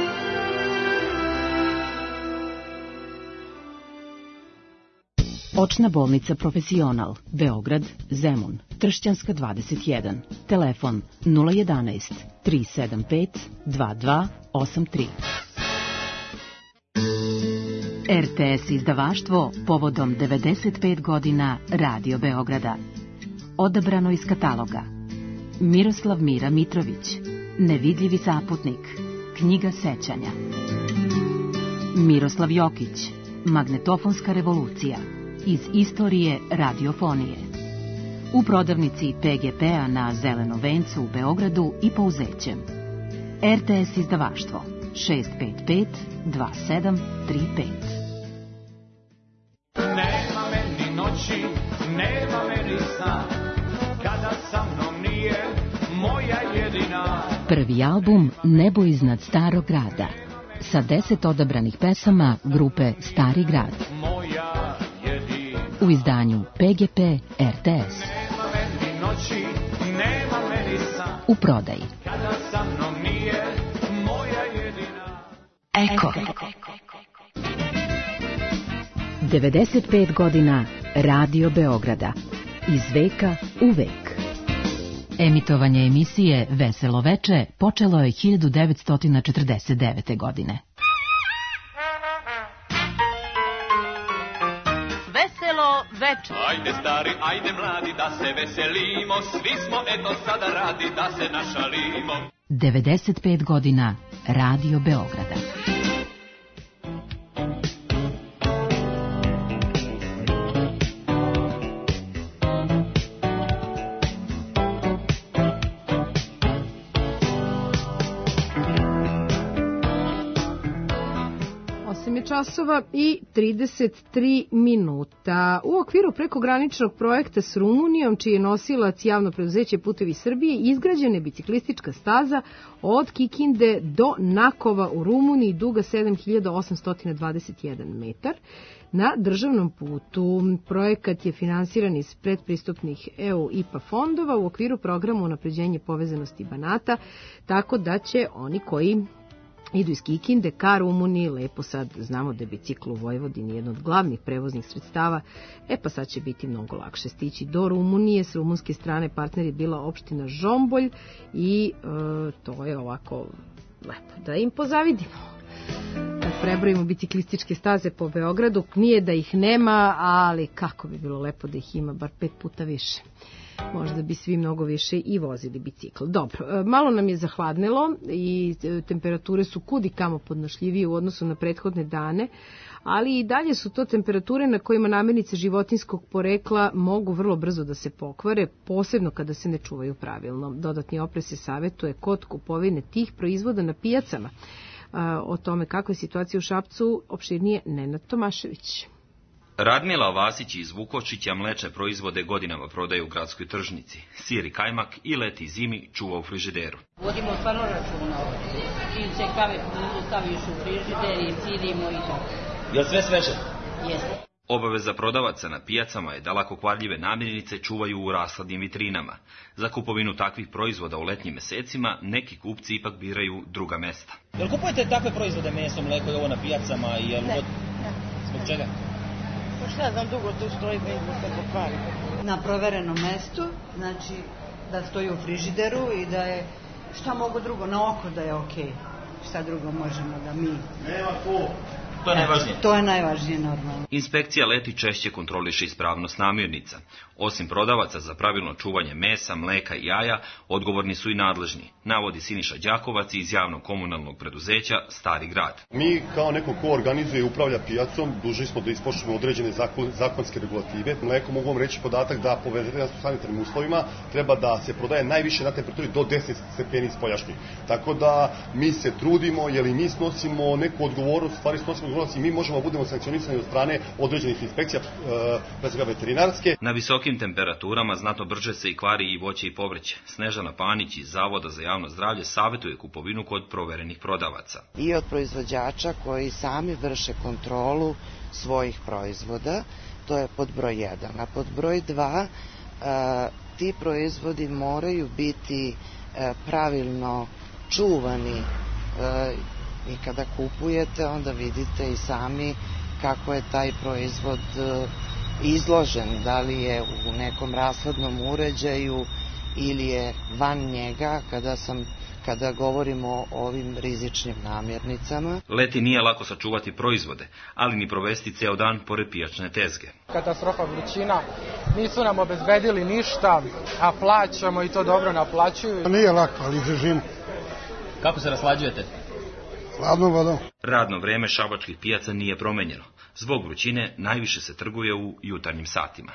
Očna bolnica Profesional, Beograd, Zemun, Tršćanska 21. Telefon 011 375 2283. RTS izdavaštvo povodom 95 godina Radio Beograda. Odabrano iz kataloga: Miroslav Mira Mitrović, Nevidljivi saputnik, knjiga sećanja. Miroslav Jokić, Magnetofonska revolucija, iz istorije radiofonije. U prodavnici PGP-a na Zelenom vencu u Beogradu i Pouzećem. RTS izdavaštvo 655 2735. Nema meni noći, nema meni sna, kada sa mnom nije moja jedina. Prvi album Nebo iznad starog grada, sa 10 odabranih pesama grupe Stari grad. Moja jedina. U izdanju PGP RTS. Nema meni noći, nema meni sna, U prodaji. kada sa mnom nije moja jedina. Eko. 95 godina Radio Beograda. Iz veka u vek. Emitovanje emisije Veselo veče počelo je 1949. godine. Veselo veče. Ajde stari, ajde mladi, da se veselimo, svi smo eto sada radi, da se našalimo. 95 godina Radio Beograda. Časova i 33 minuta. U okviru prekograničnog projekta s Rumunijom, čiji je nosilac javno preduzeće Putevi Srbije, izgrađena je biciklistička staza od Kikinde do Nakova u Rumuniji, duga 7821 metar. Na državnom putu projekat je finansiran iz predpristupnih EU IPA fondova u okviru programa unapređenje povezanosti Banata, tako da će oni koji idu iz Kikinde ka Rumuniji, lepo sad znamo da je bicikl u Vojvodini jedno od glavnih prevoznih sredstava, pa sad će biti mnogo lakše stići do Rumunije. S rumunske strane partner je bila opština Žombolj i to je ovako lepo da im pozavidimo. Kad prebrojimo biciklističke staze po Beogradu, nije da ih nema, ali kako bi bilo lepo da ih ima bar 5 puta više. Možda bi svi mnogo više i vozili bicikl. Dobro, malo nam je zahladnelo i temperature su kudi kamo podnošljivije u odnosu na prethodne dane, ali i dalje su to temperature na kojima namirnice životinskog porekla mogu vrlo brzo da se pokvare, posebno kada se ne čuvaju pravilno. Dodatni oprez se savjetuje kod kupovine tih proizvoda na pijacama. O tome kakva je situacija u Šapcu, opširnije Nenad Tomašević. Radmila Vasić iz Vukočića mlečne proizvode godinama prodaje u gradskoj tržnici. Sir i kajmak i leti i zimi čuva u frižideru. Vodimo stvarno računa. Čim se kave staviš u frižider i cirimo i to. Je li sve sveže? Jeste. Obaveza prodavaca na pijacama je da lako kvarljive namirnice čuvaju u rashladnim vitrinama. Za kupovinu takvih proizvoda u letnjim mesecima neki kupci ipak biraju druga mesta. Jel kupujete takve proizvode, meso, mleko i ovo na pijacama? Ne. Zbog čega? Šta znam, dugo tu stoji da izgleda se pokvari. Na proverenom mestu, znači da stoji u frižideru i da je, šta mogu drugo, na oko da je okej. Šta drugo možemo da mi... Nema ko. To je najvažnije. To je najvažnije normalno. Inspekcija leti češće kontroliše ispravnost namirnica. Osim prodavaca za pravilno čuvanje mesa, mleka i jaja, odgovorni su i nadležni, navodi Siniša Đakovac iz javnog komunalnog preduzeća Stari grad. Mi kao neko ko organizuje i upravlja pijacom, dužni smo da ispoštujemo određene zakonske regulative. Mleko mogu vam reći podatak da po veterinarsko-sanitarnim uslovima treba da se prodaje najviše na temperaturi do 10 stepeni spoljašnjih. Tako da mi se trudimo, jer i mi snosimo neku odgovornost, stvari snosimo odgovornost i mi možemo da budemo sankcionisani od strane određenih inspekcija, pre svega veterinarske. Na visokim temperaturama znatno brže se i kvari i voće i povrće. Snežana Panić iz Zavoda za javno zdravlje savjetuje kupovinu kod proverenih prodavaca. I od proizvođača koji sami vrše kontrolu svojih proizvoda, to je pod broj 1. A pod broj 2, ti proizvodi moraju biti pravilno čuvani i kada kupujete onda vidite i sami kako je taj proizvod izložen, da li je u nekom rashladnom uređaju ili je van njega. kada govorimo o ovim rizičnim namirnicama. Leti nije lako sačuvati proizvode, ali ni provesti ceo dan pored pijačne tezge. Katastrofa vrućina, nisu nam obezbedili ništa, a plaćamo i to dobro naplaćuju. Nije lako, ali izdržimo. Kako se raslađujete? Hladnom vodom. Radno vreme šabačkih pijaca nije promenjeno. Zbog vrućine najviše se trguje u jutarnjim satima.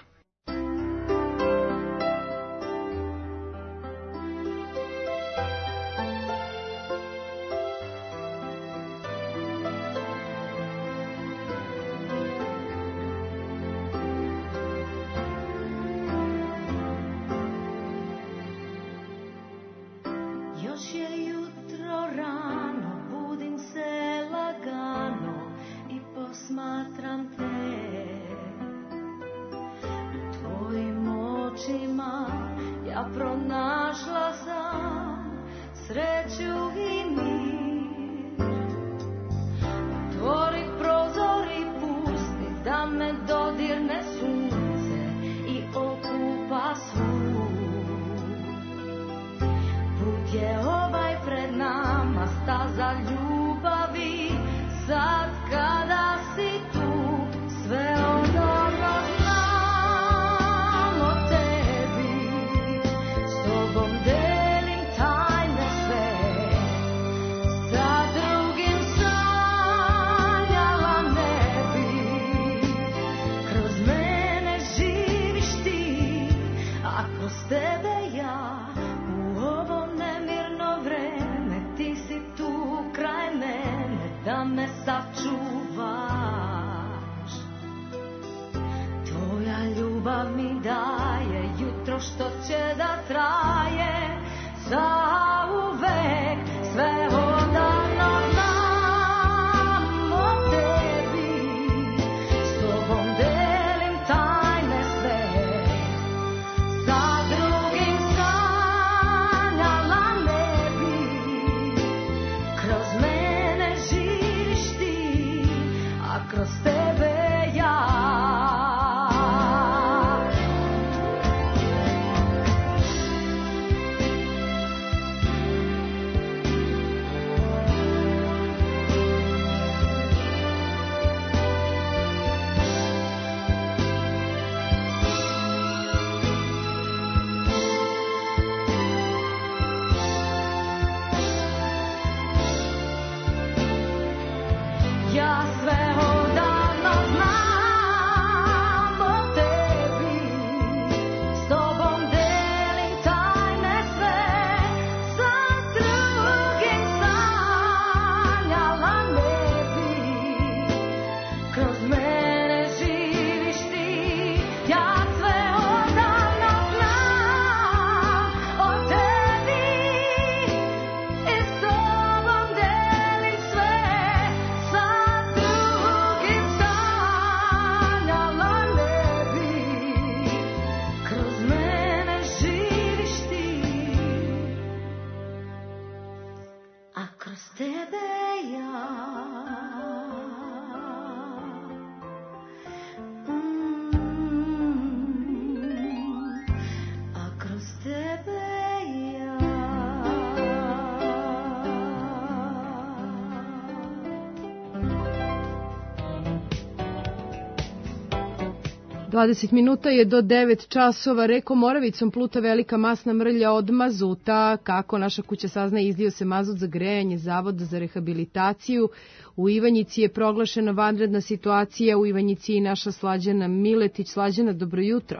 Dvadeset minuta je do 9 časova. Reko Moravicom pluta velika masna mrlja od mazuta. Kako naša kuća saznaje, izlio se mazut za grejanje Zavoda za rehabilitaciju. U Ivanjici je proglašena vanredna situacija. U Ivanjici je i naša Slađana Miletić. Slađana, dobro jutro.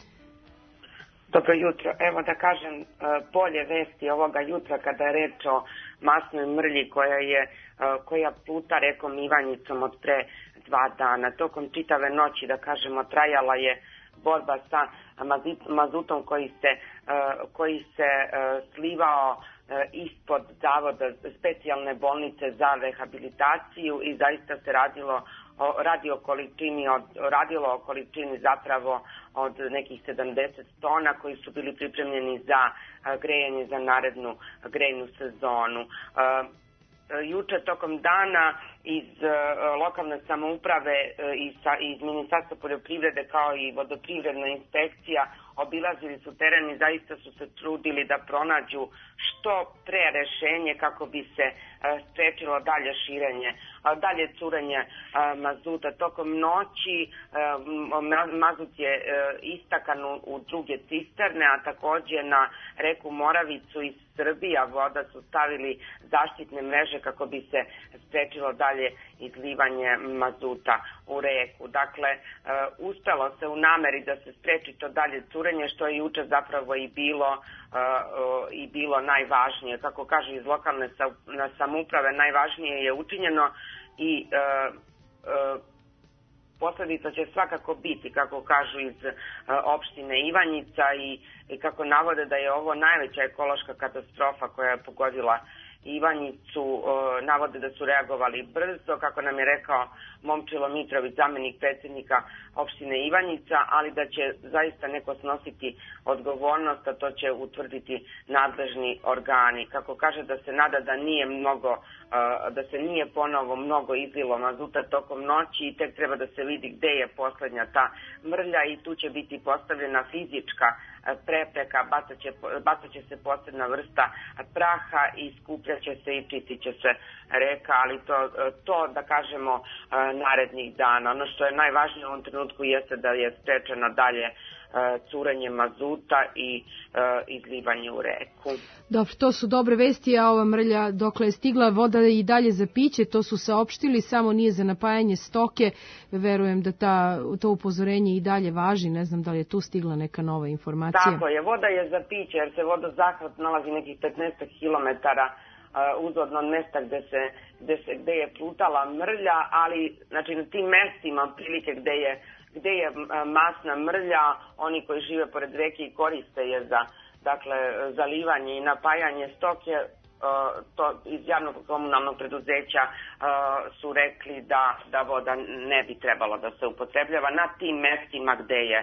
Dobro jutro. Evo da kažem bolje vesti ovoga jutra kada je reč o masnoj mrlji koja pluta rekom Ivanjicom od pre 2 dana. Tokom čitave noći, da kažemo, trajala je borba sa mazutom koji se slivao ispod zavoda specijalne bolnice za rehabilitaciju i zaista se radilo o količini zapravo od nekih 70 tona koji su bili pripremljeni za grejanje za narednu grejnu sezonu. Juče tokom dana iz lokalne samouprave i iz Ministarstva poljoprivrede kao i vodoprivredna inspekcija obilazili su teren i zaista su se trudili da pronađu što pre rešenje kako bi se sprečilo dalje širenje, dalje curenje mazuta. Tokom noći mazut je istakan u druge cisterne, a takođe na reku Moravicu iz Srbija voda su stavili zaštitne mreže kako bi se sprečilo dalje izlivanje mazuta u reku. Dakle, uspelo se u nameri da se spreči to dalje curenje, što je juče zapravo i bilo najvažnije. Kako kažu iz lokalne samouprave, najvažnije je učinjeno i posledica će svakako biti, kako kažu iz opštine Ivanjica i kako navode da je ovo najveća ekološka katastrofa koja je pogodila Ivanjicu, navode da su reagovali brzo, kako nam je rekao Momčilo Mitrović, zamenik predsjednika opštine Ivanjica, ali da će zaista neko snositi odgovornost, a to će utvrditi nadležni organi. Kako kaže da se nada da se nije ponovo mnogo izlilo mazuta tokom noći i tek treba da se vidi gde je poslednja ta mrlja i tu će biti postavljena fizička prepreka, bacat će se posebna vrsta praha i skupljaće se i čistit će se reka, ali to da kažemo narednih dana. Ono što je najvažnije u ovom trenutku jeste da je sprečeno dalje curenje mazuta i izlivanje u reku. Dobro, to su dobre vesti, a ova mrlja dokle je stigla, voda i dalje za piće, to su saopštili, samo nije za napajanje stoke. Verujem da to upozorenje i dalje važi, ne znam da li je tu stigla neka nova informacija. Tako je, voda je za piće jer se vodozahvat nalazi nekih 15 kilometara uzvodno od mesta gde je plutala mrlja, ali znači na tim mestima prilike gde je masna mrlja, oni koji žive pored reke i koriste je za zalivanje i napajanje stoke, to iz javnog komunalnog preduzeća su rekli da voda ne bi trebalo da se upotrebljava na tim mestima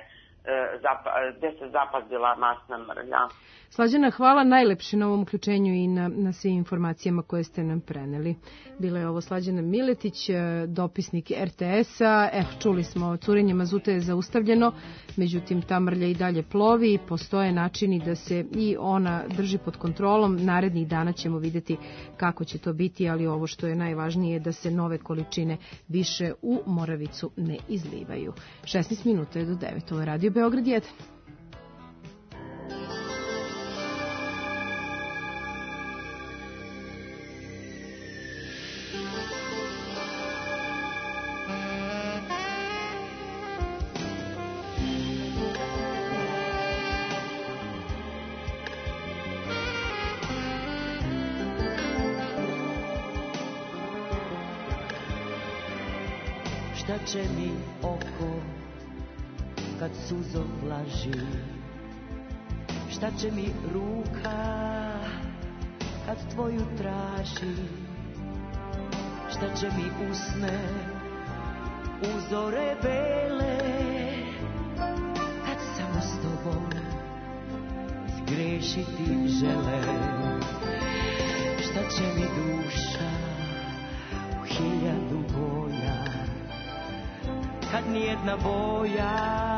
gde se zapazila masna mrlja. Slađana, hvala najlepše na ovom uključenju i na svim informacijama koje ste nam preneli. Bila je ovo Slađana Miletić, dopisnik RTS-a. Čuli smo, curenje mazuta je zaustavljeno, međutim ta mrlja i dalje plovi, postoje načini da se i ona drži pod kontrolom. Narednih dana ćemo vidjeti kako će to biti, ali ovo što je najvažnije je da se nove količine više u Moravicu ne izlivaju. 16 minuta je do 9. Ovo je Radio Beograd 1. Šta će mi oko kad suzo vlaži? Šta će mi ruka kad tvoju traži? Šta će mi usne uzore bele kad samo s tobom zgrešiti žele? Šta će mi duša u 1000 boja kad nijedna boja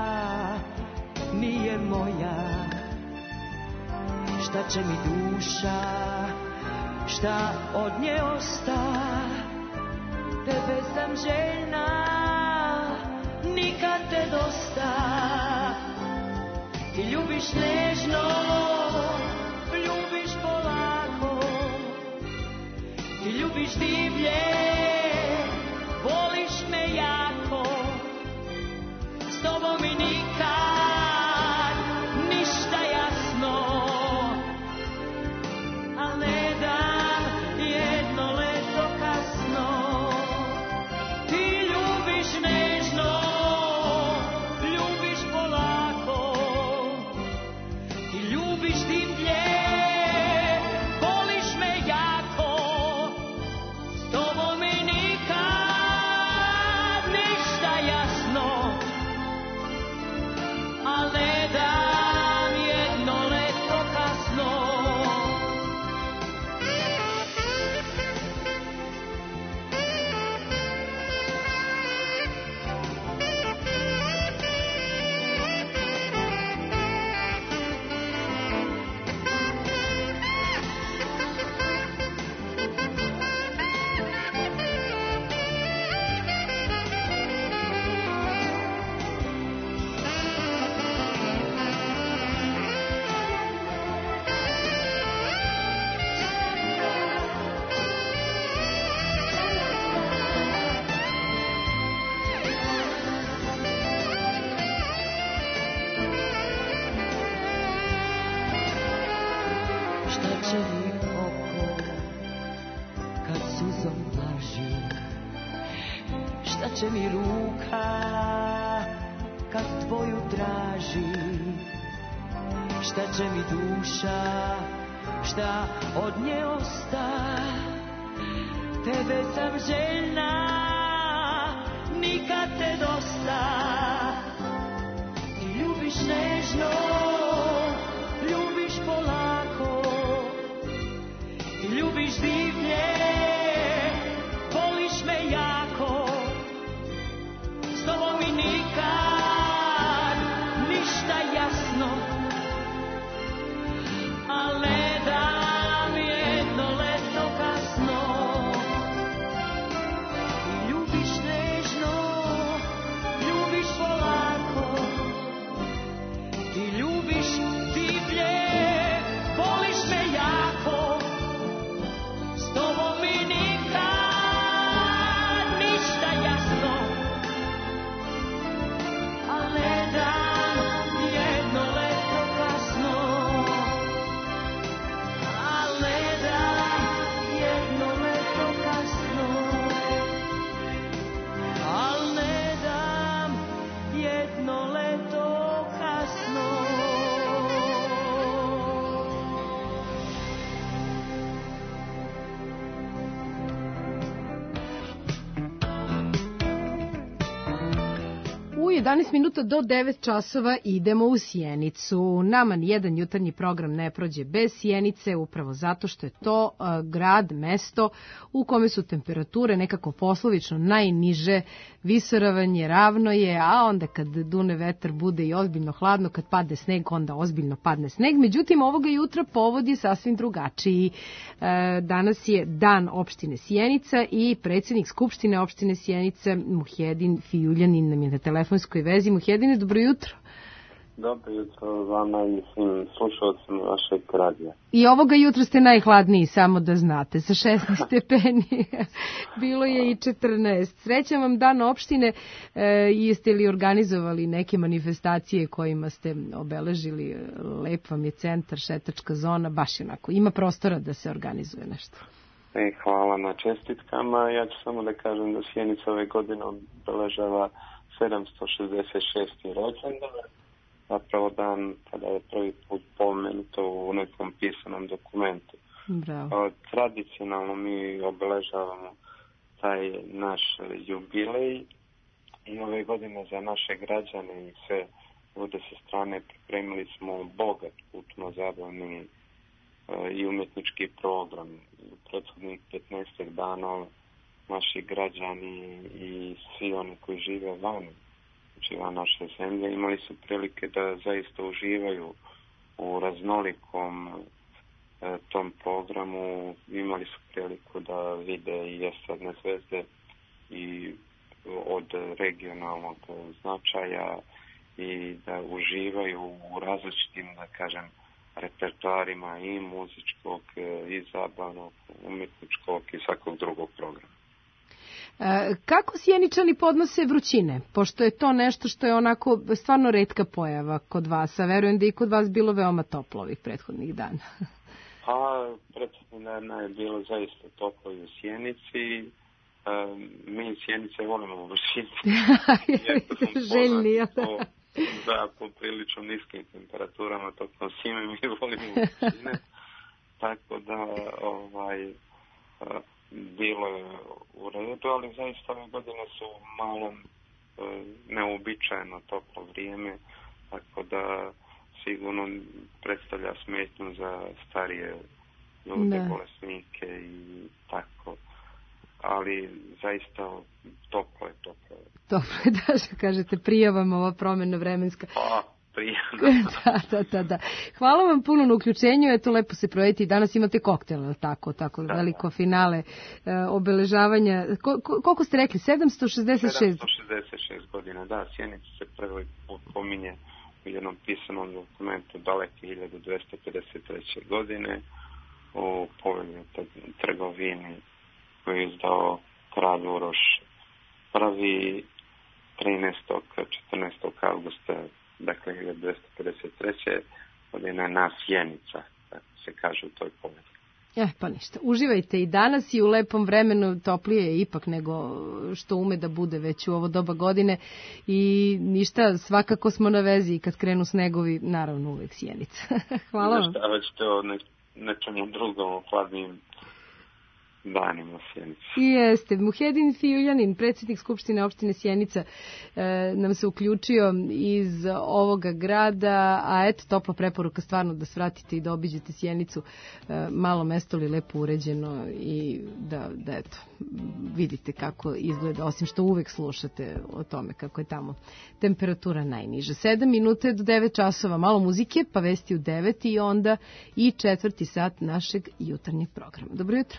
nije moja? Šta će mi duša, šta od nje osta? Tebe sam željna, nikad te dosta. Ti ljubiš nežno, ljubiš polako. Ti ljubiš divlje, voliš me jako. S tobom mi nikad ništa jasno, al ne dan jedno leto kasno. Ti ljubiš nežno, ljubiš polako. Ti ljubiš divlje, voliš me jako. S tobom mi će mi oko kad suzom vlaži? Šta će mi ruka kad tvoju traži? Šta će mi duša, šta od nje osta? Tebe sam željna, nikad te dosta. Ti ljubiš nežno, ljubiš polako, ti ljubiš divlje, voliš me jako. S tobom mi nikad ništa jasno, al ne dam jedno leto kasno. Ti ljubiš nežno, ljubiš polako, ti ljubiš divlje, voliš me jako. S tobom mi nikad ništa jasno, al ne dam jedno leto kasno, al ne dam jedno leto kasno, al ne dam jedno leto kasno. U 11 minuta do 9 časova idemo u Sjenicu. Nama nijedan jutarnji program ne prođe bez Sjenice, upravo zato što je to grad, mesto u kome su temperature nekako poslovično najniže, visoravanje, ravno je, a onda kad dune vetar bude i ozbiljno hladno, kad padne sneg, onda ozbiljno padne sneg. Međutim, ovoga jutra povod je sasvim drugačiji. Danas je dan opštine Sjenica i predsjednik Skupštine opštine Sjenice, Muhjedin Fijuljanin, nam je na telefonskoj vezi. Muhjedine, dobro jutro. Dobro jutro vama i svim slušalcima vašeg radija. I ovoga jutra ste najhladniji, samo da znate, sa 16 stepeni. Bilo je i 14. Srećan vam dan opštine. Jeste li organizovali neke manifestacije kojima ste obeležili? Lep vam je centar, šetačka zona, baš onako. Ima prostora da se organizuje nešto. Hvala na čestitkama. Ja ću samo da kažem da Sjenica ove godine obeležava 766. rođendan. Zapravo dan kada je prvi put pomenuto u nekom pisanom dokumentu. Bravo. Tradicionalno mi obeležavamo taj naš jubilej i ove godine za naše građane i sve ljude sa strane pripremili smo bogat kulturno-zabavni i umjetnički program. U prethodnih 15 dana naši građani i svi oni koji žive van naše zemlje imali su prilike da zaista uživaju u raznolikom tom programu. Imali su priliku da vide i estradne zvezde i od regionalnog značaja i da uživaju u različitim, da kažem, repertoarima i muzičkog i zabavnog, umjetničkog i svakog drugog programa. Kako Sjeničani podnose vrućine? Pošto je to nešto što je onako stvarno retka pojava kod vas, a verujem da i kod vas bilo veoma toplo ovih prethodnih dana. Pa, prethodnih dana je bilo zaista toplo i u Sjenici. Mi iz Sjenice volimo vrućine. Željni, ja. Da, po prilično niskim temperaturama tokom zime mi volimo vrućine. Tako da, bilo je u redu, ali zaista ove godine su malo neobičajeno toplo vrijeme, tako da sigurno predstavlja smetnju za starije ljude, bolesnike i tako. Ali zaista toplo je. Toplo je, da što kažete, prija vam ova promjena vremenska. Da. Hvala vam puno na uključenju, eto lepo se projeti. Danas imate koktel, tako veliko finale obeležavanja. Koliko ste rekli? 766 godina, da. Sjenica se prvi put pominje u jednom pisanom dokumentu daleke 1253. godine u povelju trgovini koju je izdao kralj Uroš prvi 14. avgusta, dakle 1253. godine na Sjenica, tako se kaže u toj povedi. Pa ništa. Uživajte i danas i u lepom vremenu, toplije je ipak nego što ume da bude već u ovo doba godine i ništa, svakako smo na vezi i kad krenu snegovi, naravno uvek Sjenica. Hvala vam. Šta već to nečemu drugom u hladnim danima Sjenice. Jeste. Muhedin Fiuljanin, predsjednik Skupštine opštine Sjenica, nam se uključio iz ovoga grada, a eto, topla preporuka stvarno da svratite i da obiđete Sjenicu, malo mesto li lepo uređeno i da eto, vidite kako izgleda, osim što uvek slušate o tome kako je tamo temperatura najniža. 7 minuta do 9 časova, malo muzike, pa vesti u 9 i onda i 4. sat našeg jutarnjeg programa. Dobro jutro.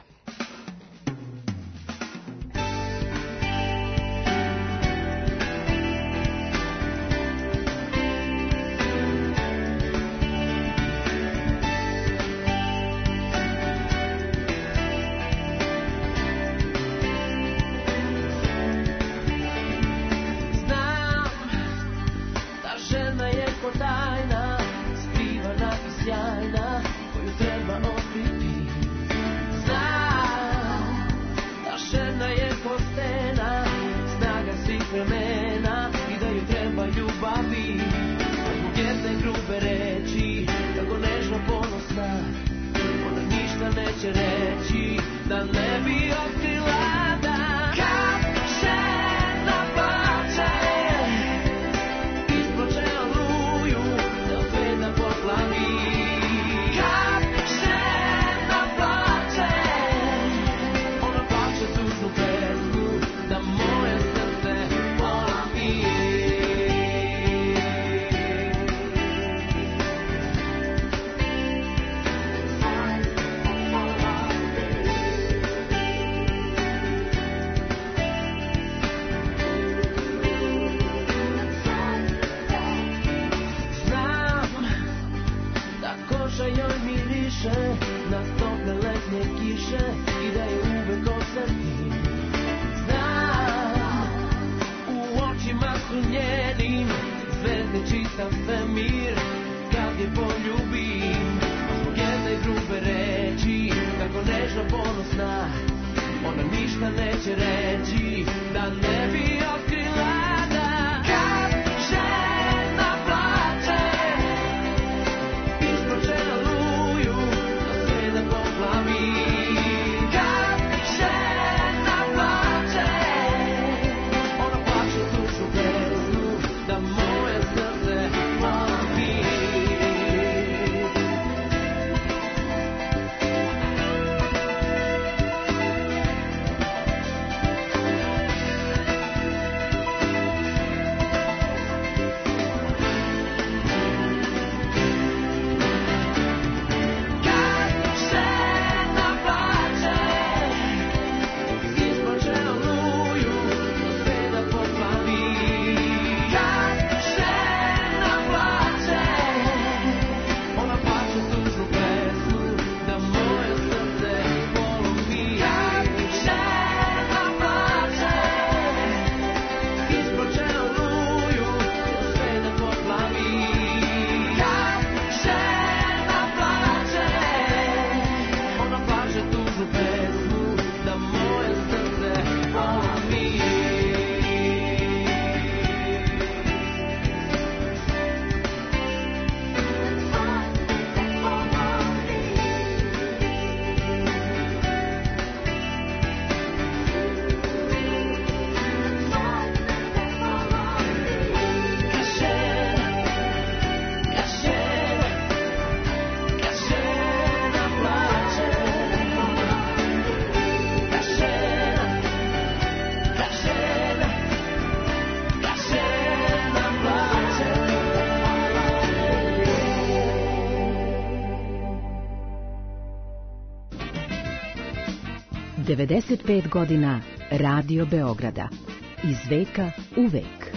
...95 godina Radio Beograda. Iz veka u vek.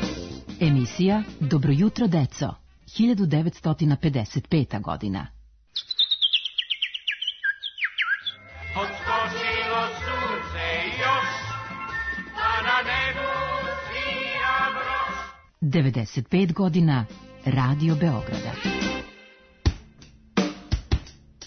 Emisija Dobro jutro, deco. 1955. godina. Odskočilo sunce još, a na nebu svira broš. 95 godina Radio Beograda.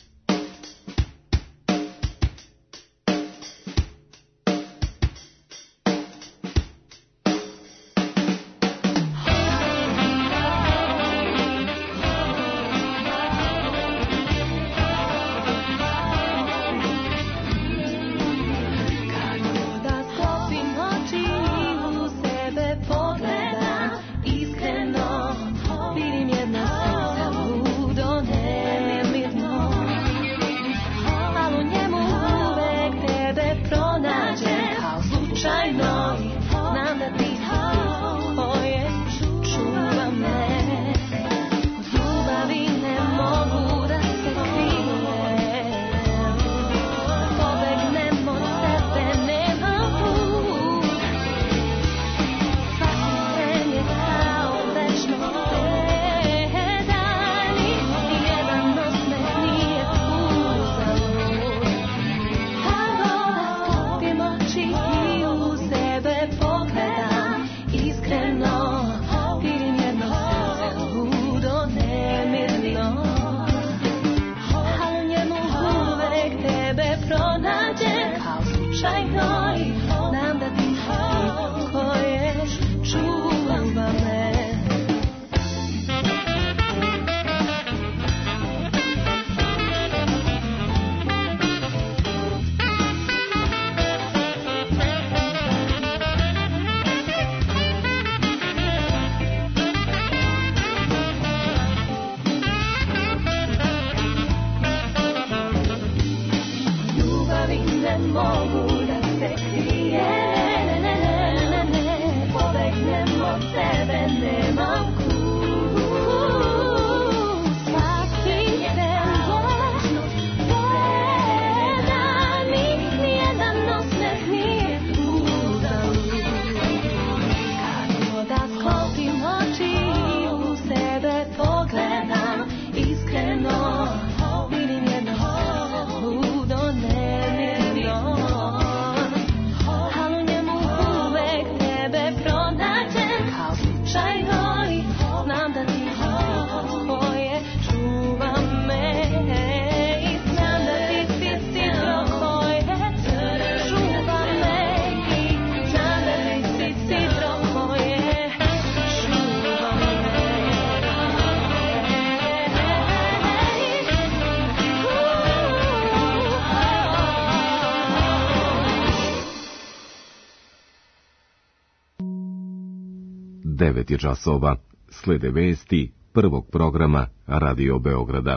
od tebe nemam kus. Svaki sen gledam i nijedan osmeh nije uzalud. Kako da sklopim oči u sebe pogledam iskreno, vidim jedno srce ludo nemirno, ali u njemu uvek tebe pronađem kao slučajno i znam da ti tvoje čuva me i znam da ti sidro koje čuva me i znam da ti sidro koje čuva me. 9 je časova. Slede vesti prvog programa Radio Beograda.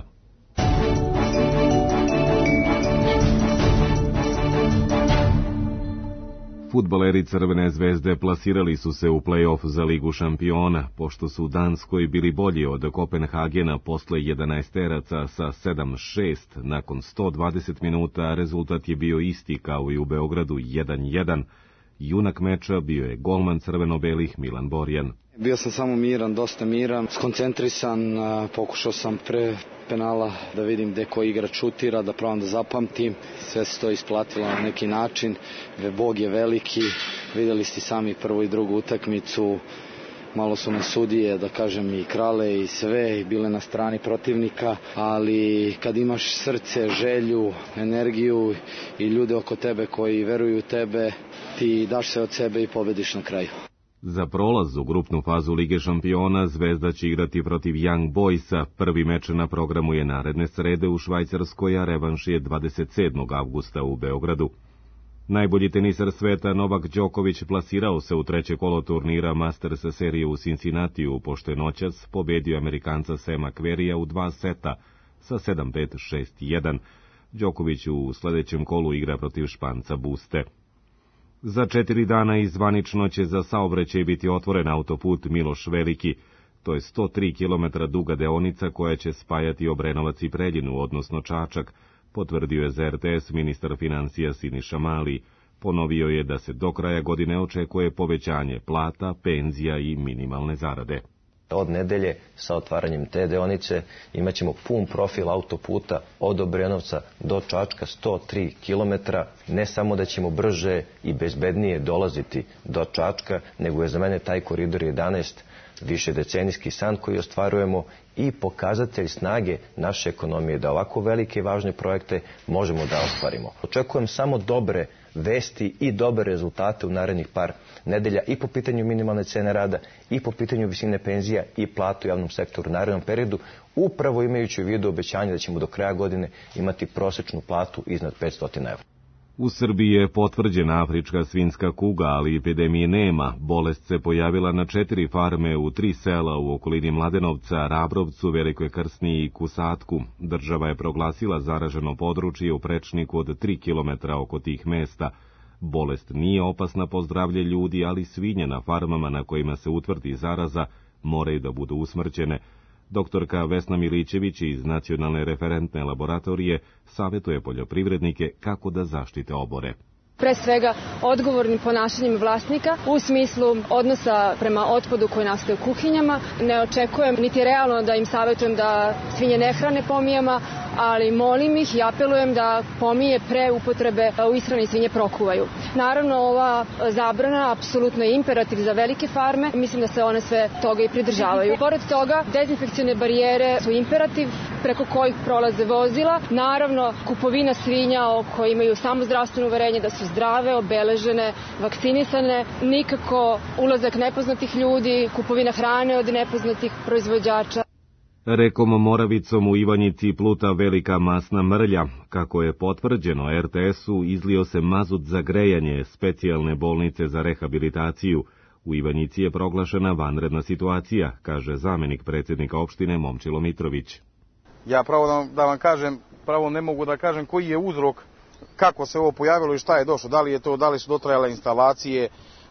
Fudbaleri Crvene zvezde plasirali su se u play-off za Ligu šampiona, pošto su u Danskoj bili bolji od Kopenhagena posle 11-teraca sa 7-6. Nakon 120 minuta rezultat je bio isti kao i u Beogradu 1-1. Junak meča bio je golman crveno-belih Milan Borjan. Bio sam samo miran, dosta miran, skoncentrisan, pokušao sam pre penala da vidim gde koji igrač šutira, da probam da zapamtim. Sve se to isplatilo na neki način, Bog je veliki, videli ste sami prvu i drugu utakmicu, malo su nas sudije, da kažem, i krale i sve, i bile na strani protivnika, ali kad imaš srce, želju, energiju i ljude oko tebe koji veruju u tebe, ti daš se od sebe i pobediš na kraju. Za prolaz u grupnu fazu Lige šampiona Zvezda će igrati protiv Young Boysa. Prvi meč na programu je naredne srede u Švajcarskoj, a revanš je 27. avgusta u Beogradu. Najbolji tenisar sveta Novak Đoković plasirao se u treće kolo turnira Masters serije u Cincinnatiju, pošto je noćas pobedio Amerikanca Sema Querrya u 2 seta sa 7-5, 6-1. Đoković u sledećem kolu igra protiv Španca Buste. Za 4 dana i zvanično će za saobraćaj biti otvoren autoput Miloš Veliki. To je 103 km duga deonica koja će spajati Obrenovac i Preljinu, odnosno Čačak, potvrdio je za RTS ministar financija Siniša Mali. Ponovio je da se do kraja godine očekuje povećanje plata, penzija i minimalne zarade. Od nedelje sa otvaranjem te deonice imat ćemo pun profil autoputa od Obrenovca do Čačka, 103 km. Ne samo da ćemo brže i bezbednije dolaziti do Čačka, nego je za mene taj koridor 11 višedecenijski san koji ostvarujemo i pokazatelj snage naše ekonomije da ovako velike i važne projekte možemo da ostvarimo. Očekujem samo dobre vesti i dobre rezultate u narednih par nedelja i po pitanju minimalne cene rada i po pitanju visine penzija i platu u javnom sektoru u narednom periodu, upravo imajući u vidu obećanje da ćemo do kraja godine imati prosečnu platu iznad 500 evra. U Srbiji je potvrđena afrička svinjska kuga, ali epidemije nema. Bolest se pojavila na 4 farme u 3 sela u okolini Mladenovca, Rabrovcu, Velikoj Krsni i Kusatku. Država je proglasila zaraženo područje u prečniku od 3 km oko tih mesta. Bolest nije opasna po zdravlje ljudi, ali svinje na farmama na kojima se utvrdi zaraza moraju da budu usmrćene. Doktorka Vesna Milićević iz Nacionalne referentne laboratorije savjetuje poljoprivrednike kako da zaštite obore. Pre svega odgovornim ponašanjem vlasnika u smislu odnosa prema otpadu koji nastaje u kuhinjama. Ne očekujem niti realno da im savjetujem da svinje ne hrane pomijama, ali molim ih i apelujem da pomije pre upotrebe u ishrani svinje prokuvaju. Naravno, ova zabrana apsolutno je imperativ za velike farme. Mislim da se one sve toga i pridržavaju. Pored toga, dezinfekcione barijere su imperativ preko kojih prolaze vozila. Naravno, kupovina svinja koje imaju samo zdravstveno uverenje da su zdrave, obeležene, vakcinisane, nikako ulazak nepoznatih ljudi, kupovina hrane od nepoznatih proizvođača. Rekom Moravicom u Ivanjici pluta velika masna mrlja. Kako je potvrđeno RTS-u, izlio se mazut za grejanje specijalne bolnice za rehabilitaciju. U Ivanjici je proglašena vanredna situacija, kaže zamenik predsjednika opštine Momčilo Mitrović. Ja pravo da vam kažem, pravo ne mogu da kažem koji je uzrok, kako se ovo pojavilo i šta je došlo. Da li su dotrajale instalacije,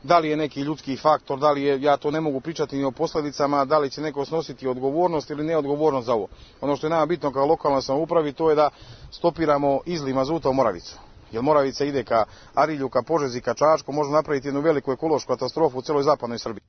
da li je neki ljudski faktor, da li je, ja to ne mogu pričati ni o posljedicama, da li će neko snositi odgovornost ili neodgovornost za ovo. Ono što je nama bitno kao lokalna samoupravi, to je da stopiramo izliv mazuta u Moravicu. Jer Moravica ide ka Arilju, ka Požegi, ka Čačku, može napraviti jednu veliku ekološku katastrofu u celoj zapadnoj Srbiji.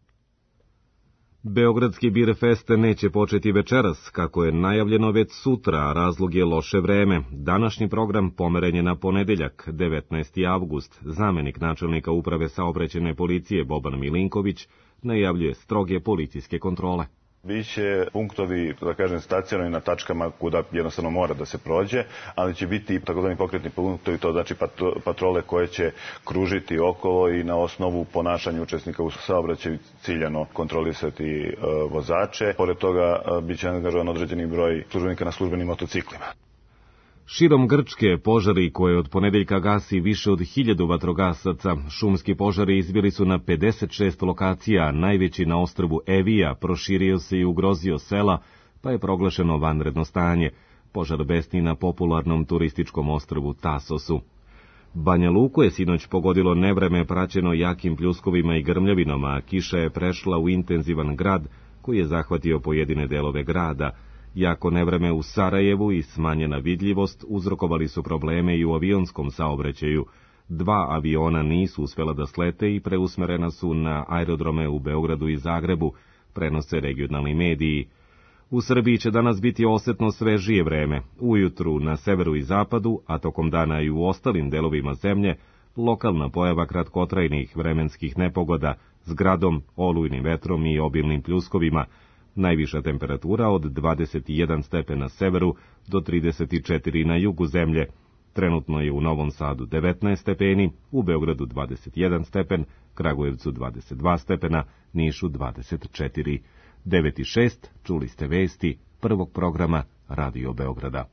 Beogradski Bir Fest neće početi večeras, kako je najavljeno već sutra, a razlog je loše vreme. Današnji program pomeren je na ponedeljak, 19. avgust. Zamenik načelnika uprave saobraćajne policije Boban Milinković najavljuje stroge policijske kontrole. Biće punktovi, da kažem, stacionarni na tačkama kuda jednostavno mora da se prođe, ali će biti takozvani pokretni punktovi, to znači patrole koje će kružiti okolo i na osnovu ponašanja učesnika u saobraćaju ciljano kontrolisati vozače. Pored toga biće angažovan određeni broj službenika na službenim motociklima. Širom Grčke požari koje od ponedeljka gasi više od 1000 vatrogasaca. Šumski požari izbili su na 56 lokacija, najveći na ostrvu Evija, proširio se i ugrozio sela, pa je proglašeno vanredno stanje. Požar besni na popularnom turističkom ostrvu Tasosu. Banja Luku je sinoć pogodilo nevreme praćeno jakim pljuskovima i grmljavinom, a kiša je prešla u intenzivan grad koji je zahvatio pojedine delove grada. Jako nevreme u Sarajevu i smanjena vidljivost uzrokovali su probleme i u avionskom saobraćaju. 2 aviona nisu uspela da slete i preusmerena su na aerodrome u Beogradu i Zagrebu, prenose regionalni mediji. U Srbiji će danas biti osetno svežije vreme. Ujutru na severu i zapadu, a tokom dana i u ostalim delovima zemlje, lokalna pojava kratkotrajnih vremenskih nepogoda s gradom, olujnim vetrom i obilnim pljuskovima. Najviša temperatura od 21 stepen na severu do 34 na jugu zemlje. Trenutno je u Novom Sadu 19 stepeni, u Beogradu 21 stepen, Kragujevcu 22 stepena, Nišu 24. 9:06, čuli ste vesti prvog programa Radio Beograda.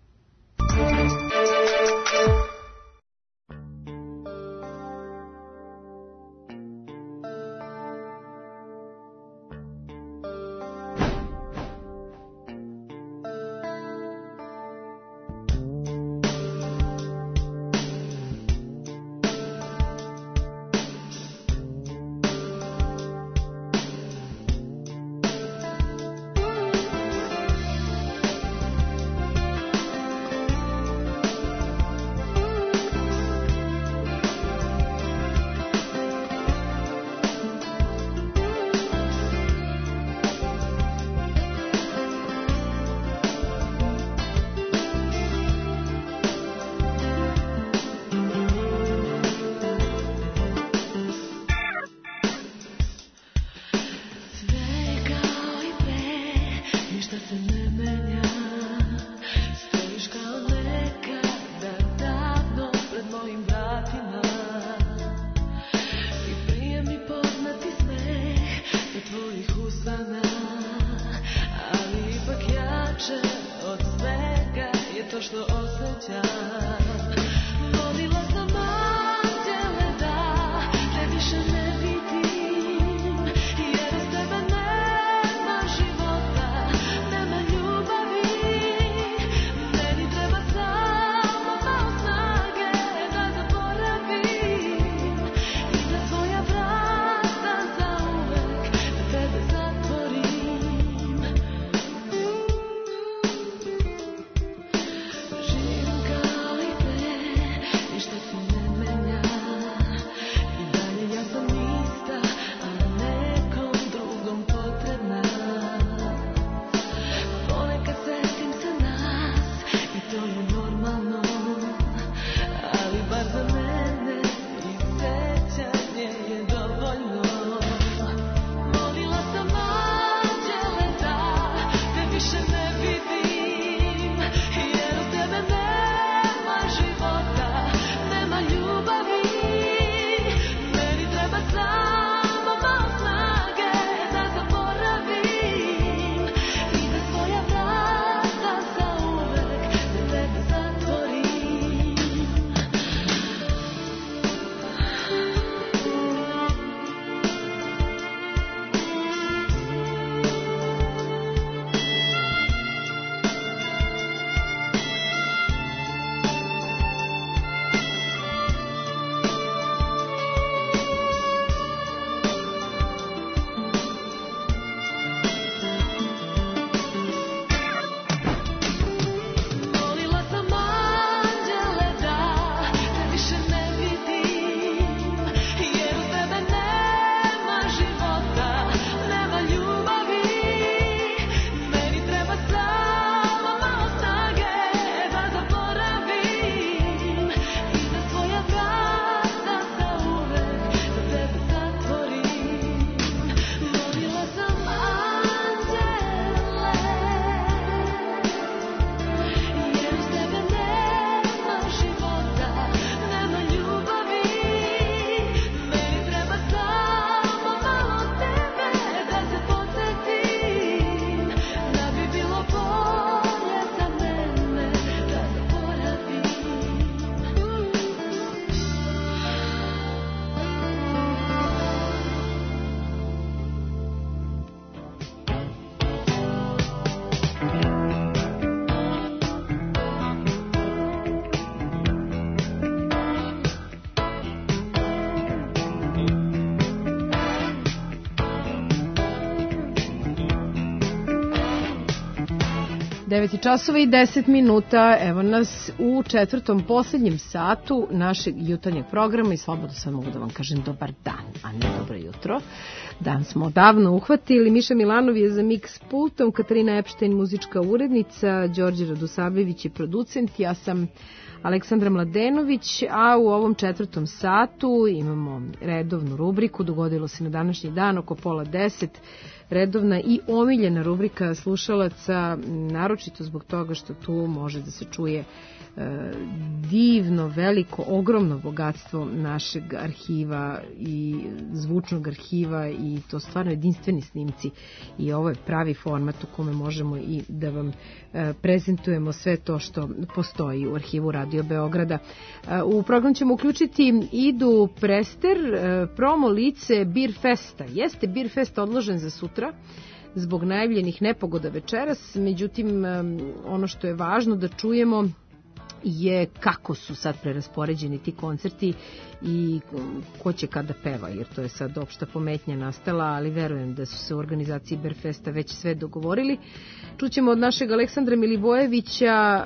Živim kao i 9 časova i 10 minuta, evo nas u četvrtom posljednjem satu našeg jutarnjeg programa i slobodno sad mogu da vam kažem dobar dan, a ne dobro jutro. Dan smo odavno uhvatili. Miša Milanov je za mix pultom, Katarina Epštajn muzička urednica, Đorđe Radosavljević je producent, ja sam Aleksandra Mladenović, a u ovom četvrtom satu imamo redovnu rubriku, dogodilo se na današnji dan oko 9:30, redovna i omiljena rubrika slušalaca, naročito zbog toga što tu može da se čuje divno, veliko, ogromno bogatstvo našeg arhiva i zvučnog arhiva i to stvarno jedinstveni snimci i ovo je pravi format u kome možemo i da vam prezentujemo sve to što postoji u arhivu Radio Beograda. U program ćemo uključiti Idu Prester, promo lice Beer Festa. Jeste Beer Fest odložen za sutra zbog najavljenih nepogoda večeras, međutim ono što je važno da čujemo je kako su sad preraspoređeni ti koncerti i ko će kada peva, jer to je sad opšta pometnja nastala, ali verujem da su se u organizaciji Berfesta već sve dogovorili. Čućemo od našeg Aleksandra Milivojevića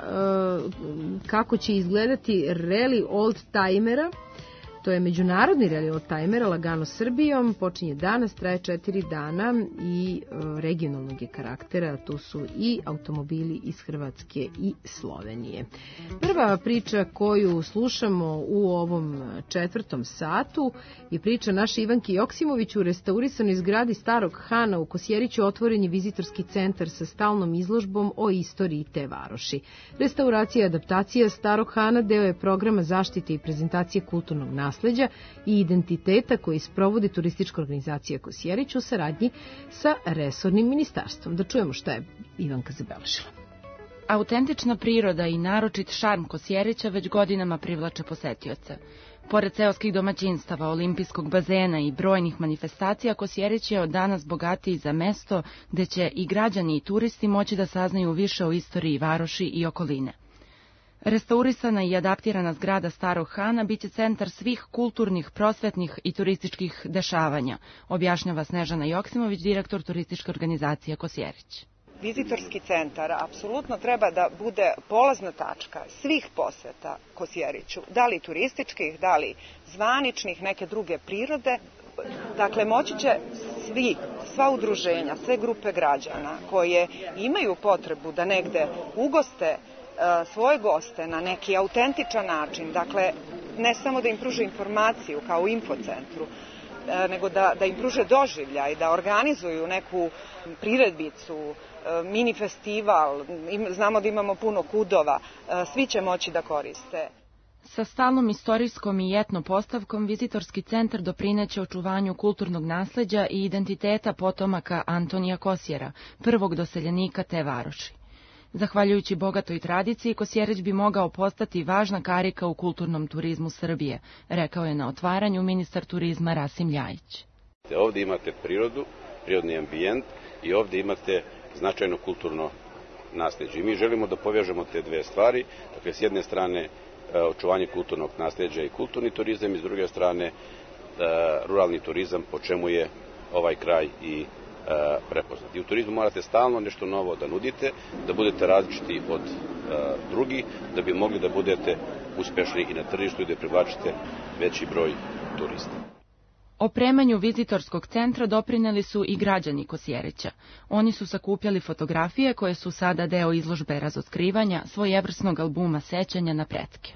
kako će izgledati rally old-timera. To je međunarodni rally old-timera lagano Srbijom, počinje danas, traje 4 dana i regionalnog je karaktera, tu su i automobili iz Hrvatske i Slovenije. Prva priča koju slušamo u ovom četvrtom satu je priča naše Ivanke Joksimović. U restaurisanoj zgradi Starog Hana u Kosjeriću otvoren je vizitorski centar sa stalnom izložbom o istoriji te varoši. Restauracija i adaptacija Starog Hana deo je programa zaštite i prezentacije kulturnog nasleđa i identiteta koji sprovodi turistička organizacija Kosjerić u saradnji sa resornim ministarstvom. Da čujemo šta je Ivanka zabeležila. Autentična priroda i naročit šarm Kosjerića već godinama privlače posetioce. Pored seoskih domaćinstava, olimpijskog bazena i brojnih manifestacija, Kosjerić je od danas bogatiji za mesto gde će i građani i turisti moći da saznaju više o istoriji varoši i okoline. Restaurisana i adaptirana zgrada Starog Hana biće centar svih kulturnih, prosvetnih i turističkih dešavanja, objašnjava Snežana Joksimović, direktor turističke organizacije Kosjerić. Vizitorski centar apsolutno treba da bude polazna tačka svih poseta Kosjeriću, da li turističkih, da li zvaničnih, neke druge prirode. Dakle, moći će sva udruženja, sve grupe građana koje imaju potrebu da negde ugoste svoje goste na neki autentičan način, dakle ne samo da im pruže informaciju kao u infocentru, nego da im pruže doživljaj, da organizuju neku priredbicu, mini festival, znamo da imamo puno kudova, svi će moći da koriste. Sa stalnom istorijskom i etno postavkom vizitorski centar doprineće očuvanju kulturnog nasleđa i identiteta potomaka Antonija Kosjera, prvog doseljenika te varoši. Zahvaljujući bogatoj tradiciji, Kosjerić bi mogao postati važna karika u kulturnom turizmu Srbije, rekao je na otvaranju ministar turizma Rasim Ljajić. Ovdje imate prirodu, prirodni ambijent i ovdje imate značajno kulturno nasleđe. I mi želimo da povežemo te dve stvari, dakle s jedne strane očuvanje kulturnog nasleđa i kulturni turizam i s druge strane ruralni turizam, po čemu je ovaj kraj i prepoznati. I u turizmu morate stalno nešto novo da nudite, da budete različiti od drugih, da bi mogli da budete uspešni i na tržištu i da privlačite veći broj turista. Opremanju vizitorskog centra doprineli su i građani Kosjerića. Oni su sakupljali fotografije koje su sada deo izložbe razotkrivanja svojevrsnog albuma sećanja na pretke.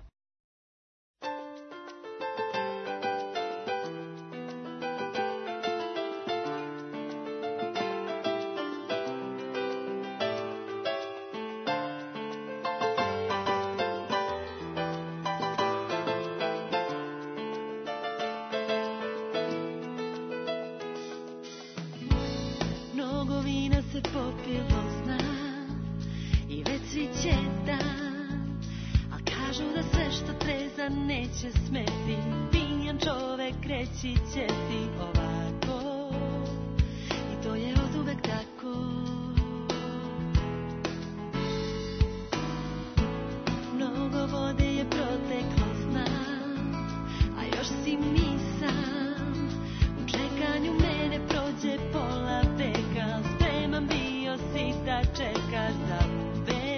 Neće smeti, pijan čovek reći će ti ovako i to je oduvek tako. Mnogo vode je proteklo znam, a još si mi sam. U čekanju mene prođe pola veka, spreman bio si da čekaš za uvek.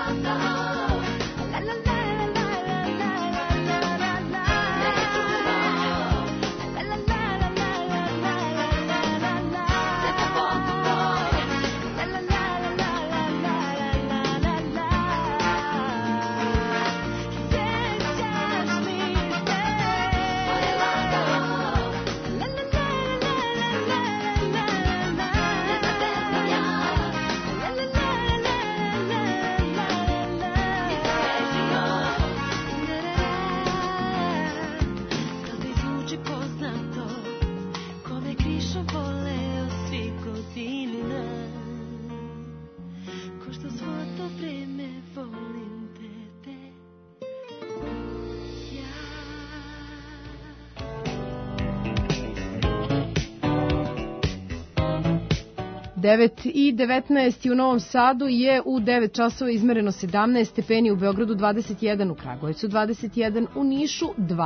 I 19 u Novom Sadu je u 9 časova izmereno 17 stepeni, u Beogradu 21, u Kragujevcu 21, u Nišu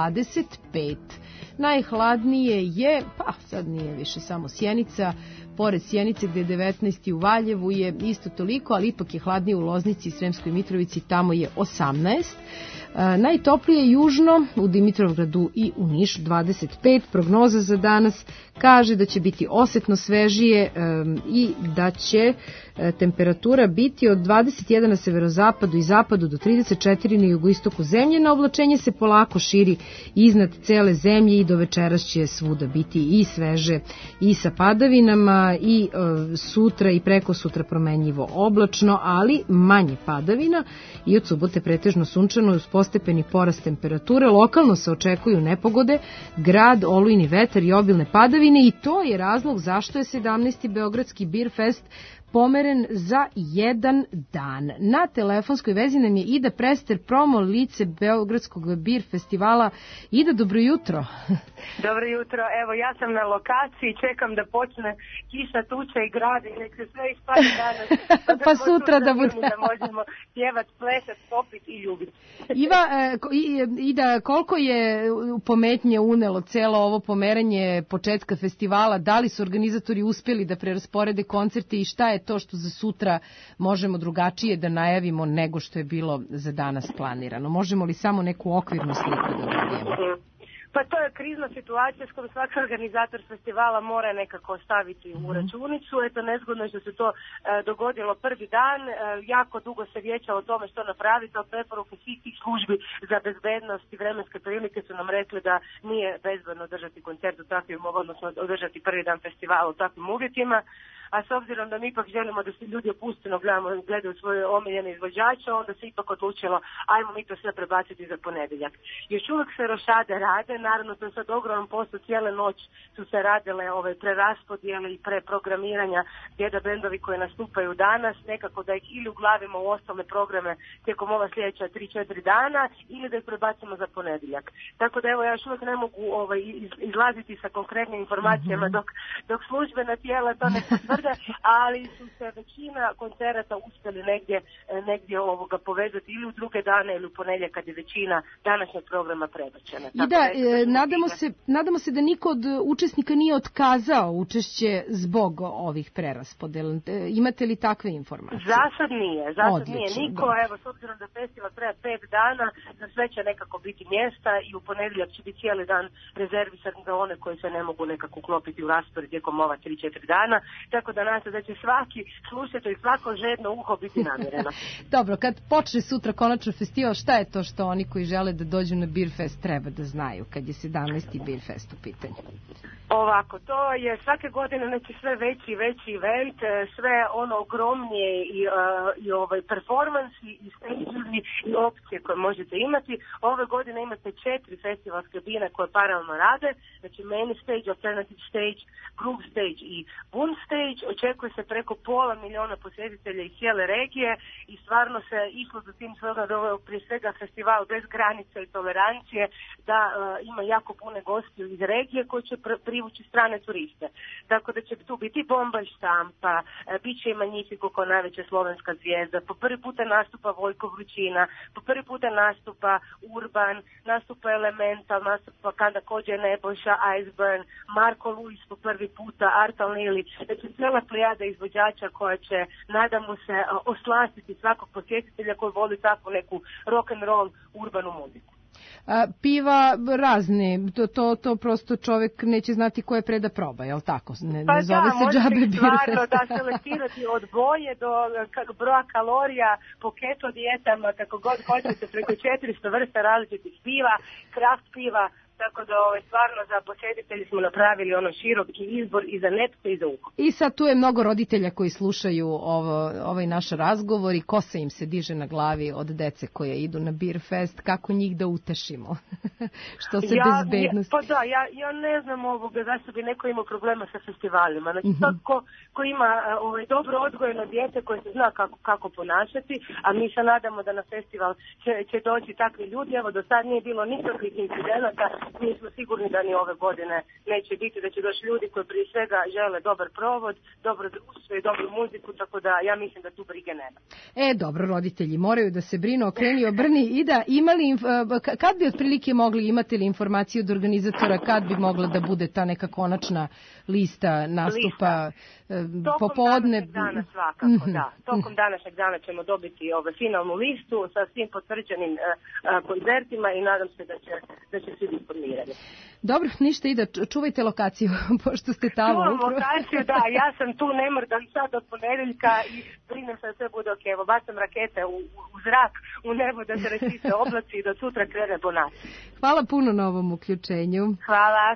25. Najhladnije je, pa sad nije više samo Sjenica, pored Sjenice gde je 19 u Valjevu je isto toliko, ali ipak je hladnije u Loznici i Sremskoj Mitrovici, tamo je 18. Najtoplije južno u Dimitrovgradu i u Nišu 25. Prognoza za danas kaže da će biti osetno svežije i da će temperatura biti od 21 na severozapadu i zapadu do 34 na jugoistoku zemlje. Na oblačenje se polako širi iznad cele zemlje i do večeras će svuda biti i sveže i sa padavinama i sutra i preko sutra promenljivo oblačno, ali manje padavina i od subote pretežno sunčano uz postepeni porast temperature. Lokalno se očekuju nepogode, grad, olujni vetar i obilne padavine i to je razlog zašto je 17. Beogradski Beer Fest pomeren za jedan dan. Na telefonskoj vezi nam je Ida Prester, promo lice Beogradskog Beer Festivala. Ida, dobro jutro. Dobro jutro, evo ja sam na lokaciji, čekam da počne kiša, tuča i grad i nek se sve ispati danas. Pa sutra da bude. Da možemo pjevat, plesat, popit i ljubiti. Ida, koliko je pometnje unelo celo ovo pomeranje početka festivala? Da li su organizatori uspjeli da prerasporede koncerte i šta je to što za sutra možemo drugačije da najavimo nego što je bilo za danas planirano? Možemo li samo neku okvirnu sliku da dobijemo? Pa to je krizna situacija s kojom svaki organizator festivala mora nekako staviti u računicu. Eto, nezgodno je što se to dogodilo prvi dan. Jako dugo se vijeća o tome što napraviti, o preporuke svih tih službi za bezbednost i vremenske prilike su nam rekli da nije bezbedno držati koncert u takvim, odnosno održati prvi dan festivala u takvim uvjetima. A s obzirom da mi ipak želimo da se ljudi opustino gledaju svoje omiljene izvođače, onda se ipak odlučilo, ajmo mi to sve prebaciti za ponedjeljak. Još uvijek se rošade rade, naravno to je sad ogroman posao, cijele noć su se radile ove preraspodjele i preprogramiranja djeda bendovi koji nastupaju danas, nekako da ih ili uglavimo u ostale programe tijekom ova sljedeća 3-4 dana ili da ih prebacimo za ponedjeljak. Tako da evo ja još uvijek ne mogu izlaziti sa konkretnim informacijama dok službena tijela to ne potvrde, ali su se većina koncerata uspjeli negdje povezati ili u druge dane ili u ponedjeljak kad je većina današnjeg programa prebačena. I da, nadamo se da niko od učesnika nije otkazao učešće zbog ovih preraspodela. Imate li takve informacije? Za sad nije niko. Dobro. Evo, s obzirom da festival traje 5 dana, za sve će nekako biti mjesta i u ponedjeljak će biti cijeli dan rezervisan za one koji se ne mogu nekako uklopiti u raspored tijekom ova 3-4 dana. Tako da nadam se da će svaki slušatelj, svako žedno uho biti namireno. Dobro, kad počne sutra konačno festival, šta je to što oni koji žele da dođu na Beer Fest treba da znaju kad je 17. Beer Fest u pitanju? Ovako, to je svake godine znači sve veći event, sve ono ogromnije i performansi i stagevi i opcije koje možete imati. Ove godine imate 4 festivalske bine koje paralelno rade, znači main stage, alternative stage, group stage i boom stage. Očekuje se preko 500 milijuna posjetitelja iz cijele regije i stvarno se išlo za tim svega da ovo prije svega festival bez granica i tolerancije, da ima jako puno gostiju iz regije koji će privući strane turiste. Tako da će tu biti Bomba i štampa, bit će i Magnifico kao najveća slovenska zvijezda, po prvi puta nastupa Vojko Vrućina, po prvi puta nastupa Urban, nastupa Elemental, nastupa Kanda Kođe Nebojša, Iceburn, Marko Luis po prvi puta, Artal Nilić, znači cijela plejada izvođača koja će, nadamo se, oslastiti svakog posjetitelja koji voli takvu neku rock and roll urbanu muziku. Piva razne, to prosto čovjek neće znati koje pre da proba, jel tako? Ne zove se džabe beer. Pa da, fest. možete da selektirati od boje do broja kalorija, po keto dijetama, kako god hoćete, preko 400 vrsta različitih piva, kraft piva, tako da stvarno za posjetitelji smo napravili široki izbor i za netko i za uko. I sad tu je mnogo roditelja koji slušaju ovaj naš razgovor i kosa im se diže na glavi od dece koje idu na Beer Fest, kako njih da utešimo, što se bezbednosti. Pa da, ja ne znam zašto bi neko imao problema sa festivalima. Znači, ko ima dobro odgojeno dijete koje se zna kako ponašati, a mi se nadamo da na festival će doći takvi ljudi. Evo, do sad nije bilo nikakvih incidenata. Mi smo sigurni da ni ove godine neće biti, da će doći ljudi koji prije svega žele dobar provod, dobro društvo i dobru muziku, tako da ja mislim da tu brige nema. Dobro, roditelji moraju da se brinu, okreni, obrni i da imali, kad bi otprilike mogli, imate li informaciju od organizatora, kad bi mogla da bude ta neka konačna lista nastupa popodne? Tokom današnjeg dana svakako, da. Tokom današnjeg dana ćemo dobiti finalnu listu sa svim potvrđenim koncertima i nadam se da će svi biti formirani. Dobro, ništa, Ida, čuvajte lokaciju, pošto ste tamo. Čuvam lokaciju, da, ja sam tu, ne mrdam sad od ponedeljka i brinem se da sve bude ok. Evo, bacam rakete u zrak, u nebo da se račiste oblaci i da sutra krene po nas. Hvala puno na ovom uključenju. Hvala,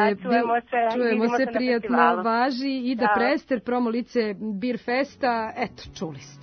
čujemo se prijatno, važi. Ida Prester, promo lice Beer Festa, eto, čuli ste.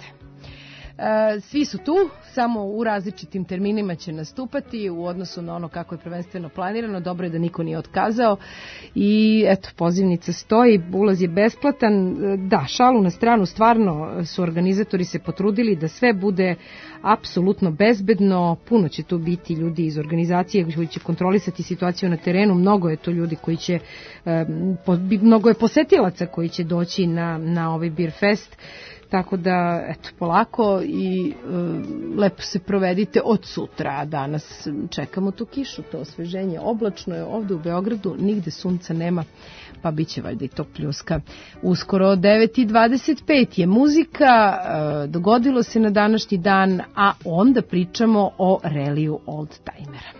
Svi su tu, samo u različitim terminima će nastupati u odnosu na ono kako je prvenstveno planirano. Dobro je da niko nije otkazao i eto, pozivnica stoji, ulaz je besplatan. Da, šalu na stranu, stvarno su organizatori se potrudili da sve bude apsolutno bezbedno. Puno će tu biti ljudi iz organizacije koji će kontrolisati situaciju na terenu. Mnogo je to ljudi koji će, mnogo je posetilaca koji će doći na ovaj Beer Fest. Tako da, eto, polako i lepo se provedite od sutra, a danas čekamo tu kišu, to osveženje. Oblačno je ovde u Beogradu, nigde sunca nema, pa bit će valjda i to pljuska. Uskoro 9:25 je muzika, dogodilo se na današnji dan, a onda pričamo o reliju oldtimera.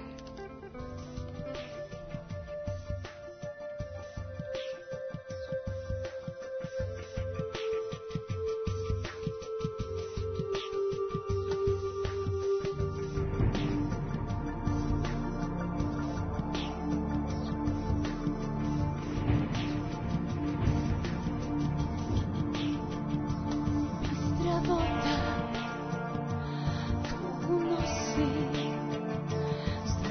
Strabota tu nosi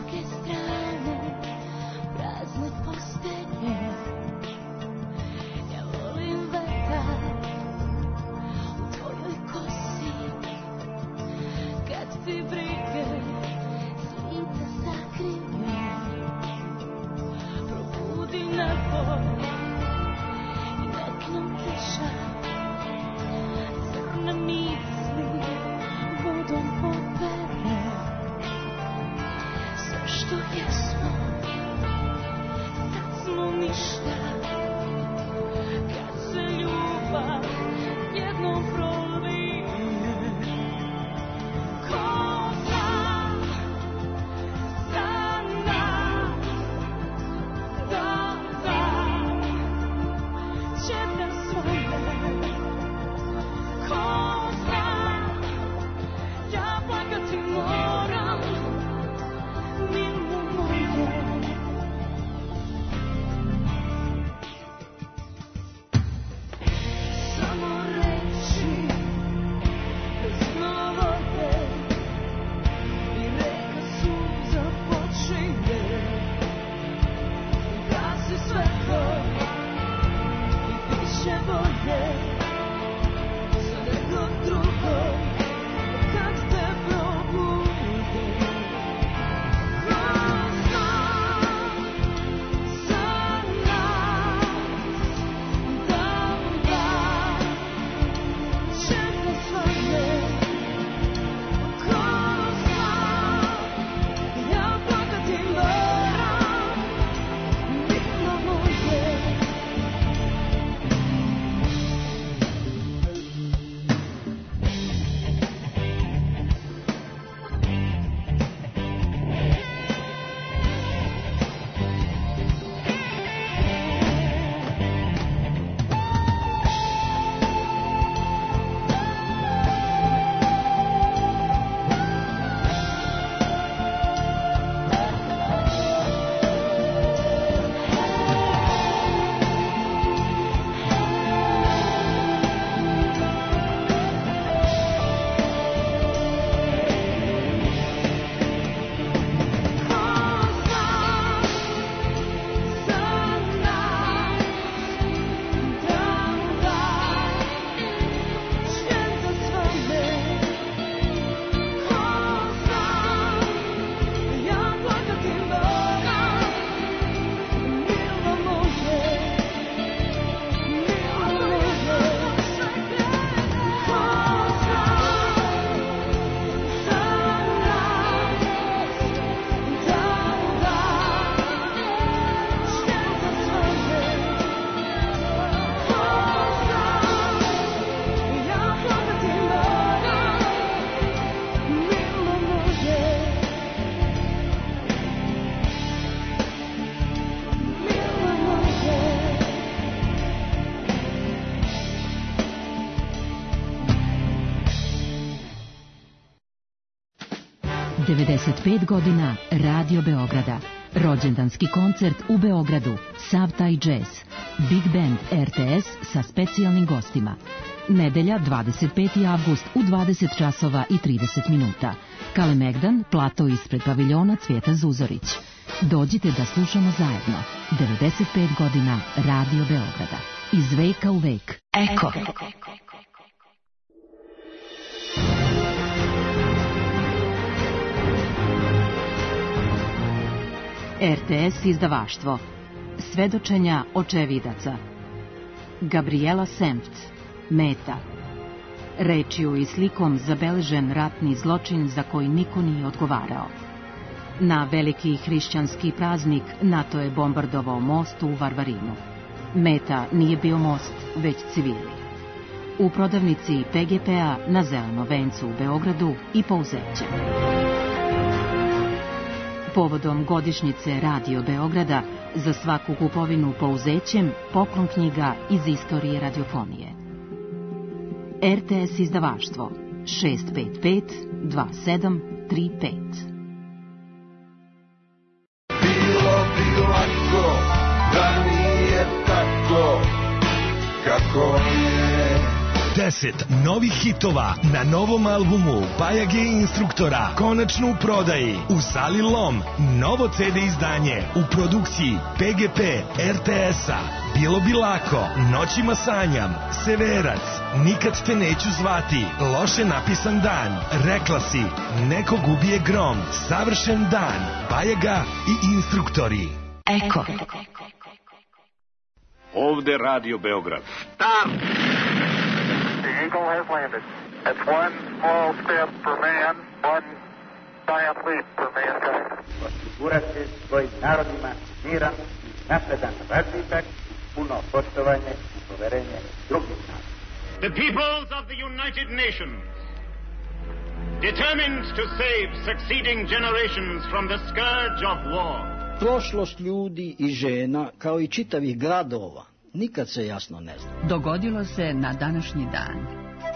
95 godina Radio Beograda. Rođendanski koncert u Beogradu. Sav taj džez. Big Band RTS sa specijalnim gostima. Nedelja 25. avgust u 20 časova i 30 minuta. Kalemegdan, plato ispred paviljona Cvijeta Zuzorić. Dođite da slušamo zajedno. 95 godina Radio Beograda. Iz veka u vek. Eko. RTS izdavaštvo. Svedočenja očevidaca. Gabriela Sempt. Meta. Rečju i slikom zabeležen ratni zločin za koji niko nije odgovarao. Na veliki hrišćanski praznik NATO je bombardovao most u Varvarinu. Meta nije bio most, već civili. U prodavnici PGP-a na Zelenom vencu u Beogradu i Pouzeće. Povodom godišnjice Radio Beograda za svaku kupovinu Pouzećem poklon knjiga iz istorije radiofonije. RTS izdavaštvo 655 2735. Bilo bi lako da nije tako kako je. 10 novih hitova na novom albumu Bajage Instruktora konačno u prodaji u Sali Lom. Novo CD izdanje u produkciji PGP RTS-a. Bilo bi lako, Noćima sanjam, Severac, Nikad te neću zvati, Loše napisan dan, Rekla si, Nekog ubije grom, Savršen dan, Bajaga i Instruktori. Eko. Ovde Radio Beograd. Stop! The Eagle has landed. That's one small step for man, one giant leap for mankind. Osigurati svojim narodima miran i napredan razvitak, puno poštovanje i poverenje drugih naroda. The peoples of the United Nations, determined to save succeeding generations from the scourge of war. Prošlost ljudi i žena, kao i čitavih gradova, nikad se jasno ne zna. Dogodilo se na današnji dan.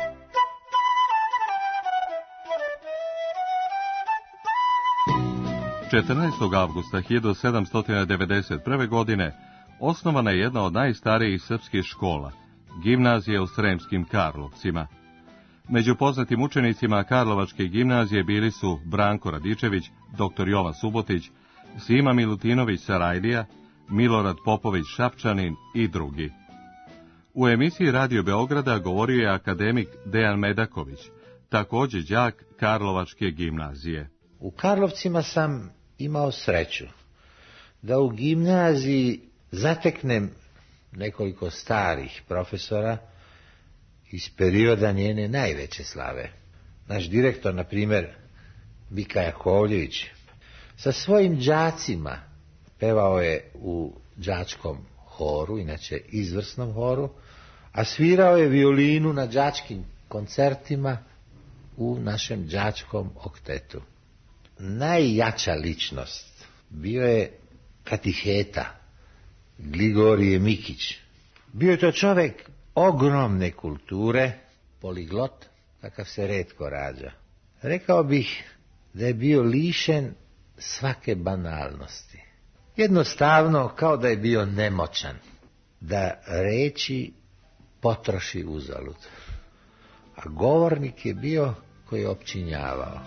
„14. avgusta 1791. godine osnovana je jedna od najstarijih srpskih škola, gimnazija u Sremskim Karlovcima. Među poznatim učenicima Karlovačke gimnazije bili su Branko Radičević, dr. Jovan Subotić, Sima Milutinović Sarajlija, Milorad Popović Šapčanin i drugi. U emisiji Radio Beograda govorio je akademik Dejan Medaković, također đak Karlovačke gimnazije. U Karlovcima sam imao sreću da u gimnaziji zateknem nekoliko starih profesora iz perioda njene najveće slave. Naš direktor, na primjer, Vika Jakovljević, sa svojim đacima pevao je u đačkom horu, inače izvrsnom horu, a svirao je violinu na đačkim koncertima u našem đačkom oktetu. Najjača ličnost bio je katiheta Gligorije Mikić. Bio je to čovjek ogromne kulture, poliglot, kakav se retko rađa. Rekao bih da je bio lišen svake banalnosti. Jednostavno, kao da je bio nemoćan, da reči potroši uzalud. A govornik je bio koji je opčinjavao.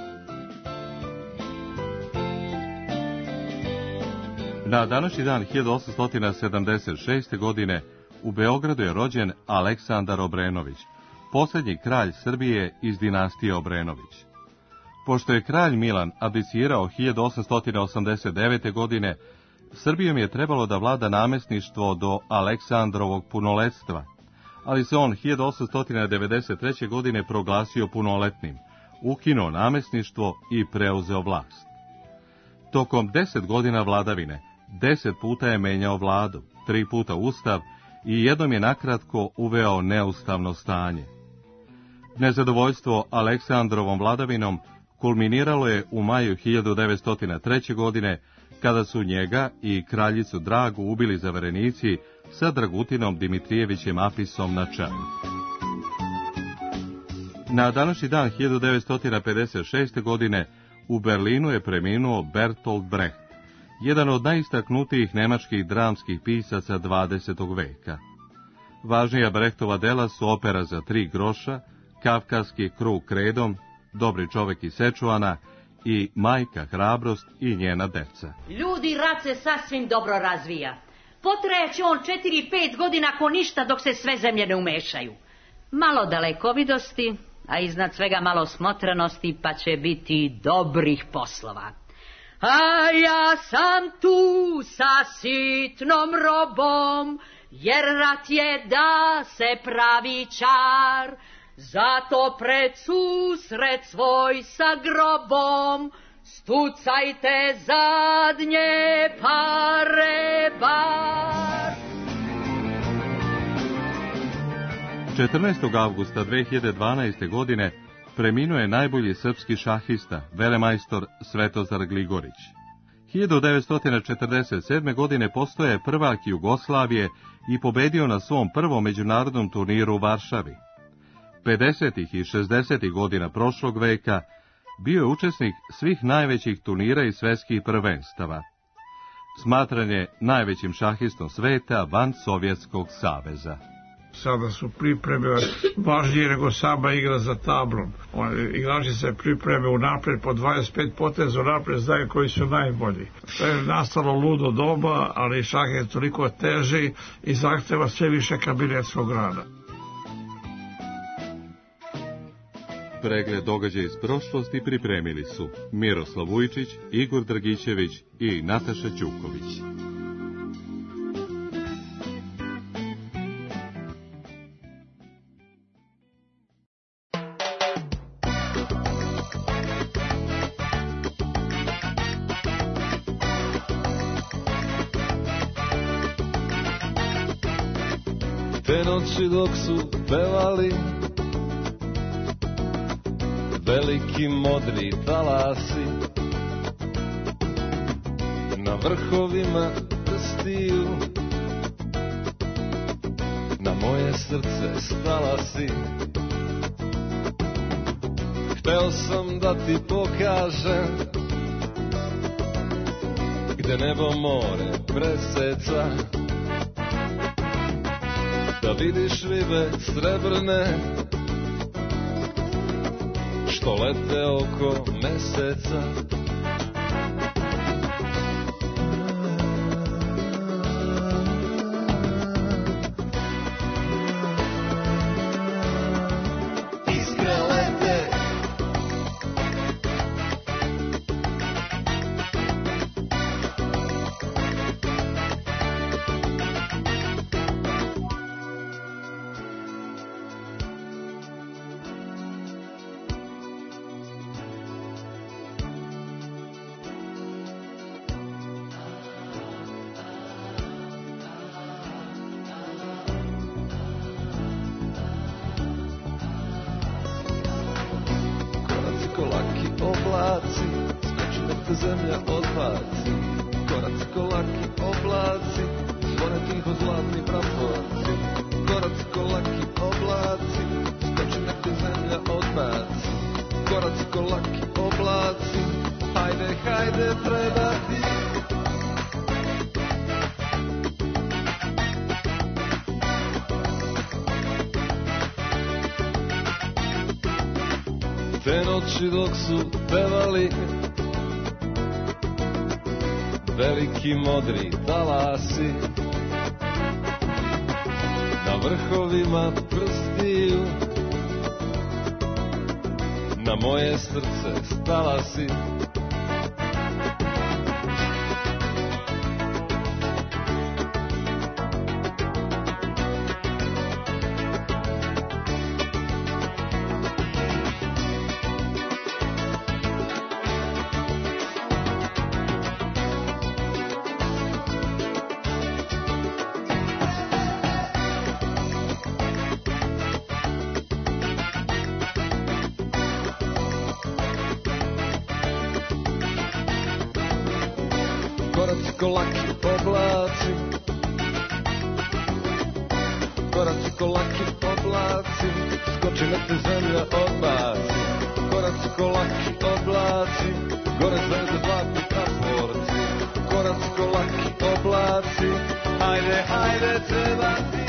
Na današnji dan 1876. godine u Beogradu je rođen Aleksandar Obrenović, posljednji kralj Srbije iz dinastije Obrenović. Pošto je kralj Milan abdicirao 1889. godine, Srbijom je trebalo da vlada namjesništvo do Aleksandrovog punoletstva, ali se on 1893. godine proglasio punoletnim, ukinuo namjesništvo i preuzeo vlast. Tokom 10 godina vladavine, 10 puta je menjao vladu, 3 puta ustav i jednom je nakratko uveo neustavno stanje. Nezadovoljstvo Aleksandrovom vladavinom kulminiralo je u maju 1903. godine, kada su njega i kraljicu Dragu ubili zaverenici sa Dragutinom Dimitrijevićem Apisom na čelu. Na današnji dan 1956. godine u Berlinu je preminuo Bertolt Brecht, jedan od najistaknutijih nemačkih dramskih pisaca 20. veka. Važnija Brechtova dela su Opera za 3 groša, Kafkaski krug kredom, Dobri čovek iz Sečuana i Majka hrabrost i njena deca. Ljudi, rat se sasvim dobro razvija. Potrajaće on 4-5 godina ako ništa dok se sve zemlje ne umešaju. Malo dalekovidosti, a iznad svega malo smotranosti, pa će biti dobrih poslova. A ja sam tu sa sitnom robom, jer rat je da se pravi čar. Zato pred susret svoj sa grobom stucajte zadnje pare bar. 14. avgusta 2012. godine preminuo je najbolji srpski šahista, velemajstor Svetozar Gligorić. 1947. godine postao je prvak Jugoslavije i pobedio na svom prvom međunarodnom turniru u Varšavi. 50. i 60. godina prošlog veka bio je učesnik svih najvećih turnira i svetskih prvenstava. Smatran je najvećim šahistom sveta van Sovjetskog saveza. Sada su pripreme važnije nego sama igra za tablom. Igrači se pripreme unapred po 25 poteza unapred, znaju koji su najbolji. To je nastalo ludo doba, ali šah je toliko teži i zahteva sve više kabinetskog rada. Pregled događaja iz prošlosti pripremili su Miroslav Vujčić, Igor Dragićević i Nataša Ćuković. Te noći dok su pevali veliki modri talasi, na vrhovima prstiju na moje srce stala si. Hteo sam da ti pokažem gde nebo more preseca, da vidiš ribe srebrne što lete oko meseca. Iskre lete, oblaci, skoči da te zemlja odbaci. Koracko laki oblaci, zvone tiho zlatni praporci. Koracko laki oblaci, skoči da te zemlja odbaci. Koracko laki oblaci, hajde, hajde, treba ti. Te noći dok su pevali veliki modri talasi, na vrhovima prstiju na moje srce stala si. Koracko laki oblaci, koracko laki oblaci, skoči na te zemlja odbaci. Koracko laki oblaci, gore zvezde zlatni praporci, koracko laki oblaci, hajde, hajde, treba ti.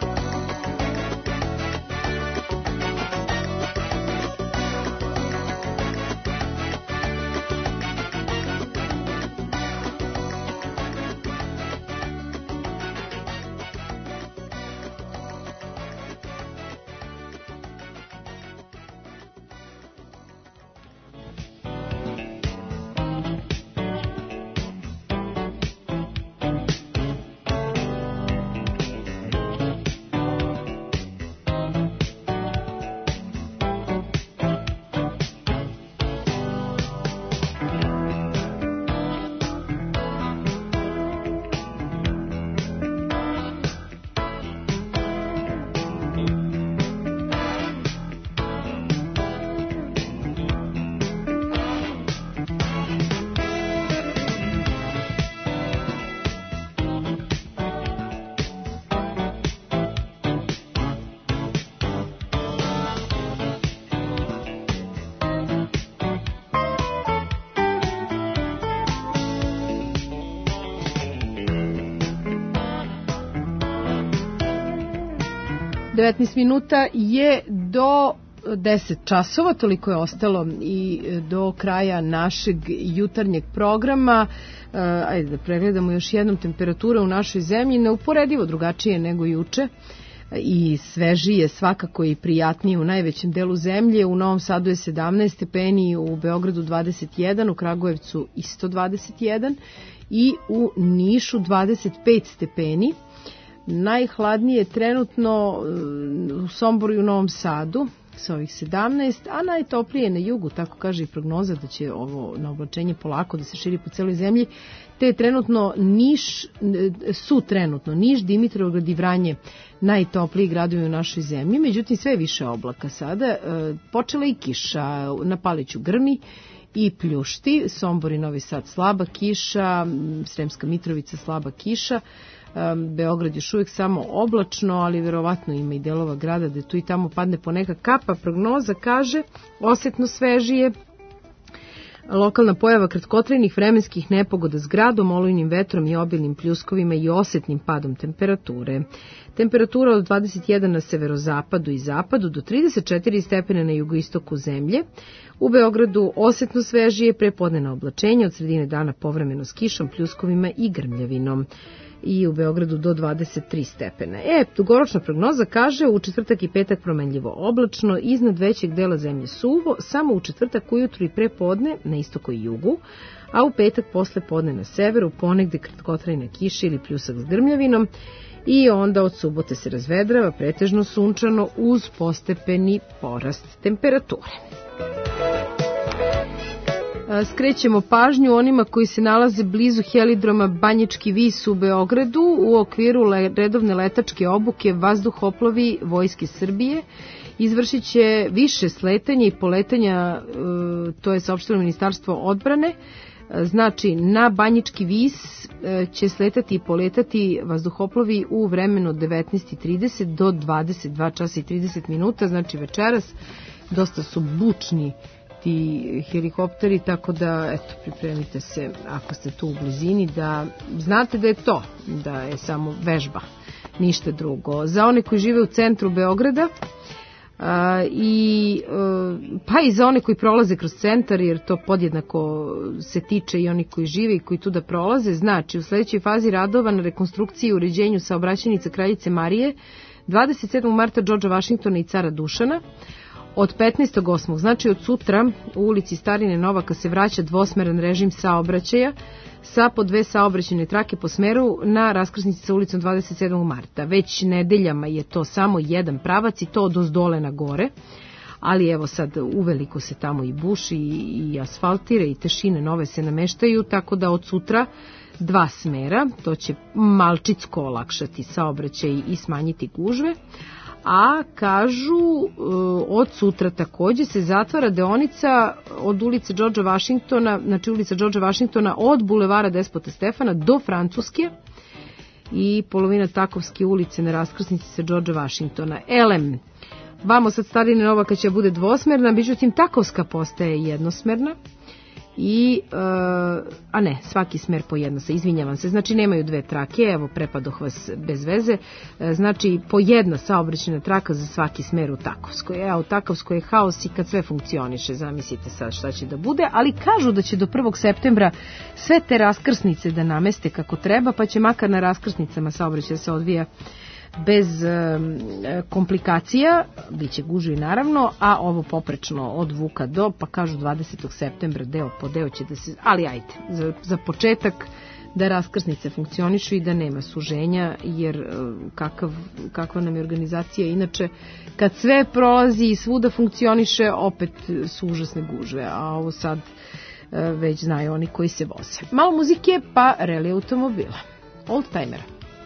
Minuta je do 10 časova, toliko je ostalo i do kraja našeg jutarnjeg programa. Ajde da pregledamo još jednom. Temperatura u našoj zemlji neuporedivo drugačije nego juče i svežije, svakako i prijatnije u najvećem delu zemlje. U Novom Sadu je 17 stepeni, u Beogradu 21, u Kragujevcu isto 21 i u Nišu 25 stepeni. Najhladnije je trenutno u Somboru i u Novom Sadu sa ovih 17, a najtoplije na jugu, tako kaže i prognoza da će ovo naoblačenje polako da se širi po celoj zemlji, te je trenutno Niš, Dimitrovgrad i Vranje najtopliji gradovi u našoj zemlji, međutim sve više oblaka sada. Počela i kiša, na Paliću grmi i pljušti, Sombor i Novi Sad slaba kiša, Sremska Mitrovica slaba kiša, Beograd još uvijek samo oblačno, ali verovatno ima i delova grada da tu i tamo padne poneka kapa. Prognoza kaže osetno svežije, lokalna pojava kratkotrajnih vremenskih nepogoda s gradom, olujnim vetrom i obilnim pljuskovima i osetnim padom temperature. Temperatura od 21 na severozapadu i zapadu do 34 stepena na jugoistoku zemlje. U Beogradu osetno svežije, prepodnevna oblačenja, od sredine dana povremeno s kišom, pljuskovima i grmljavinom. I u Beogradu do 23 stepena. Dugoročna prognoza kaže u četvrtak i petak promenljivo oblačno, iznad većeg dela zemlje suvo, samo u četvrtak ujutru i prepodne na istoku i jugu, a u petak posle podne na severu, ponegde kratkotrajna kiša ili pljusak s grmljavinom i onda od subote se razvedrava, pretežno sunčano uz postepeni porast temperature. Skrećemo pažnju onima koji se nalaze blizu helidroma Banjički vis u Beogradu u okviru redovne letačke obuke vazduhoplovi Vojske Srbije. Izvršit će više sletanja i poletanja, to je saopštilo Ministarstvo odbrane. Znači, na Banjički vis će sletati i poletati vazduhoplovi u vremenu od 19:30 do 22 časa i 30 minuta, znači večeras. Dosta su bučni ti helikopteri, tako da pripremite se ako ste tu u blizini, da znate da je to, da je samo vežba, ništa drugo. Za one koji žive u centru Beograda pa i za one koji prolaze kroz centar, jer to podjednako se tiče i oni koji žive i koji tu da prolaze, znači u sledećoj fazi radova na rekonstrukciji i uređenju saobraćajnica Kraljice Marije 27. marta Džordža Vašingtona i Cara Dušana. Od 15.8. znači od sutra u ulici Starine Novaka se vraća dvosmeran režim saobraćaja sa po 2 saobraćajne trake po smeru na raskrsnici sa ulicom 27. marta. Već nedeljama je to samo jedan pravac i to od ozdole na gore, ali evo sad uveliko se tamo i buši i asfaltira i tešine nove se nameštaju, tako da od sutra 2 smera, to će malčicko olakšati saobraćaj i smanjiti gužve. A kažu od sutra takođe se zatvara deonica od ulice Džordža Vašingtona, znači ulica Džordža Vašingtona od bulevara Despota Stefana do Francuske i polovina Takovske ulice na raskrsnici sa Džordža Vašingtona. Vamo sad Starine Novaka će bude dvosmerna, međutim Takovska postaje jednosmerna i a ne, svaki smer po jedna se, izvinjavam se, znači nemaju dve trake, evo prepadoh vas bez veze, znači po jedna saobraćajna traka za svaki smer u Takovskoj, a u Takovskoj je haos i kad sve funkcioniše, zamislite sad šta će da bude, ali kažu da će do 1. septembra sve te raskrsnice da nameste kako treba, pa će makar na raskrsnicama saobraćaj da se odvija bez komplikacija, bit će gužvi naravno, a ovo poprečno od Vuka do, pa kažu 20. septembra deo po deo će da se, ali ajde, za početak da raskrsnice funkcionišu i da nema suženja, jer kakva nam je organizacija inače, kad sve prolazi i svuda funkcioniše, opet su užasne gužve, a ovo sad već znaju oni koji se voze. Malo muzike, pa reli automobila. Oldtimera.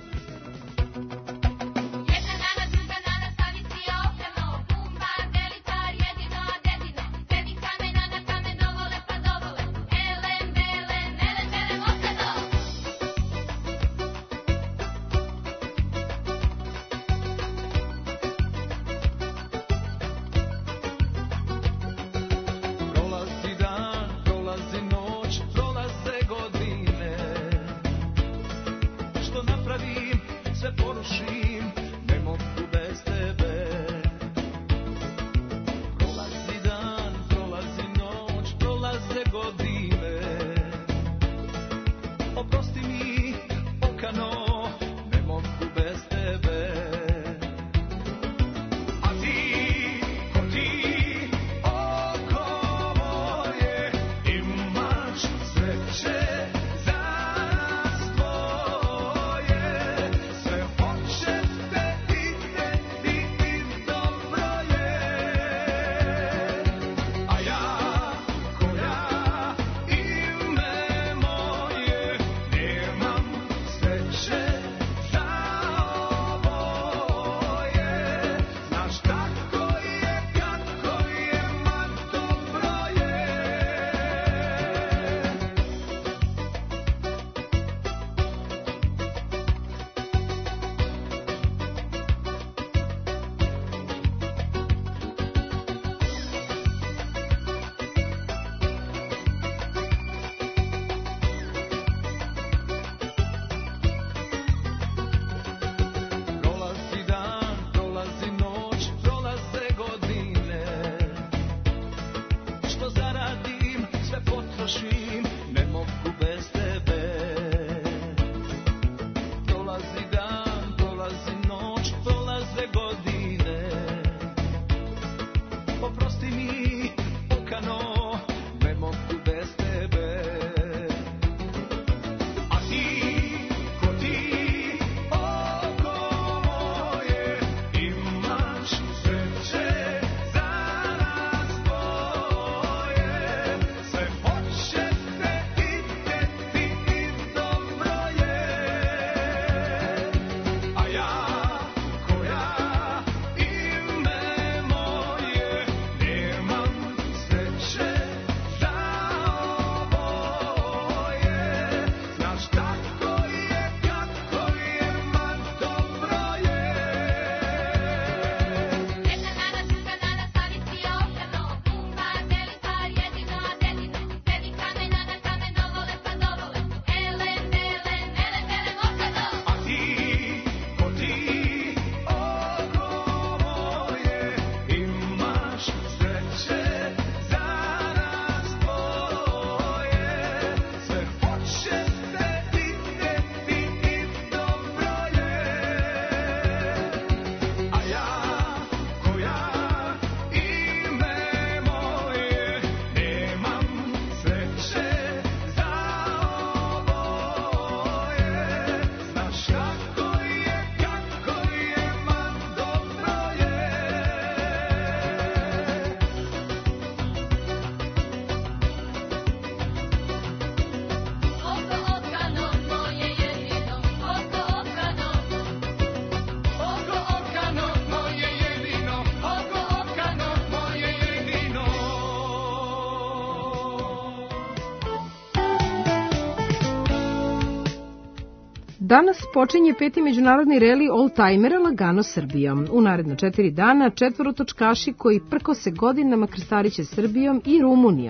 Danas počinje 5. međunarodni reli Oldtimera lagano Srbijom. U naredno 4 dana 4 točkaši koji prkose godinama krstariće Srbijom i Rumunijom.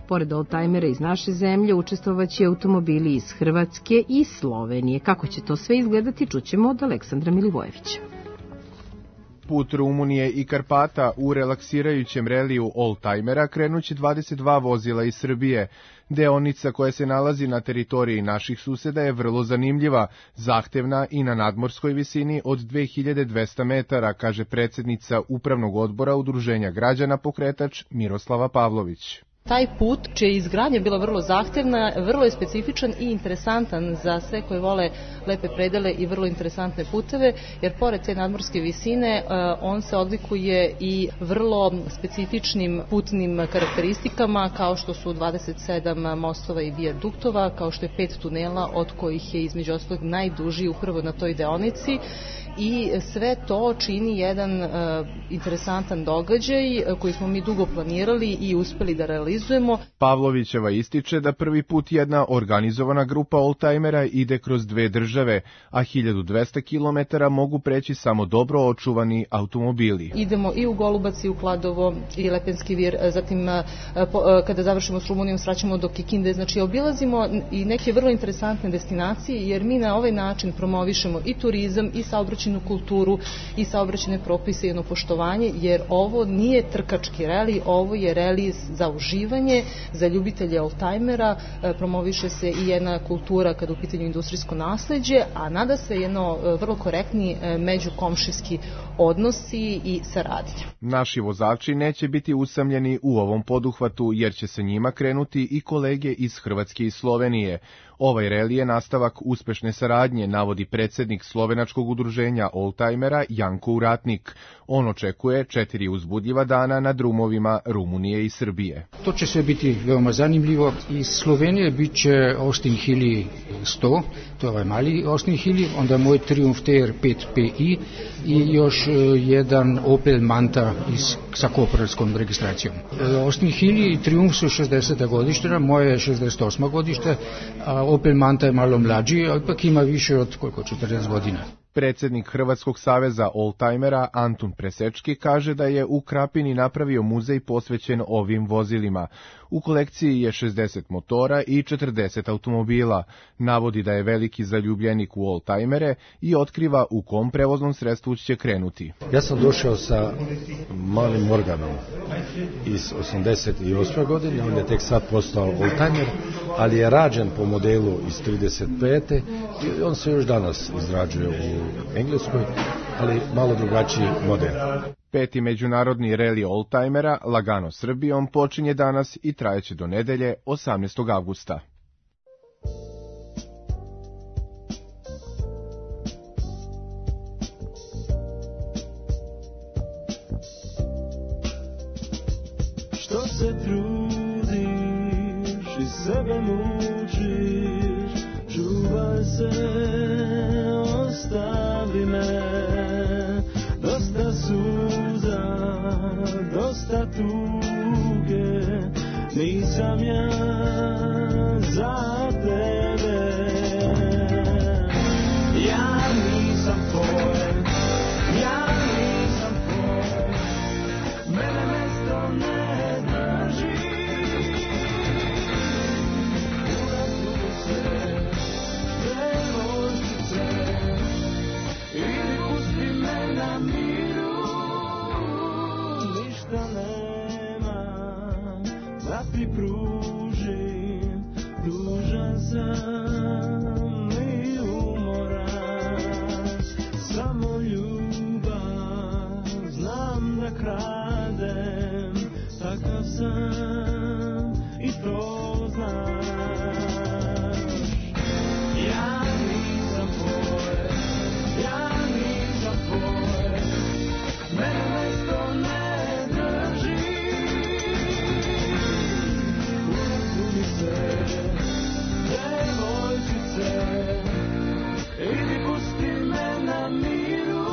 Pored oldtimera iz naše zemlje učestvovaće automobili iz Hrvatske i Slovenije. Kako će to sve izgledati, čućemo od Aleksandra Milivojevića. Put Rumunije i Karpata u relaksirajućem reliju oldtimera krenuće 22 vozila iz Srbije. Deonica koja se nalazi na teritoriji naših suseda je vrlo zanimljiva, zahtevna i na nadmorskoj visini od 2200 metara, kaže predsjednica Upravnog odbora Udruženja građana Pokretač Miroslava Pavlović. Taj put, čija je izgradnja bila vrlo zahtevna, vrlo je specifičan i interesantan za sve koji vole lepe predele i vrlo interesantne puteve, jer pored te nadmorske visine on se odlikuje i vrlo specifičnim putnim karakteristikama, kao što su 27 mostova i vijaduktova, kao što je 5 tunela, od kojih je između ostalog najduži upravo na toj deonici. I sve to čini jedan interesantan događaj koji smo mi dugo planirali i uspeli da realizujemo. Pavlovićeva ističe da prvi put jedna organizovana grupa oldtimera ide kroz 2 države, a 1200 km mogu preći samo dobro očuvani automobili. Idemo i u Golubac i u Kladovo i Lepenski vir, zatim kada završimo s Rumunijom sraćamo do Kikinde, znači obilazimo i neke vrlo interesantne destinacije, jer mi na ovaj način promovišemo i turizam i saobraćajnu kulturu i saobraćajne propise i jedno poštovanje, jer ovo nije trkački reli, ovo je reli za uživanje, za ljubitelje oldtimera, promoviše se i jedna kultura kada u pitanju industrijsko nasleđe, a nada se jedno vrlo korektni međukomšijski odnosi i saradnja. Naši vozači neće biti usamljeni u ovom poduhvatu, jer će sa njima krenuti i kolege iz Hrvatske i Slovenije. Ovaj reli je nastavak uspešne saradnje, navodi predsjednik Slovenačkog udruženja oldtimera Janko Uratnik. On očekuje 4 uzbudljiva dana na drumovima Rumunije i Srbije. To će sve biti veoma zanimljivo. Iz Slovenije bit će Austin Hilly 100, to je ovaj mali Austin Hilly, onda moj Triumph TR 5PI i još jedan Opel Manta sa kooperatskom registracijom. Austin Hilly i Triumph su 60. godiština, moje je 68. godište, a Opel Manta je malo mlađi, a ipak ima više od 40 godina. Predsjednik Hrvatskog saveza oldtimera Antun Presečki kaže da je u Krapini napravio muzej posvećen ovim vozilima. U kolekciji je 60 motora i 40 automobila. Navodi da je veliki zaljubljenik u oldtimere i otkriva u kom prevoznom sredstvu će krenuti. Ja sam došao sa malim Morganom iz 88. godine, on je tek sad postao oldtimer, ali je rađen po modelu iz 35. i on se još danas izrađuje u Engleskoj, ali malo drugačiji model. 5. međunarodni reli oldtimera Lagano Srbijom počinje danas i trajeće do nedelje 18. avgusta. Što se trudiš i sebe mučiš, čuvaj se, ostavi me. Dosta suza, dosta tuge, nisam ja za tebe. Ja nisam tvoj, ja nisam tvoj, mene mesto ne drži. Uratuju se, devojčice, ili pusti me na miru. Ništa nema da ti pružim, dužan sam i umoran. Samo ljubav znam da kradem, takav sam i to znaš. Ja nisam tvoj, ja nisam tvoj, mene mesto ne drži. Uratu mi se, devojčice, idi pusti me na miru.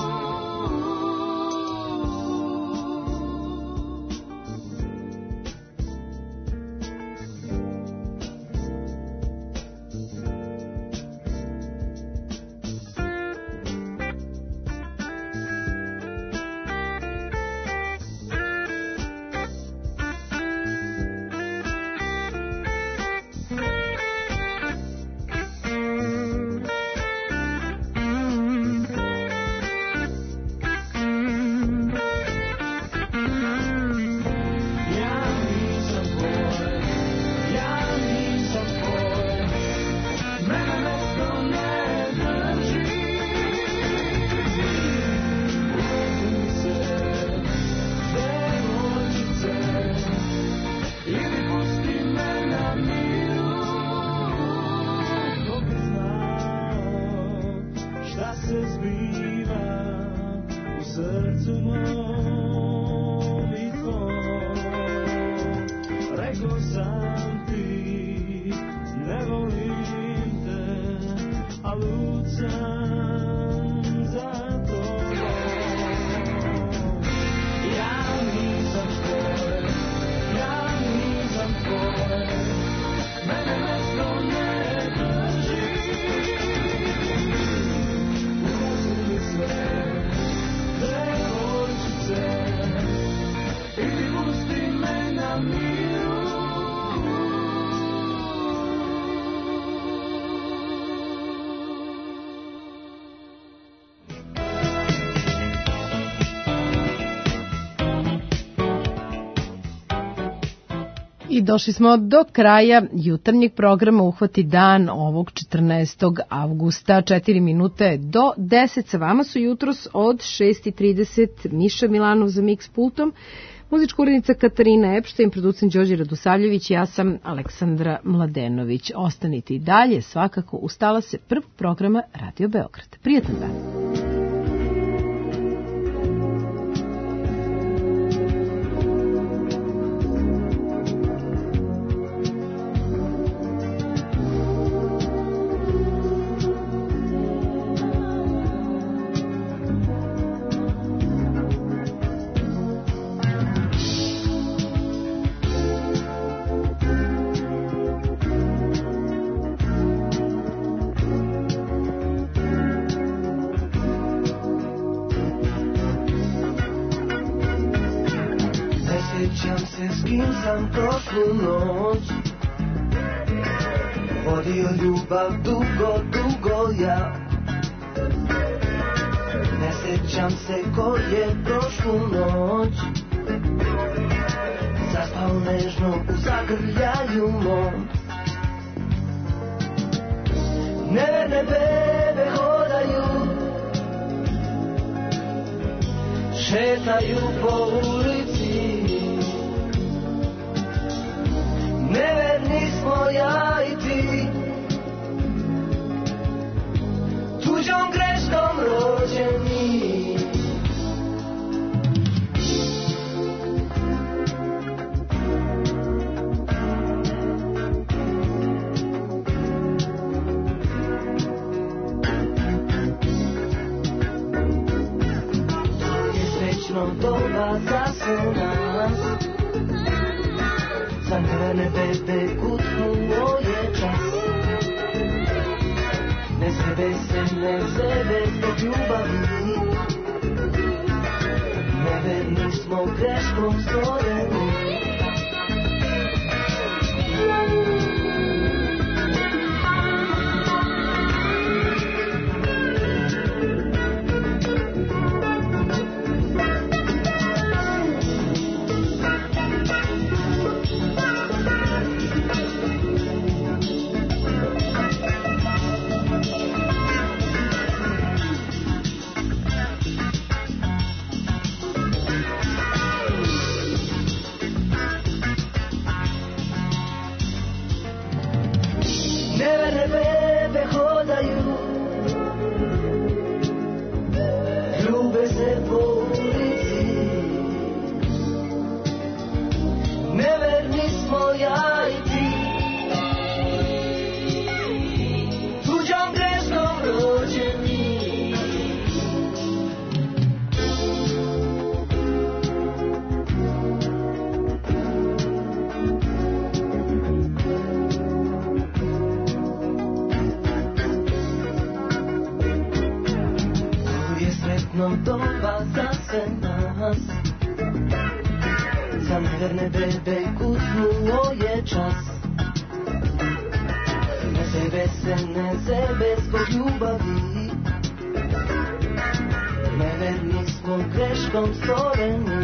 I došli smo do kraja jutarnjeg programa Uhvati dan ovog 14. avgusta. 4 minute do 10. Sa vama su jutros od 6:30 Miša Milanov za Mix pultom, muzička urednica Katarina Epštajn, producent Đorđe Radosavljević, ja sam Aleksandra Mladenović. Ostanite i dalje, svakako uz talase prvog programa Radio Beograd. Prijatan dan. Prošlu noć vodio ljubav dugo, dugo ja. Ne sjećam se ko je prošlu noć zaspao nežno u zagrljaju mom. Neverne bebe hodaju, šetaju po ulici. Neverni smo ja i ti, tuđom greškom rođeni. To je srećno doba za sve nas. Za neverne bebe kucnuo je čas. Ne zebe se, ne zebe zbog ljubavi. Neverni smo greškom stvoreni. Doba za sve nas. Za neverne bebe kucnuo je čas. Ne zebe se, ne zebe zbog ljubavi. Neverni smo greškom stvoreni.